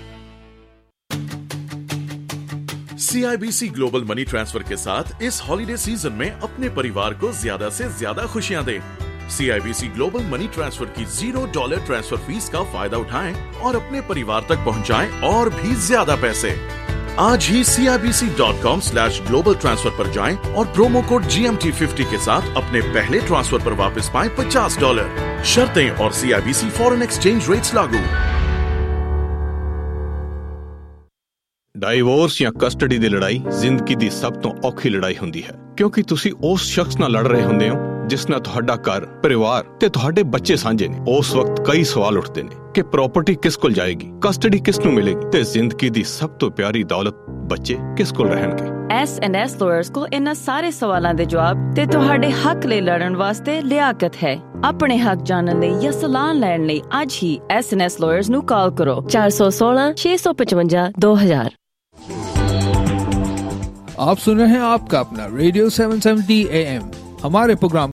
CIBC ग्लोबल मनी ट्रांसफर के साथ इस हॉलिडे सीजन में अपने परिवार को ज्यादा से ज्यादा खुशियां दें. CIBC ग्लोबल मनी ट्रांसफर की $0 ट्रांसफर फीस का फायदा उठाएं और अपने परिवार तक पहुंचाएं और भी ज्यादा पैसे. आज ही CIBC.com/global transfer पर जाएं और प्रोमो कोड GMT50 के साथ अपने पहले ट्रांसफर पर वापस पाएं $50। शर्तें और CIBC फॉरेन एक्सचेंज रेट्स लागू। ਡਾਈਵੋਰਸ ਜਾਂ ਕਸਟਡੀ ਦੀ ਲੜਾਈ ਜ਼ਿੰਦਗੀ ਦੀ ਸਭ ਤੋਂ ਔਖੀ ਲੜਾਈ ਹੁੰਦੀ ਹੈ, ਕਿਉਂਕਿ ਤੁਸੀਂ ਉਸ ਸ਼ਖਸ ਨਾਲ ਲੜ ਰਹੇ ਹੁੰਦੇ ਹੋ ਜਿਸ ਨਾਲ ਤੁਹਾਡਾ ਘਰ, ਪਰਿਵਾਰ ਤੇ ਤੁਹਾਡੇ ਬੱਚੇ ਸਾਂਝੇ ਨੇ। ਉਸ ਵਕਤ ਕਈ ਸਵਾਲ ਉੱਠਦੇ ਨੇ ਕਿ ਪ੍ਰਾਪਰਟੀ ਕਿਸ ਕੋਲ ਜਾਏਗੀ, ਕਸਟਡੀ ਕਿਸ ਨੂੰ ਮਿਲੇਗੀ ਤੇ ਜ਼ਿੰਦਗੀ ਦੀ ਸਭ ਤੋਂ ਪਿਆਰੀ ਦੌਲਤ ਬੱਚੇ ਕਿਸ ਕੋਲ ਰਹਿਣਗੇ। S&S ਲਾਇਰਸ ਕੋਲ ਇਹਨਾਂ ਸਾਰੇ ਸਵਾਲਾਂ ਦੇ ਜਵਾਬ ਤੇ ਤੁਹਾਡੇ ਹੱਕ ਲਈ ਲੜਨ ਵਾਸਤੇ ਲਿਆਕਤ ਹੈ। ਆਪਣੇ ਹੱਕ ਜਾਣਨ ਲਈ ਜਾਂ ਸਲਾਹ ਲੈਣ ਲਈ ਅੱਜ ਹੀ S&S ਲਾਇਰਸ ਨੂੰ ਕਾਲ ਕਰੋ 416-655-2000। आप सुन रहे हैं आपका अपना रेडियो 770 AM। हमारे प्रोग्राम